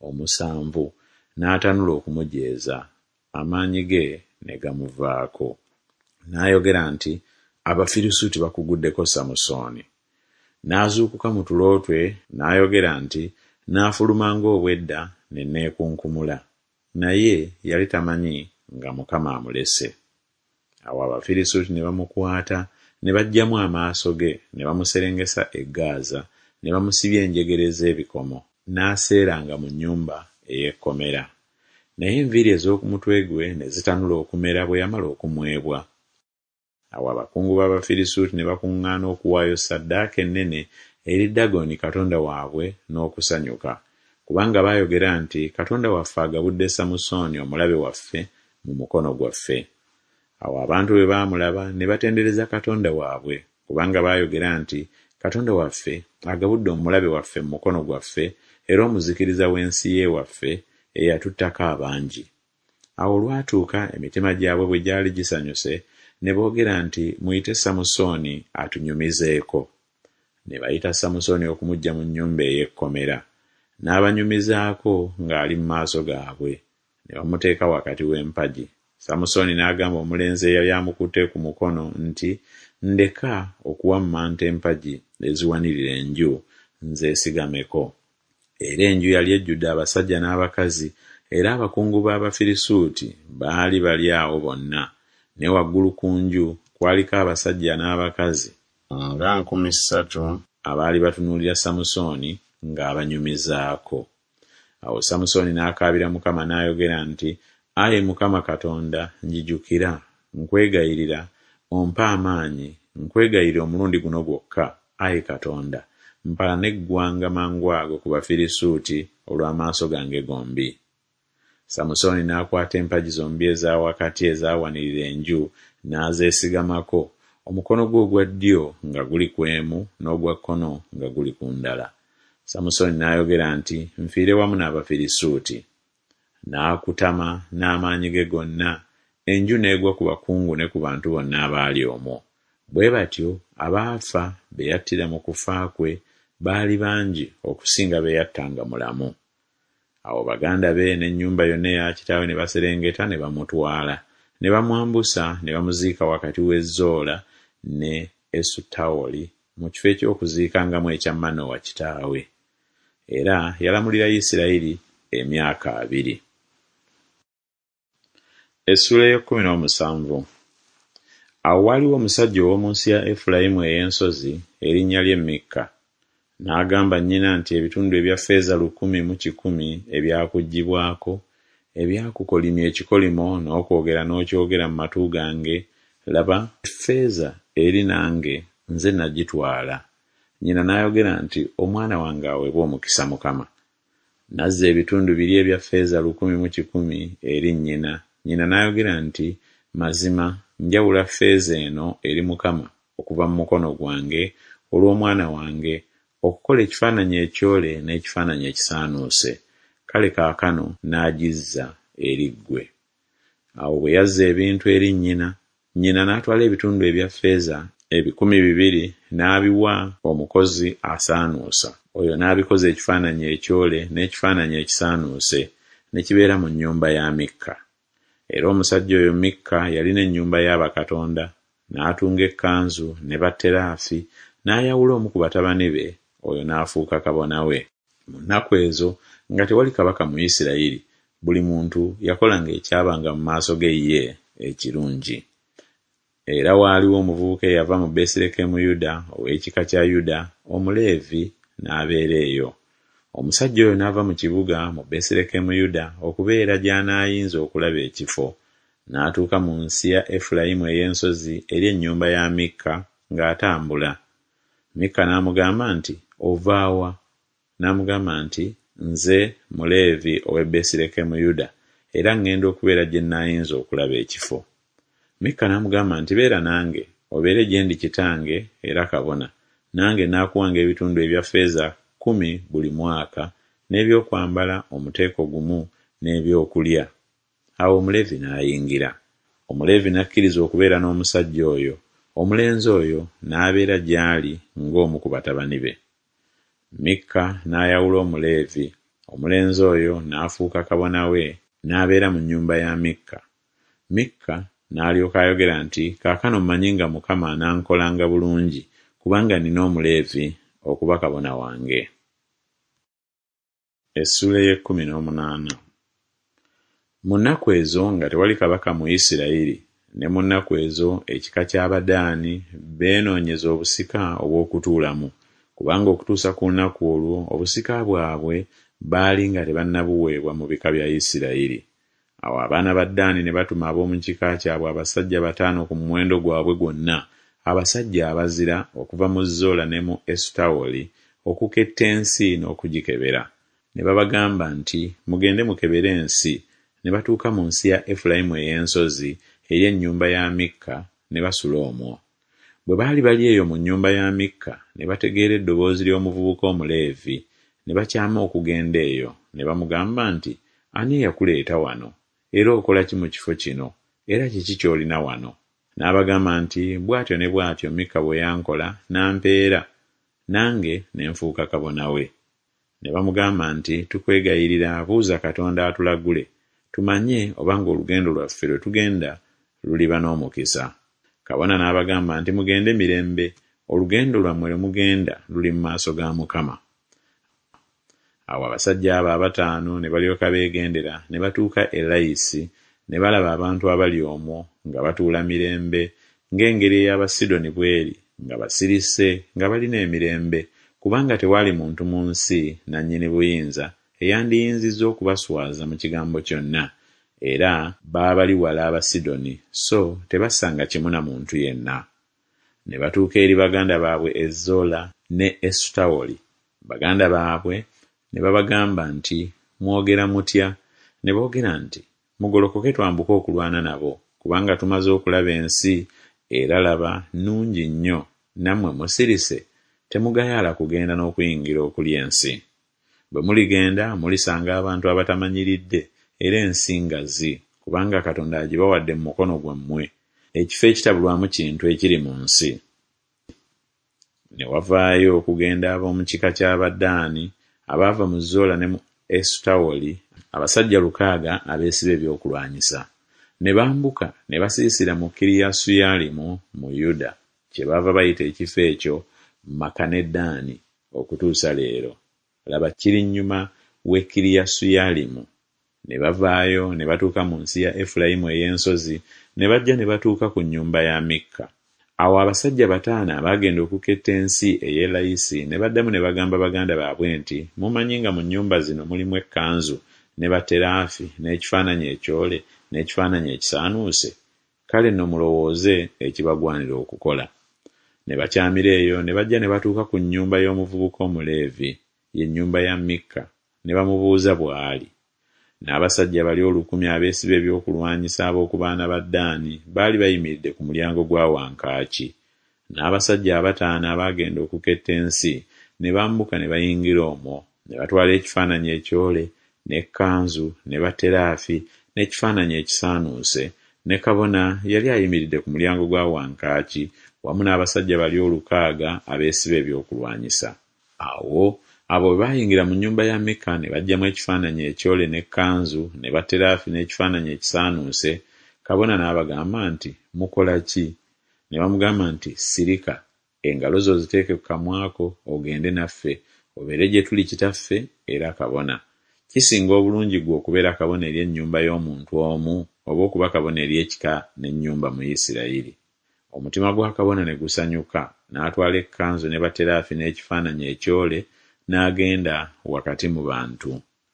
7, n'atanula okumujeeza. Amaanyi ge ne gamuvaako. N'ayogera nti, Abafirisuuti bakuguddeko Samusooni. N'azuukuka mu tulo twe, n'ayogera nti, n'afuluma ng'obwedda ne neekunkumula. Naye yali tamanyi nga Mukama amulese. Awo Abafirisuuti ne bamukwata, ne baggyamu amaaso ge, ne bamuserengesa e Gaaza, ne bamusibya enjegere z'ebikomo, n'aseeranga mu nnyumba ey'ekkomera. Naye enviiri ez'oku mutwe gwe ne zitanula okumera bwe yamala okumwebwa. Awo abakungu b'Abafirisuuti ne bakuŋŋaana okuwaayo ssaddaaka ennene eri Dagoni katonda waabwe n'okusanyuka, kubanga baayogera nti, Katonda waffe agabudde Samusooni omulabe waffe mu mukono gwaffe. Awo abantu bwe baamulaba ne batendereza Katonda waabwe, kubanga baayogera nti, Katonda waffe agabudde omulabe waffe mu mukono gwaffe, era omuzikiriza w'ensi ye waffe eyatuttako abangi. Awo olwatuuka emitima gyabwe bwe gyali gisanyuse, ne boogera nti, muyite Samusooni atunyumizeeko. Ne bayita Samusooni okumuggya mu nnyumba ey'ekkomera. N'abanyumizaako ng'ali mu maaso gaabwe, ne bamuteeka wakati w'empagi. Samusooni n'agamba omulenzi eyali amukutte ku mukono nti, ndeka okuwammanta empagi eziwanirira enju, nzeesigameko. Era enju yali ejjudde abasajja n'abakazi, era abakungu b'Abafirisuuti baali bali awo bonna, ne waggulu ku nju kwaliko abasajja n'abakazi nga 3,000 abaali batunuulira Samusooni ng'abanyumizaako. Awo Samusooni n'akaabira Mukama n'ayogera nti, Ayi Mukama Katonda, njijukira, nkwegayirira, ompe amaanyi, nkwegayirira omulundi guno gwokka, Ayi Katonda, mpala n'eggwanga mangwago ku Bafirisuuti olw'amaaso gange gombi. Samusooni n'akwata empagi zombi eza wakati ezaawanirira enju, n'azeesigamako, omukono gwe ogwa ddyo nga guli ku emu n'ogwa kkono nga guli ku ndala. Samusooni n'ayogera nti, nfiire wamu n'Abafirisuuti. N'akutama n'amaanyi ge gonna, enju n'egwa ku bakungu ne ku bantu bonna abaali omwo. Bwe batyo abaafa be yattira mu kufa kwe baali bangi okusinga be yattanga mulamu. Awo baganda be n'ennyumba yonna eya kitaawe ne baserengeta ne bamutwala, ne bamwambusa ne bamuziika wakati w'e Zola ne Esutawoli mu kifo eky'okuziikangamu ekya Manowa kitaawe. Era yalamulira Isirayiri emyaka 2. Essula ey'E17. Awo waaliwo omusajja ow'omu nsi ya Efulayimu ey'ensozi erinnya lye Mikka. N'agamba nnyina nti, ebitundu ebya ffeeza 1,000 ebyakuggyibwako, ebyakukolimya ekikolimo n'okwogera n'okyogera mu matu gange, laba effeeza eri nange nze nagitwala. Nnyina n'ayogera nti, omwana wange aweebwe omukisa Mukama. N'azza ebitundu 2 ebya ffeeza 1,000 eri nnyina. Nnyina n'ayogera nti, mazima njawula ffeeza eno eri Mukama okuva mu mukono gwange olw'omwana wange, okukola ekifaananyi ekyole n'ekifaananyi ekisaanuuse. Kale kaakano n'agizza eri ggwe. Awo bwe yazza ebintu eri nnyina, nnyina n'atwala ebitundu ebya ffeeza 200 n'abiwa omukozi asaanuusa. Oyo n'abikoza ekifaananyi ekyole n'ekifaananyi ekisaanuuse, ne kibeera mu nnyumba ya Mikka. Era omusajja oyo Mikka yalina ennyumba y'abakatonda, n'atunga ekkanzu ne batteraafi, n'ayawula omu ku batabani be, oyo n'afuuka kabona we. Mu nnaku ezo nga tewali kabaka mu Isirayiri, buli muntu yakolanga ekyabanga mu maaso ge ye ekirungi. Era waaliwo omuvubuka eyava mu Besirekemu Yuda ow'ekika kya Yuda, Omuleevi, n'abeera eyo. Omusajja oyo n'ava mu kibuga mu Besirekemu Yuda okubeera gy'anaayinza okulaba ekifo, n'atuuka mu nsi ya Efulayimu ey'ensozi eri ennyumba ya Mikka ng'atambula. Mikka n'amugamba nti, "Ova wa?" N'amugamba nti, "Nze Muleevi ow'e Besirekemu Yuda, era ngenda okubeera gye nnaayinza okulaba ekifo." Mikka n'amugamba nti, "Beera nange, obeere gye ndi kitange era kabona, nange naakuwanga ebitundu ebya ffeeza 10 buli mwaka, n'ebyokwambala omuteeko gumu, n'ebyokulya." Awo Omuleevi n'ayingira. Omuleevi n'akkiriza okubeera n'omusajja oyo. Omulenzi oyo n'abeera gy'ali ng'omu ku batabani be. Mikka n'ayawula Omuleevi. Omulenzi oyo n'afuuka kabona we, n'abeera mu nnyumba ya Mikka. Mikka n'alyoka ayogera nti, "Kaakano mmanyi nga Mukama anankolanga bulungi, kubanga nina Omuleevi okuba kabona wange." Essula y'e18. Mu nnaku ezo nga tewali kabaka mu Isirayiri, ne mu nnaku ezo ekika ky'Abadaani beenoonyeza obusika obw'okutuulamu, kubanga okutuusa ku lunaku olwo obusika bwabwe baali nga tebannabuweebwa mu bika bya Isirayiri. Awo abaana ba Ddaani ne batuma ab'omu kika kyabwe abasajja 5 ku muwendo gwabwe gwonna, abasajja abazira okuva mu Zola ne mu Esutawoli, okuketta ensi n'okugikebera. Ne babagamba nti, "Mugende mukebere ensi." Ne batuuka mu nsi ya Efulayimu ey'ensozi eri ennyumba ya Mikka, ne basula omwo. Bwe baali bali eyo mu nnyumba ya Mikka, ne bategeera eddoboozi ly'omuvubuka Omuleevi, ne bakyama okugenda eyo. Ne bamugamba nti, "Ani eyakuleeta wano? Era okola ki mu kifo kino? Era kiki ky'olina wano?" N'abagamba nti, "Bw'atyo ne bw'atyo Mikka bwe yankola n'ampeera, nange ne nfuuka kabona we." Ne bamugamba nti, "Tukwegayirira, buuza Katonda atulagule, tumanye obanga olugendo lwaffe lwe tugenda luliba n'omukisa." Kabona n'abagamba nti, "Mugende mirembe, olugendo lwammwe lwe mugenda luli mu maaso ga Mukama." Awo abasajja abo 5 ne balyoka beegendera, ne batuuka e Layisi, ne balaba abantu abali omwo nga batuula mirembe, ng'engeri ey'Abasidoni bw'eri, nga basirise, nga balina emirembe, kubanga tewaali muntu mu nsi nannyini buyinza eyandiyinzizza okubaswaza mu kigambo kyonna, era baabali wala Abasidoni, so tebassanga kimu na muntu yenna. Ne batuuka eri baganda baabwe e Zola ne Esutawoli. Baganda baabwe ne babagamba nti, "Mwogera mutya?" Ne boogera nti, "Mugolokoke twambuke okulwana nabo, kubanga tumaze okulaba ensi, era laba nnungi nnyo, nammwe musirise, temugayaala kugenda n'okuyingira okulya ensi. Bwe muligenda mulisanga abantu abatamanyiridde, era ensi ngazi, kubanga Katonda agibawadde mu mukono gwammwe, ekifo ekitabulwamu kintu ekiri mu nsi." Ne wavaayo okugenda ab'omu kika ky'Abadaani abaava mu Zola ne mu Esutawoli, abasajja 600 abeesiba ebyokulwanyisa. Ne bambuka ne basiisira mu Kiriyasuyalimu mu Yuda, kyebaava bayita ekifo ekyo Makaneddaani okutuusa leero. Laba kiri nnyuma w'e Kiriyasuyalimu. Ne bavaayo ne batuuka mu nsi ya Efulayimu ey'ensozi, ne bajja ne batuuka ku nnyumba ya Mikka. Awo abasajja 5 abaagenda okuketta ensi ey'e Layisi ne baddamu ne bagamba baganda baabwe nti, "Mumanyi nga mu nnyumba zino mulimu ekkanzu, ne bateraafi, n'ekifaananyi ekyole, n'ekifaananyi ekisaanuuse. Kale nno mulowooze ekibagwanira okukola." Ne bakyamira eyo ne bajja ne batuuka ku nnyumba y'omuvubuka Omuleevi, ye nnyumba ya Mikka, ne bamubuuza bw'ali. N'abasajja bali 10 abeesiba ebyokulwanyisa ab'oku baana ba Ddaani baali bayimiridde ku mulyango gwa wankaaki. N'abasajja 5 abaagenda okuketta ensi ne bambuka ne bayingira omwo, ne batwala ekifaananyi ekyole, n'ekkanzu, ne bateraafi, n'ekifaananyi ekisaanuuse, ne kabona yali ayimiridde ku mulyango gwa wankaaki wamu n'abasajja bali 600 abeesiba ebyokulwanyisa. Awo abo bwe baayingira mu nnyumba ya Mikka ne baggyamu ekifaananyi ekyole n'ekkanzu, ne bateraafi, n'ekifaananyi ekisaanuuse. Kabona n'abagamba nti, "Mukola ki?" Ne bamugamba nti, "Sirika, engalo zo ziteeke ku kamwako, ogende naffe, obeere gye tuli kitaffe era kabona." Kisinga obulungi gwe okubeera kabona eri ennyumba y'omuntu omu oba okuba kabona eri ekika n'ennyumba mu Isirayiri. Omutima gwa kabona ne gusanyuka, n'atwala ekkanzu ne bateraafi n'ekifaananyi ekyole n'agenda wakati mu bantu.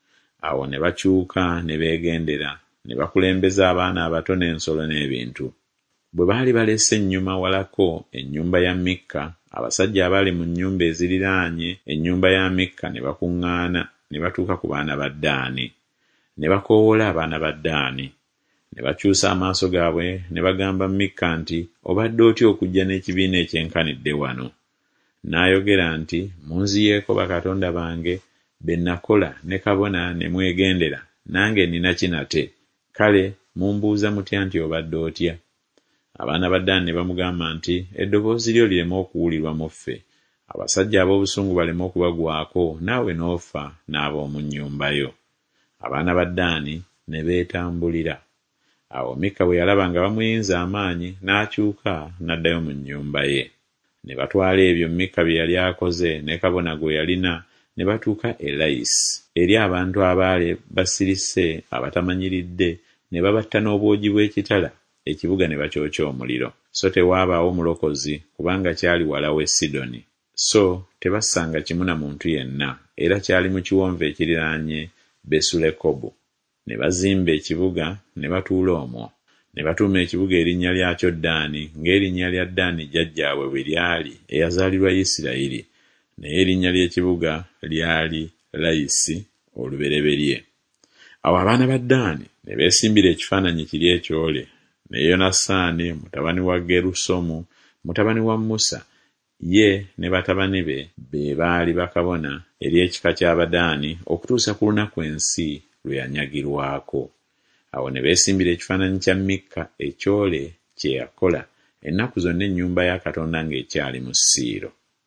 Awo ne bakyuka ne beegendera, ne bakulembeza abaana abato n'ensolo n'ebintu. Bwe baali balese ennyuma walako ennyumba ya Mikka, abasajja abaali mu nnyumba eziriraanye ennyumba ya Mikka ne bakuŋŋaana ne batuuka ku baana ba Ddaani. Ne bakoowoola abaana ba Ddaani. Ne bakyusa amaaso gaabwe ne bagamba Mikka nti, "Obadde otya okujja n'ekibiina ekyenkanidde wano?" N'ayogera nti, "Munziyeeko bakatonda bange be nakola ne kabona ne mwegendera, nange nina kinate. Kale mumbuuza mutya nti obadde otya?" Abaana ba Ddaani ne bamugamba nti, "Eddoboozi lyo lireme okuwulirwa mu ffe, abasajja ab'obusungu baleme okubagwako, naawe n'ofa n'ab'omu nnyumba yo." Abaana ba Ddaani ne beetambulira. Awo Mikka bwe yalaba nga bamuyinza amaanyi, n'akyuka n'addayo mu nnyumba ye. Ne batwala ebyo Mikka bye yali akoze ne kabona gwe yalina, ne batuuka e Layisi eri abantu abaali basirise abatamanyiridde, ne babatta n'obwogi bw'ekitala, ekibuga ne bakyokya omuliro. So tewaabaawo mulokozi, kubanga kyali wala w'e Sidoni. So tebassanga kimu na muntu yenna, era kyali mu kiwonvu ekiriraanye Besulekobu. Ne bazimba ekibuga ne batuula omwo. Ne batuuma ekibuga erinnya lyakyo Ddaani, ng'erinnya lya Ddaani jjajjaabwe bwe lyali eyazaalirwa Isirayiri, naye erinnya ly'ekibuga lyali Layisi olubereberye. Awo abaana ba Ddaani ne beesimbira ekifaananyi kiri ekyole, ne Yonasaani mutabani wa Gerusomu mutabani wa Musa, ye ne batabani be baali bakabona eri ekika ky'Abadaani okutuusa ku lunaku ensi lwe yanyagirwako. Awo ne beesimbira ekifaananyi kya Mikka ekyole kye yakola ennaku zonna ennyumba ya Katonda ng'ekyali mu Siiro.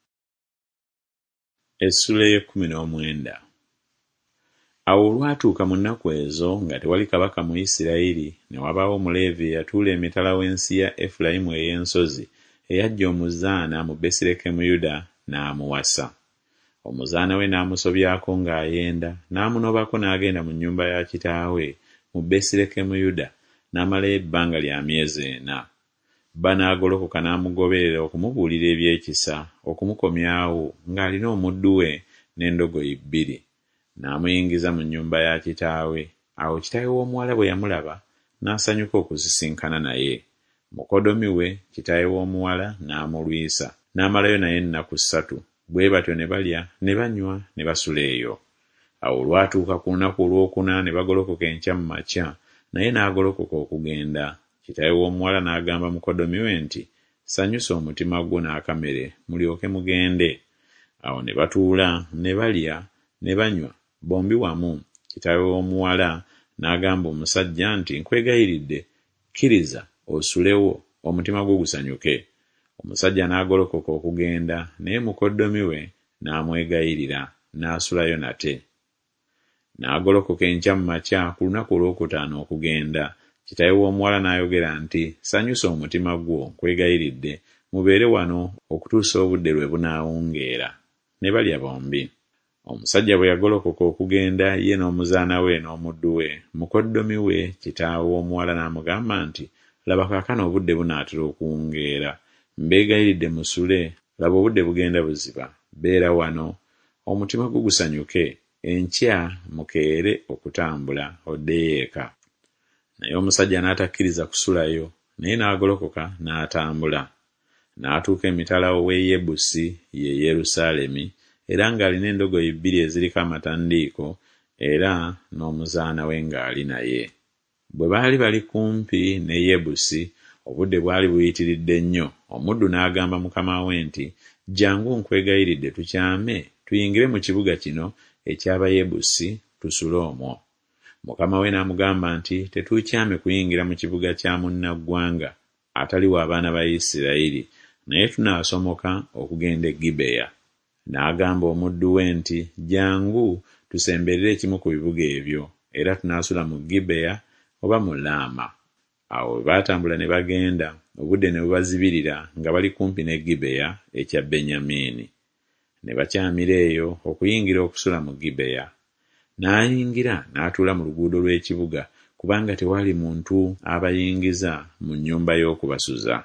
Essula y'e19. Awo olwatuuka mu nnaku ezo nga tewali kabaka mu Isirayiri, ne wabaawo Omuleevi eyatuula emitala w'ensi ya Efulayimu ey'ensozi, eyajja omuzaana mu Besirekemu Yuda n'amuwasa. Omuzaana we n'amusobyako ng'ayenda, n'amunobako n'agenda mu nnyumba ya kitaawe mu Besirekemu Yuda, n'amalayo ebbanga lya myezi 4. Bba n'agolokoka n'amugoberera okumubuulira ebyekisa, okumukomyawo ng'alina omuddu we n'endogoyi 2. N'amuyingiza mu nnyumba ya kitaawe. Awo kitaawe w'omuwala bwe yamulaba n'asanyuka okuzisinkana naye. Mukodomi we kitaawe w'omuwala n'amulwisa, n'amalayo naye ennaku 3. Bwe batyo ne balya ne banywa ne basula eyo. Awo olwatuuka ku lunaku olwokuna ne bagolokoka enkya mu makya, naye n'agolokoka okugenda. Kitaawe w'omuwala n'agamba mukodomi we nti, "Sanyusa omutima gwo n'akamere mulyoke mugende." Awo ne batuula ne balya ne banywa bombi wamu. Kitaawe w'omuwala n'agamba omusajja nti, "Nkwegayiridde, kkiriza osulewo, omutima gwo gusanyuke." Omusajja n'agolokoka okugenda, naye mukoddomi we n'amwegayirira n'asulayo nate. N'agolokoka enkya mu makya ku lunaku olwokutaano okugenda. Kitaawe w'omuwala n'ayogera nti, "Sanyusa omutima gwo, nkwegayiridde, mubeere wano okutuusa obudde lwe bunaawungeera." Ne balya bombi. Omusajja bwe yagolokoka okugenda, ye n'omuzaana we n'omuddu we, mukoddomi we kitaawe w'omuwala n'amugamba nti, "Laba kaakano obudde bunaatera okuwungeera. Mbeegayiridde musule, laba obudde bugenda buziba. Beera wano, omutima gwo gusanyuke, enkya mukeere okutambula oddeyo eka." Naye omusajja n'atakkiriza kusulayo, naye n'agolokoka n'atambula. N'atuuka emitala w'e Yebusi, ye Yerusaalemi, era ng'alina endogoyi 2 eziriko amatandiiko, era n'omuzaana we ng'ali naye. Bwe baali bali kumpi ne Yebusi, obudde bwali buyitiridde nnyo. Omuddu n'agamba mukama we nti, "Jjangu nkwegayiridde tukyame, tuyingire mu kibuga kino eky'Abayebusi tusule omwo." Mukama we n'amugamba nti, "Tetuukyame kuyingira mu kibuga kya munnaggwanga atali w'abaana ba Isirayiri, naye tunaasomoka okugenda e Gibeya." N'agamba omuddu we nti, "Jjangu tusemberere ekimu ku bibuga ebyo, era tunaasula mu Gibeya oba mu Laama." Awo bwe baatambula ne bagenda, obudde ne bubazibirira nga bali kumpi ne Gibeya ekya Benyamini. Ne bakyamira eyo okuyingira okusula mu Gibeya. n'ayingira n'atuula mu luguudo lw'ekibuga kubanga tewali muntu abayingiza mu nnyumba y'okubasuza.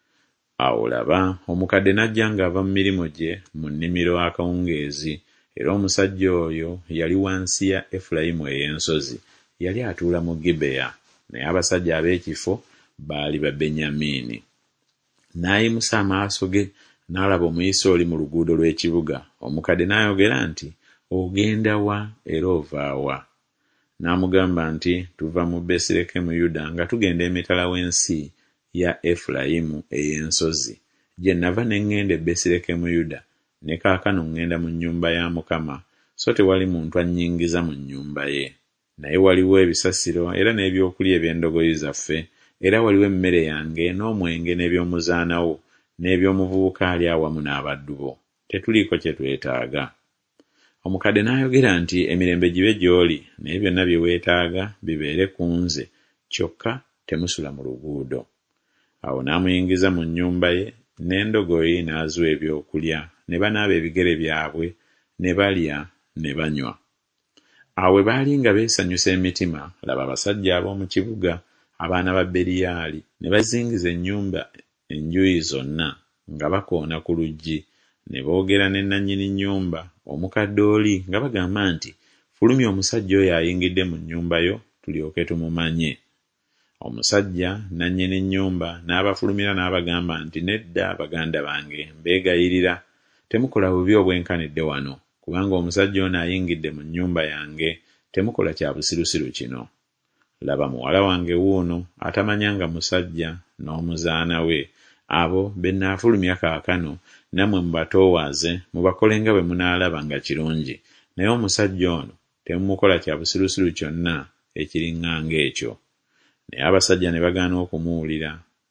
Awo laba omukadde n'ajja ng'ava mu mirimu gye mu nnimiro akawungeezi, era omusajja oyo yali wansi ya Efulayimu ey'ensozi, yali atuula mu Gibeya, naye abasajja ab'ekifo baali ba Benyamini. N'ayimusa amaaso ge n'alaba omuyise oli mu luguudo lw'ekibuga. Omukadde n'ayogera nti, "Ogenda wa era ova wa?" N'amugamba nti, "Tuva mu Besirekemu Yuda nga tugenda emitala w'ensi ya Efulayimu ey'ensozi. Gye nava ne ŋŋenda e Besirekemu Yuda, ne kaakano ŋŋenda mu nnyumba ya Mukama, so tewali muntu annyingiza mu nnyumba ye. Naye waliwo ebisasiro era n'ebyokulya eby'endogoyi zaffe, era waliwo emmere yange n'omwenge n'eby'omuzaana wo n'eby'omuvubuka ali awamu n'abaddu bo. Tetuliiko kye twetaaga." Omukadde n'ayogera nti, "Emirembe gibe gy'oli, naye byonna bye weetaaga bibeere ku nze, kyokka temusula mu luguudo." Awo n'amuyingiza mu nnyumba ye, n'endogoyi n'aziwa ebyokulya, ne banaaba ebigere byabwe, ne balya ne banywa. Awo bwe baali nga beesanyusa emitima, laba abasajja ab'omu kibuga, abaana ba Beriyaali, ne bazingiza ennyumba enjuuyi zonna nga bakoona ku luggi, ne boogera ne nannyini nnyumba, omukadde oli, nga bagamba nti, "Fulumya omusajja oyo ayingidde mu nnyumba yo, tulyoke tumumanye." Omusajja nannyini nnyumba n'abafulumira n'abagamba nti, "Nedda baganda bange, mbeegayirira, temukola bubi obwenkanidde wano, kubanga omusajja ono ayingidde mu nnyumba yange, temukola kya busirusiru kino. Laba muwala wange wuuno atamanyanga musajja n'omuzaana we, abo be nnaafulumya kaakano, nammwe mubatoowaze mubakole nga bwe munaalaba nga kirungi, naye omusajja ono temumukola kya busirusiru kyonna ekiriŋŋanga ekyo." Naye abasajja ne bagaana okumuwulira.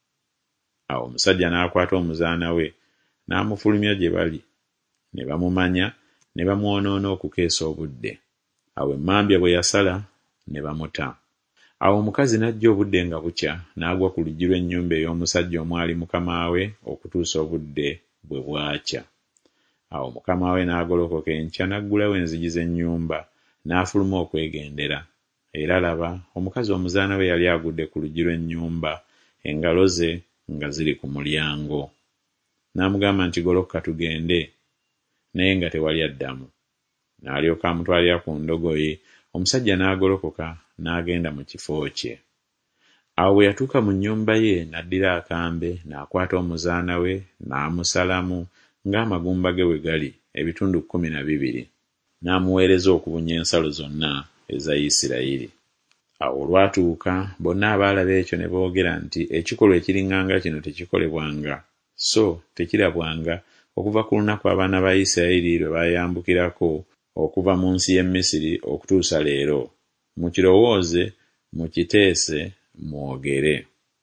Awo omusajja n'akwata omuzaana we n'amufulumya gye bali, ne bamumanya ne bamwonoona okukeesa obudde. Awo emmambya bwe yasala ne bamuta. Awo omukazi n'ajja obudde nga bukya, n'agwa ku luggi lw'ennyumba ey'omusajja omwali mukama we okutuusa obudde bwe bwakya. Awo mukama we n'agolokoka enkya n'aggulawo enzigi z'ennyumba, n'afuluma okwegendera. Era laba omukazi omuzaana we yali agudde ku luggi lw'ennyumba, engalo ze nga ziri ku mulyango. N'amugamba nti, "Goloka tugende," naye nga tewali addamu. N'alyoka amutwalira ku ndogoyi, omusajja n'agolokoka n'agenda mu kifo kye. Awo bwe yatuuka mu nnyumba ye, n'addira akambe, n'akwata omuzaana we n'amusalamu ng'amagumba ge bwe gali, ebitundu 12, n'amuweereza okubunya ensalo zonna eza Isirayiri. Awo olwatuuka, bonna abaalaba ekyo ne boogera nti, "Ekikolwa ekiriŋŋanga kino tekikolebwanga, so tekirabwanga okuva ku lunaku abaana ba Isirayiri lwe baayambukirako okuva mu nsi y'e Misiri okutuusa leero. Mukirowooze, mukiteese, mwogere."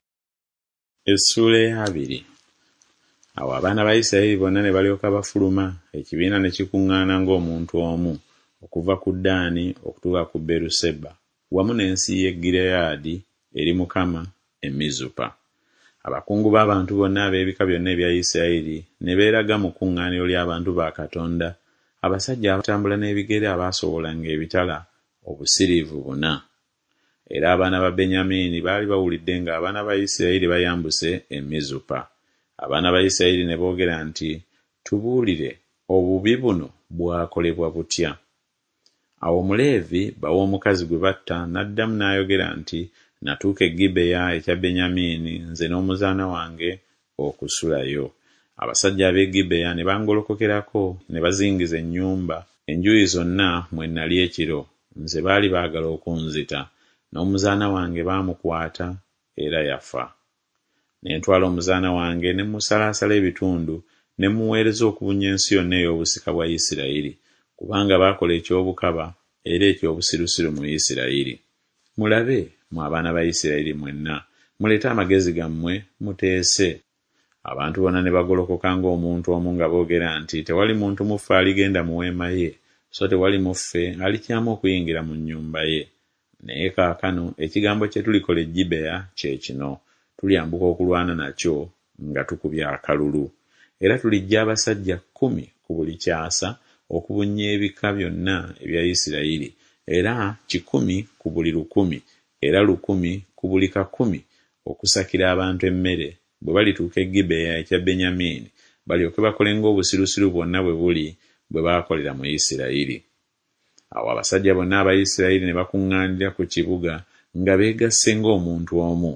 Essuula eya 2. Awo abaana ba Isirayiri bonna ne balyoka bafuluma, ekibiina ne kikuŋŋaana ng'omuntu omu, okuva ku Ddaani okutuuka ku Beruseba, wamu n'ensi y'e Gireyaadi eri Mukama e Mizupa. Abakungu b'abantu bonna ab'ebika byonna ebya Isirayiri ne beeraga mu kuŋŋaaniro ly'abantu ba Katonda, abasajja abatambula n'ebigere abaasobolanga ebitala obusiriivu 4. Era abaana ba Benyamini baali bawulidde ng'abaana ba Isirayiri bayambuse e Mizupa. Abaana ba Isirayiri ne boogera nti, "Tubuulire, obubi buno bwakolebwa butya?" Awo Omuleevi baw'omukazi gwe batta n'addamu n'ayogera nti, "Natuuka e Gibeya ekya Benyamini, nze n'omuzaana wange okusulayo." Abasajja ab'e Gibeya ne bangolokokerako ne bazingiza ennyumba enjuuyi zonna mwe nnali ekiro, nze baali baagala okunzita, n'omuzaana wange baamukwata era yafa. Ne ntwala omuzaana wange ne musalaasala ebitundu, ne muweereza okubunya ensi yonna ey'obusika bwa Isirayiri, kubanga baakola eky'obukaba era eky'obusirusiru mu Isirayiri. Mulabe, mwe abaana ba Isirayiri mwenna, muleete amagezi gammwe muteese." Abantu bonna ne bagolokoka ng'omuntu omu nga boogera nti, "Tewali muntu muffe aligenda mu weema ye, so tewali muffe alikyamu okuyingira mu nnyumba ye. Naye kaakano ekigambo kye tulikola e Gibeya kye kino, tulyambuka okulwana nakyo nga tukubye akalulu. Era tulijja abasajja 10 ku buli kyasa okubunya ebika byonna ebya Isirayiri, era 100 ku buli 100 era 100 ku buli 100 okusakira abantu emmere bwe balituuka e Gibeya ekya Benyamini balyoke bakole ng'obusirusiru bwonna bwe buli bwe baakolera mu Isirayiri. Awo abasajja bonna aba Isirayiri ne bakuŋŋaanira ku kibuga nga beegasse ng'omuntu omu.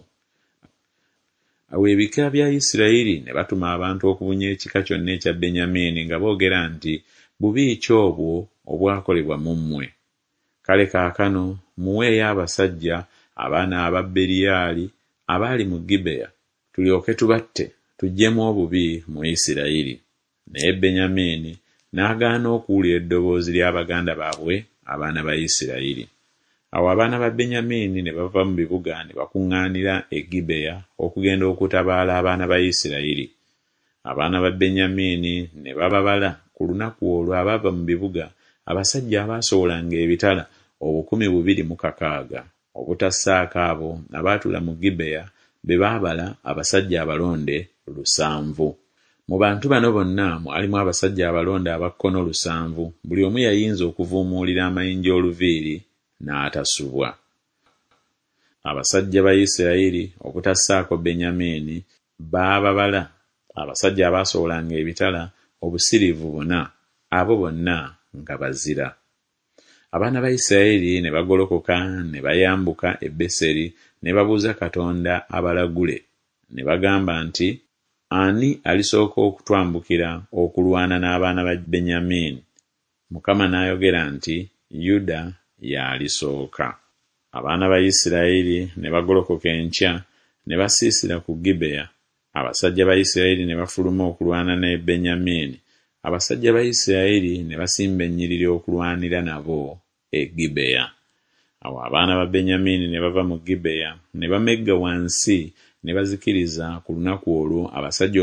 Awo ebika bya Isirayiri ne batuma abantu okubunya ekika kyonna ekya Benyamini nga boogera nti, bubi ki obwo obwakolebwa mu mmwe? Kale kaakano muweeyo abasajja abaana aba Beriyali abaali mu Gibeya tulyoke tubatte tuggyemu obubi mu Isirayiri. Naye Benyamini n'agaana okuwulira eddoboozi lya baganda baabwe abaana ba Isirayiri. Awo abaana ba Benyamini ne bava mu bibuga ne bakuŋŋaanira e Gibeya okugenda okutabaala abaana ba Isirayiri. Abaana ba Benyamini ne bababala ku lunaku olwo abaava mu bibuga abasajja abaasowolanga ebitala 226, obutassaako abo abaatula mu Gibeya be baabala abasajja abalonde 700. Mu bantu bano bonna mwalimu abasajja abalonde abakkono 700, buli omu yayinza okuvuumuulira amayinja oluviiri n'atasubwa. Abasajja ba Isirayiri obutassaako Benyamini baababala abasajja abaasowolanga ebitala obusiriivu 4, abo bonna nga bazira. Abaana ba Isirayiri ne bagolokoka ne bayambuka e Beseri ne babuuza Katonda abalagule, ne bagamba nti, ani alisooka okutwambukira okulwana n'abaana ba Benyamini? Mukama n'ayogera nti, Yuda y'alisooka. Abaana ba Isirayiri ne bagolokoka enkya ne basiisira ku Gibeya. Abasajja ba Isirayiri ne bafuluma okulwana ne Benyamini. Abasajja ba Isirayiri ne basimba ennyiriri okulwanira nabo e Gibeya. Awo abaana ba Benyamini ne bava mu Gibeya ne bamegga wansi ne bazikiriza ku lunaku olwo abasajja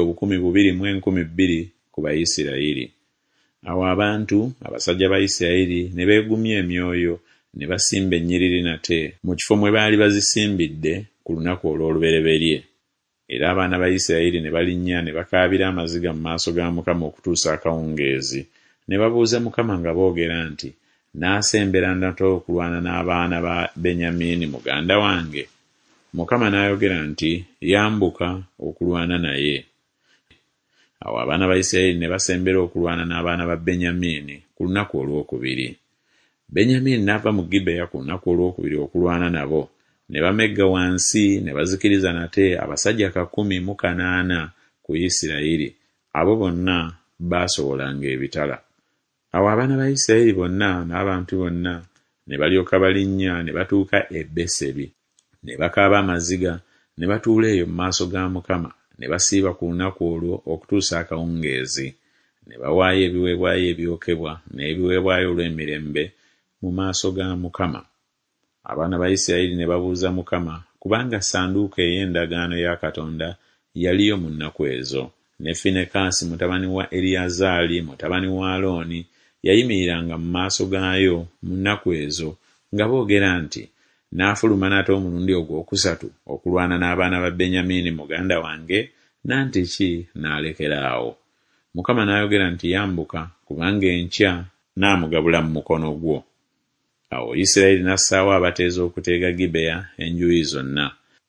2,220 ku Bayisirayiri. Awo abasajja ba Isirayiri ne beegumya emyoyo ne basimba ennyiriri nate mu kifo mwe baali bazisimbidde ku lunaku olw'olubereberye. Era abaana ba Isirayiri ne balinnya ne bakaabira amaziga mu maaso ga Mukama okutuusa akawungeezi. Ne babuuza Mukama nga boogera nti, naasembera nate okulwana n'abaana ba Benyamini muganda wange? Mukama n'ayogera nti, yambuka okulwana naye. Awo abaana ba Isirayiri ne basembera okulwana n'abaana ba Benyamini ku lunaku olwokubiri. Benyamini n'ava mu Gibeya ku lunaku olwokubiri okulwana nabo. Ne bamegga wansi ne bazikiriza nate abasajja 180 ku Isirayiri. Abo bonna baasowolanga ebitala. Awo abaana ba Isirayiri bonna n'abantu bonna ne balyoka balinnya ne batuuka e Beseri. Ne bakaaba amaziga ne batuula eyo mu maaso ga Mukama ne basiiba ku lunaku olwo okutuusa akawungeezi. Ne bawaayo ebiweebwayo ebyokebwa n'ebiweebwayo olw'emirembe mu maaso ga Mukama. Abaana ba Isirayiri ne babuuza Mukama kubanga ssanduuko ey'endagaano ya Katonda yaliyo mu nnaku ezo. Ne Finekaasi mutabani wa Eriyazaali mutabani wa Alooni yayimiriranga mu maaso gaayo mu nnaku ezo nga boogera nti, naafuluma nate omulundi ogwokusatu okulwana n'abaana ba Benyamini muganda wange, nanti ki n'alekeraawo. Mukama n'ayogera nti, yambuka kubanga enkya naamugabula mu mukono gwo. Awo Isirayiri n'assaawo abateeza okuteega Gibeya enjuuyi zonna.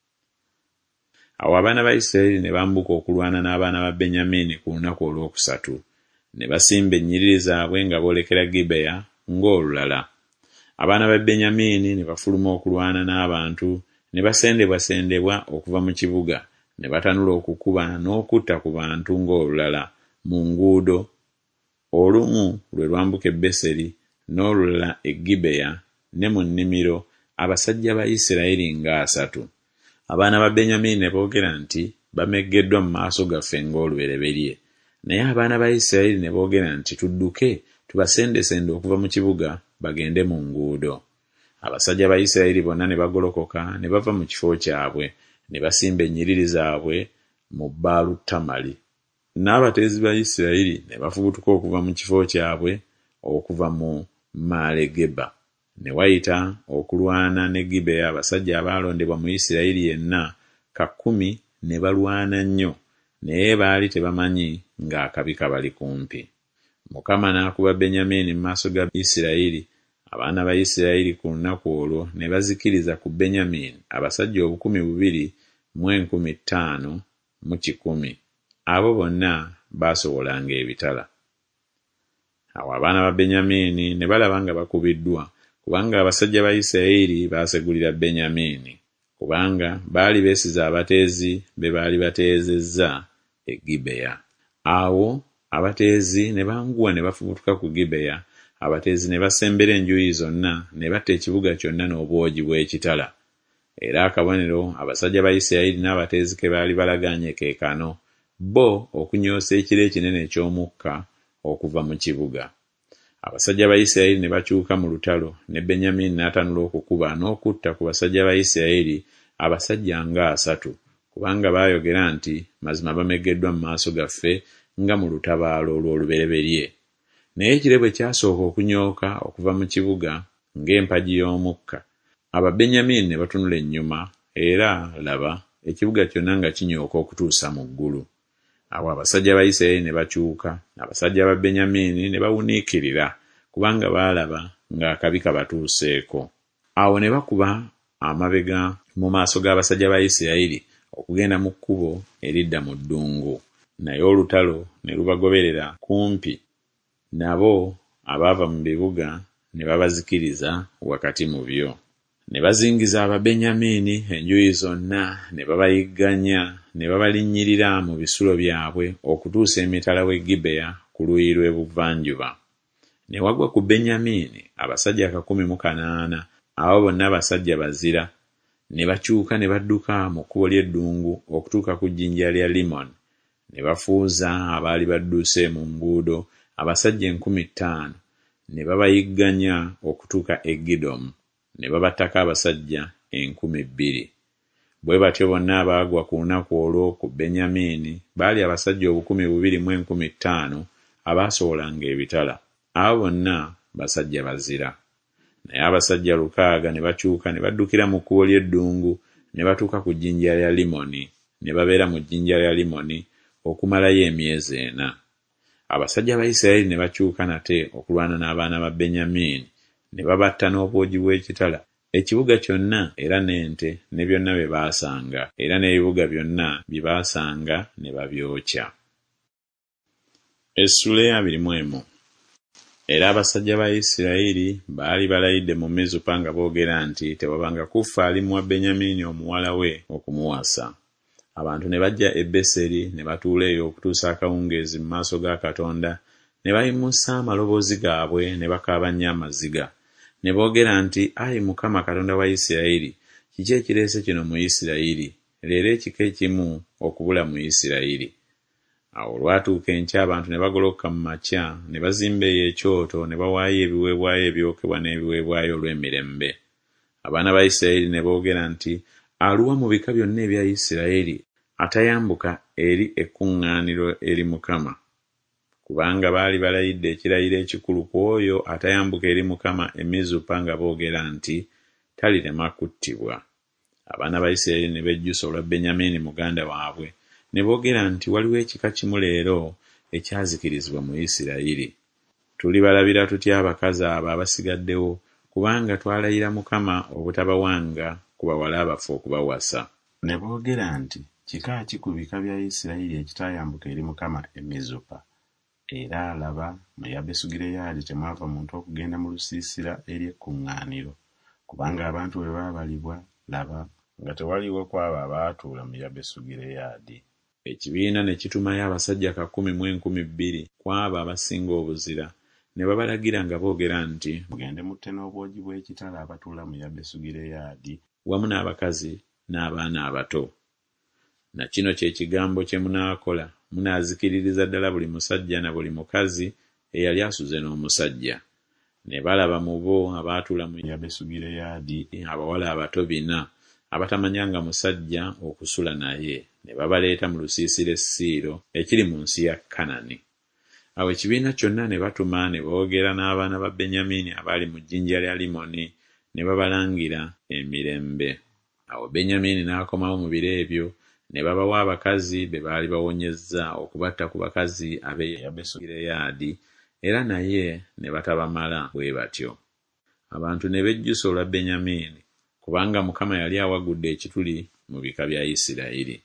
Awo abaana ba Isirayiri ne bambuka okulwana n'abaana ba Benyamini ku lunaku olwokusatu. Ne basimba ennyiriri zaabwe nga boolekera Gibeya ng'olulala. Abaana ba Benyamini ne bafuluma okulwana n'abantu, ne basendebwasendebwa okuva mu kibuga, ne batanula okukuba n'okutta ku bantu ng'olulala mu nguudo. Olumu lwe lwambuka e Beseri, n'olulala e Gibeya, ne mu nnimiro, abasajja ba Isirayiri nga 3. Abaana ba Benyamini ne boogera nti, bameggeddwa mu maaso gaffe ng'olubereberye. Naye abaana ba Isirayiri ne boogera nti, tudduke tubasendesende okuva mu kibuga bagende mu nguudo. Abasajja ba Isirayiri bonna ne bagolokoka ne bava mu kifo kyabwe, ne basimba ennyiriri zaabwe mu Baalutamali. N'abateezi ba Isirayiri ne bafubutuka okuva mu kifo kyabwe okuva mu Maalegeba. Ne wayita okulwana ne Gibeya abasajja abaalondebwa mu Isirayiri yenna 10 ne balwana nnyo, naye baali tebamanyi ng'akabi kabali kumpi. Mukama n'akuba Benyamini mu maaso ga Isirayiri, abaana ba Isirayiri ku lunaku olwo ne bazikiriza ku Benyamini abasajja 12,150 abo bonna baasobolanga ebitala. Awo abaana ba Benyamini ne balaba nga bakubiddwa, kubanga abasajja ba Isirayiri baasegulira Benyamini, kubanga baali beesize abateezi be baali bateezezza e Gibeya. Awo abateezi ne banguwa ne bafubutuka ku Gibeya. Abateezi ne basembera enjuuyi zonna ne batta ekibuga kyonna n'obwogi bw'ekitala. Era akabonero abasajja ba Isirayiri n'abateezi ke baali balagaanye ke kano, bo okunyoosa ekire ekinene eky'omukka okuva mu kibuga. Abasajja ba Isirayiri ne bakyuka mu lutalo, ne Benyamini n'atanula okukuba n'okutta ku basajja ba Isirayiri abasajja nga 3, kubanga baayogera nti mazima bamegeddwa mu maaso gaffe nga mu lutabaalo olw'olubereberye. Naye ekire bwe kyasooka okunyooka okuva mu kibuga ng'empagi y'omukka, Ababenyamini ne batunula ennyuma, era laba ekibuga kyonna nga kinyooka okutuusa mu ggulu. Awo abasajja ba Isirayiri ne bakyuka, abasajja ba Benyamini ne bawuniikirira, kubanga baalaba ng'akabi kabatuuseeko. Awo ne bakuba amabega mu maaso g'abasajja ba Isirayiri okugenda mu kkubo eridda mu ddungu, naye olutalo ne lubagoberera kumpi. Nabo abaava mu bibuga ne babazikiriza wakati mu byo. Ne bazingiza Ababenyamini enjuuyi zonna, ne babayigganya, ne babalinnyirira mu bisulo byabwe okutuusa emitala w'e Gibeya ku luuyi lw'ebuvanjuba. Ne wagwa ku Benyamini abasajja 180, abo bonna basajja bazira. Ne bakyuka ne badduka mu kkubo ly'eddungu okutuuka ku jjinja lya Limoni. Ne bafuuza abaali badduuse mu nguudo abasajja 50,000, ne babayigganya okutuuka e Gidomu, ne babattako abasajja 20,000. Bwe batyo bonna abaagwa ku lunaku olwo ku Benyamini baali abasajja 22,500 abaasobolanga ebitala. Abo bonna basajja bazira. Naye abasajja 600 ne bakyuka ne baddukira mu kkubo ly'eddungu, ne batuuka ku jjinja lya Limoni, ne babeera mu jjinja lya Limoni okumalayo emyezi 4. Abasajja ba Isirayiri ne bakyuka nate okulwana n'abaana ba Benyamini, ne babatta n'obwogi bw'ekitala ekibuga kyonna, era n'ente ne byonna bye baasanga, era n'ebibuga byonna bye baasanga ne babyokya. Essula 21. Era abasajja ba Isirayiri baali balayidde mu Mizupa nga boogera nti tewabanga kufa alimuwa Benyamini omuwala we okumuwasa. Abantu ne bajja e Beseri ne batuula eyo okutuusa akawungeezi mu maaso ga Katonda, ne bayimusa amaloboozi gaabwe ne bakaaba nnyo amaziga. Ne boogera nti, Ayi Mukama Katonda wa Isirayiri, kiki ekireese kino mu Isirayiri? Leero ekika ekimu okubula mu Isirayiri. Awo olwatuuka enkya abantu ne bagoloka mu makya, ne bazimba eyo ekyoto, ne bawaayo ebiweebwayo ebyokebwa n'ebiweebwayo olw'emirembe. Abaana ba Isirayiri ne boogera nti, aluwa mu bika byonna ebya Isirayiri atayambuka eri ekkuŋŋaaniro eri Mukama? Kubanga baali balayidde ekirayiro ekikulu ku oyo atayambuka eri Mukama e Mizupa nga boogera nti talirema kuttibwa. Abaana ba Isirayiri ne bejjusa olwa Benyamini muganda waabwe, ne boogera nti waliwo ekika kimu leero ekyazikirizibwa mu Isirayiri. Tulibalabira tutya abakazi abo abasigaddewo, kubanga twalayira Mukama obutabawanga ku bawala abafu okubawasa. Ne boogera nti kika ki ku bika bya Isirayiri ekitayambuka eri Mukama e Mizupa? Era laba mu Yabesugireyaadi temwava muntu okugenda mu lusiisira eri ekkuŋŋaaniro, kubanga abantu bwe baabalibwa, laba nga tewaliwo kwabo abaatuula mu Yabesugireyaadi. Ekibiina ne kitumayo abasajja 10,000 kwabo abasinga obuzira, ne babalagira nga boogera nti mugende mutte n'obwogi bw'ekitala abatuula mu Yabesugireyaadi, wamu n'abakazi n'abaana abato. Na kino kye kigambo kye munaakola: munaazikiririza ddala buli musajja na buli mukazi eyali asuze n'omusajja. Ne balaba mu bo abaatuula mu Yabesugireyaadi abawala abato 4 abatamanyanga musajja okusula naye, ne babaleeta mu lusiisira e Siiro ekiri mu nsi ya Kanani. Awo ekibiina kyonna ne batuma ne boogera n'abaana ba Benyamini abaali mu jjinja lya Limoni, ne babalangira emirembe. Awo Benyamini n'akomawo mu biro ebyo, ne babawa abakazi be baali bawonyezza okubatta ku bakazi ab'e Yabesugireyaadi, era naye ne batabamala bwe batyo. abantu ne bejjusa olwa Benyamini, kubanga Mukama yali awagudde ekituli mu bika bya Isirayiri.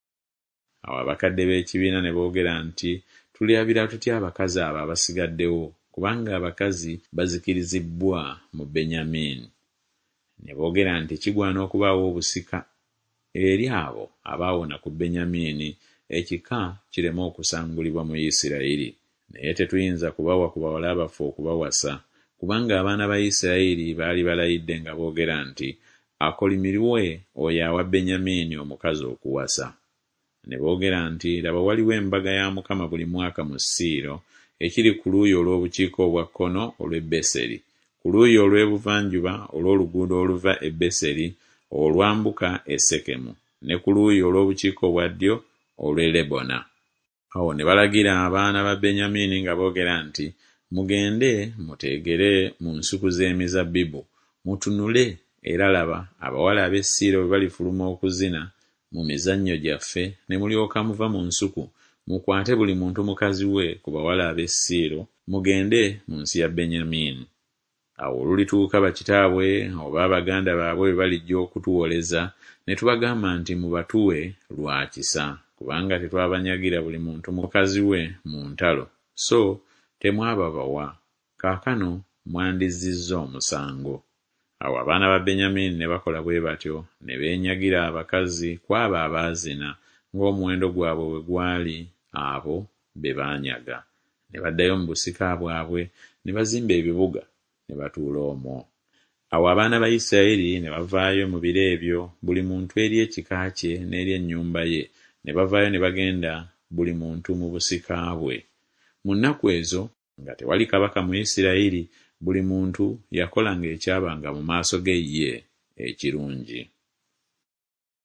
Awo abakadde b'ekibiina ne boogera nti, tulyabira tutya abakazi abo abasigaddewo, kubanga abakazi bazikirizibbwa mu Benyamini. Ne boogera nti kigwana okubaawo obusika eri abo abaawona ku Benyamini, ekika kireme okusangulibwa mu Isirayiri. Naye tetuyinza kubawa ku bawala baffe okubawasa, kubanga abaana ba Isirayiri baali balayidde nga boogera nti, akolimirwe oyo awa Benyamini omukazi okuwasa. Ne boogera nti, laba waliwo embaga ya Mukama buli mwaka mu Siiro, ekiri ku luuyi olw'obukiika obwa kkono olw'e Beseri, ku luuyi olw'ebuvanjuba olw'oluguudo oluva e Beseri olwambuka e Sekemu, ne ku luuyi olw'obukiika obwa ddyo olw'e Lebona. Awo ne balagira abaana ba Benyamini nga boogera nti, mugende muteegere mu nsuku z'emizabbibu, mutunule era laba abawala ab'e Siiro bwe balifuluma okuzina mu mizannyo gyaffe, ne mulyoka muva mu nsuku, mukwate buli muntu mukazi we ku bawala ab'e Siiro, mugende mu nsi ya Benyamini. Awo olulituuka bakitaabwe oba baganda baabwe bwe balijja okutuwoleza, ne tubagamba nti mubatuwe lwa kisa, kubanga tetwabanyagira buli muntu mukazi we mu ntalo, so temwababawa. Kaakano mwandizizza omusango. Awo abaana ba Benyamini ne bakola bwe batyo, ne beenyagira abakazi kwabo abaazina ng'omuwendo gwabwe bwe gwali abo be baanyaga. Ne baddayo mu busika bwabwe, ne bazimba ebibuga, ne batuula omwo. Awo abaana ba Isirayiri ne bavaayo mu biro ebyo, buli muntu eri ekika kye n'eri ennyumba ye, ne bavaayo ne bagenda buli muntu mu busika bwe. Mu nnaku ezo nga tewali kabaka mu Isirayiri, buli muntu yakolanga ekyabanga mu maaso ge ye ekirungi.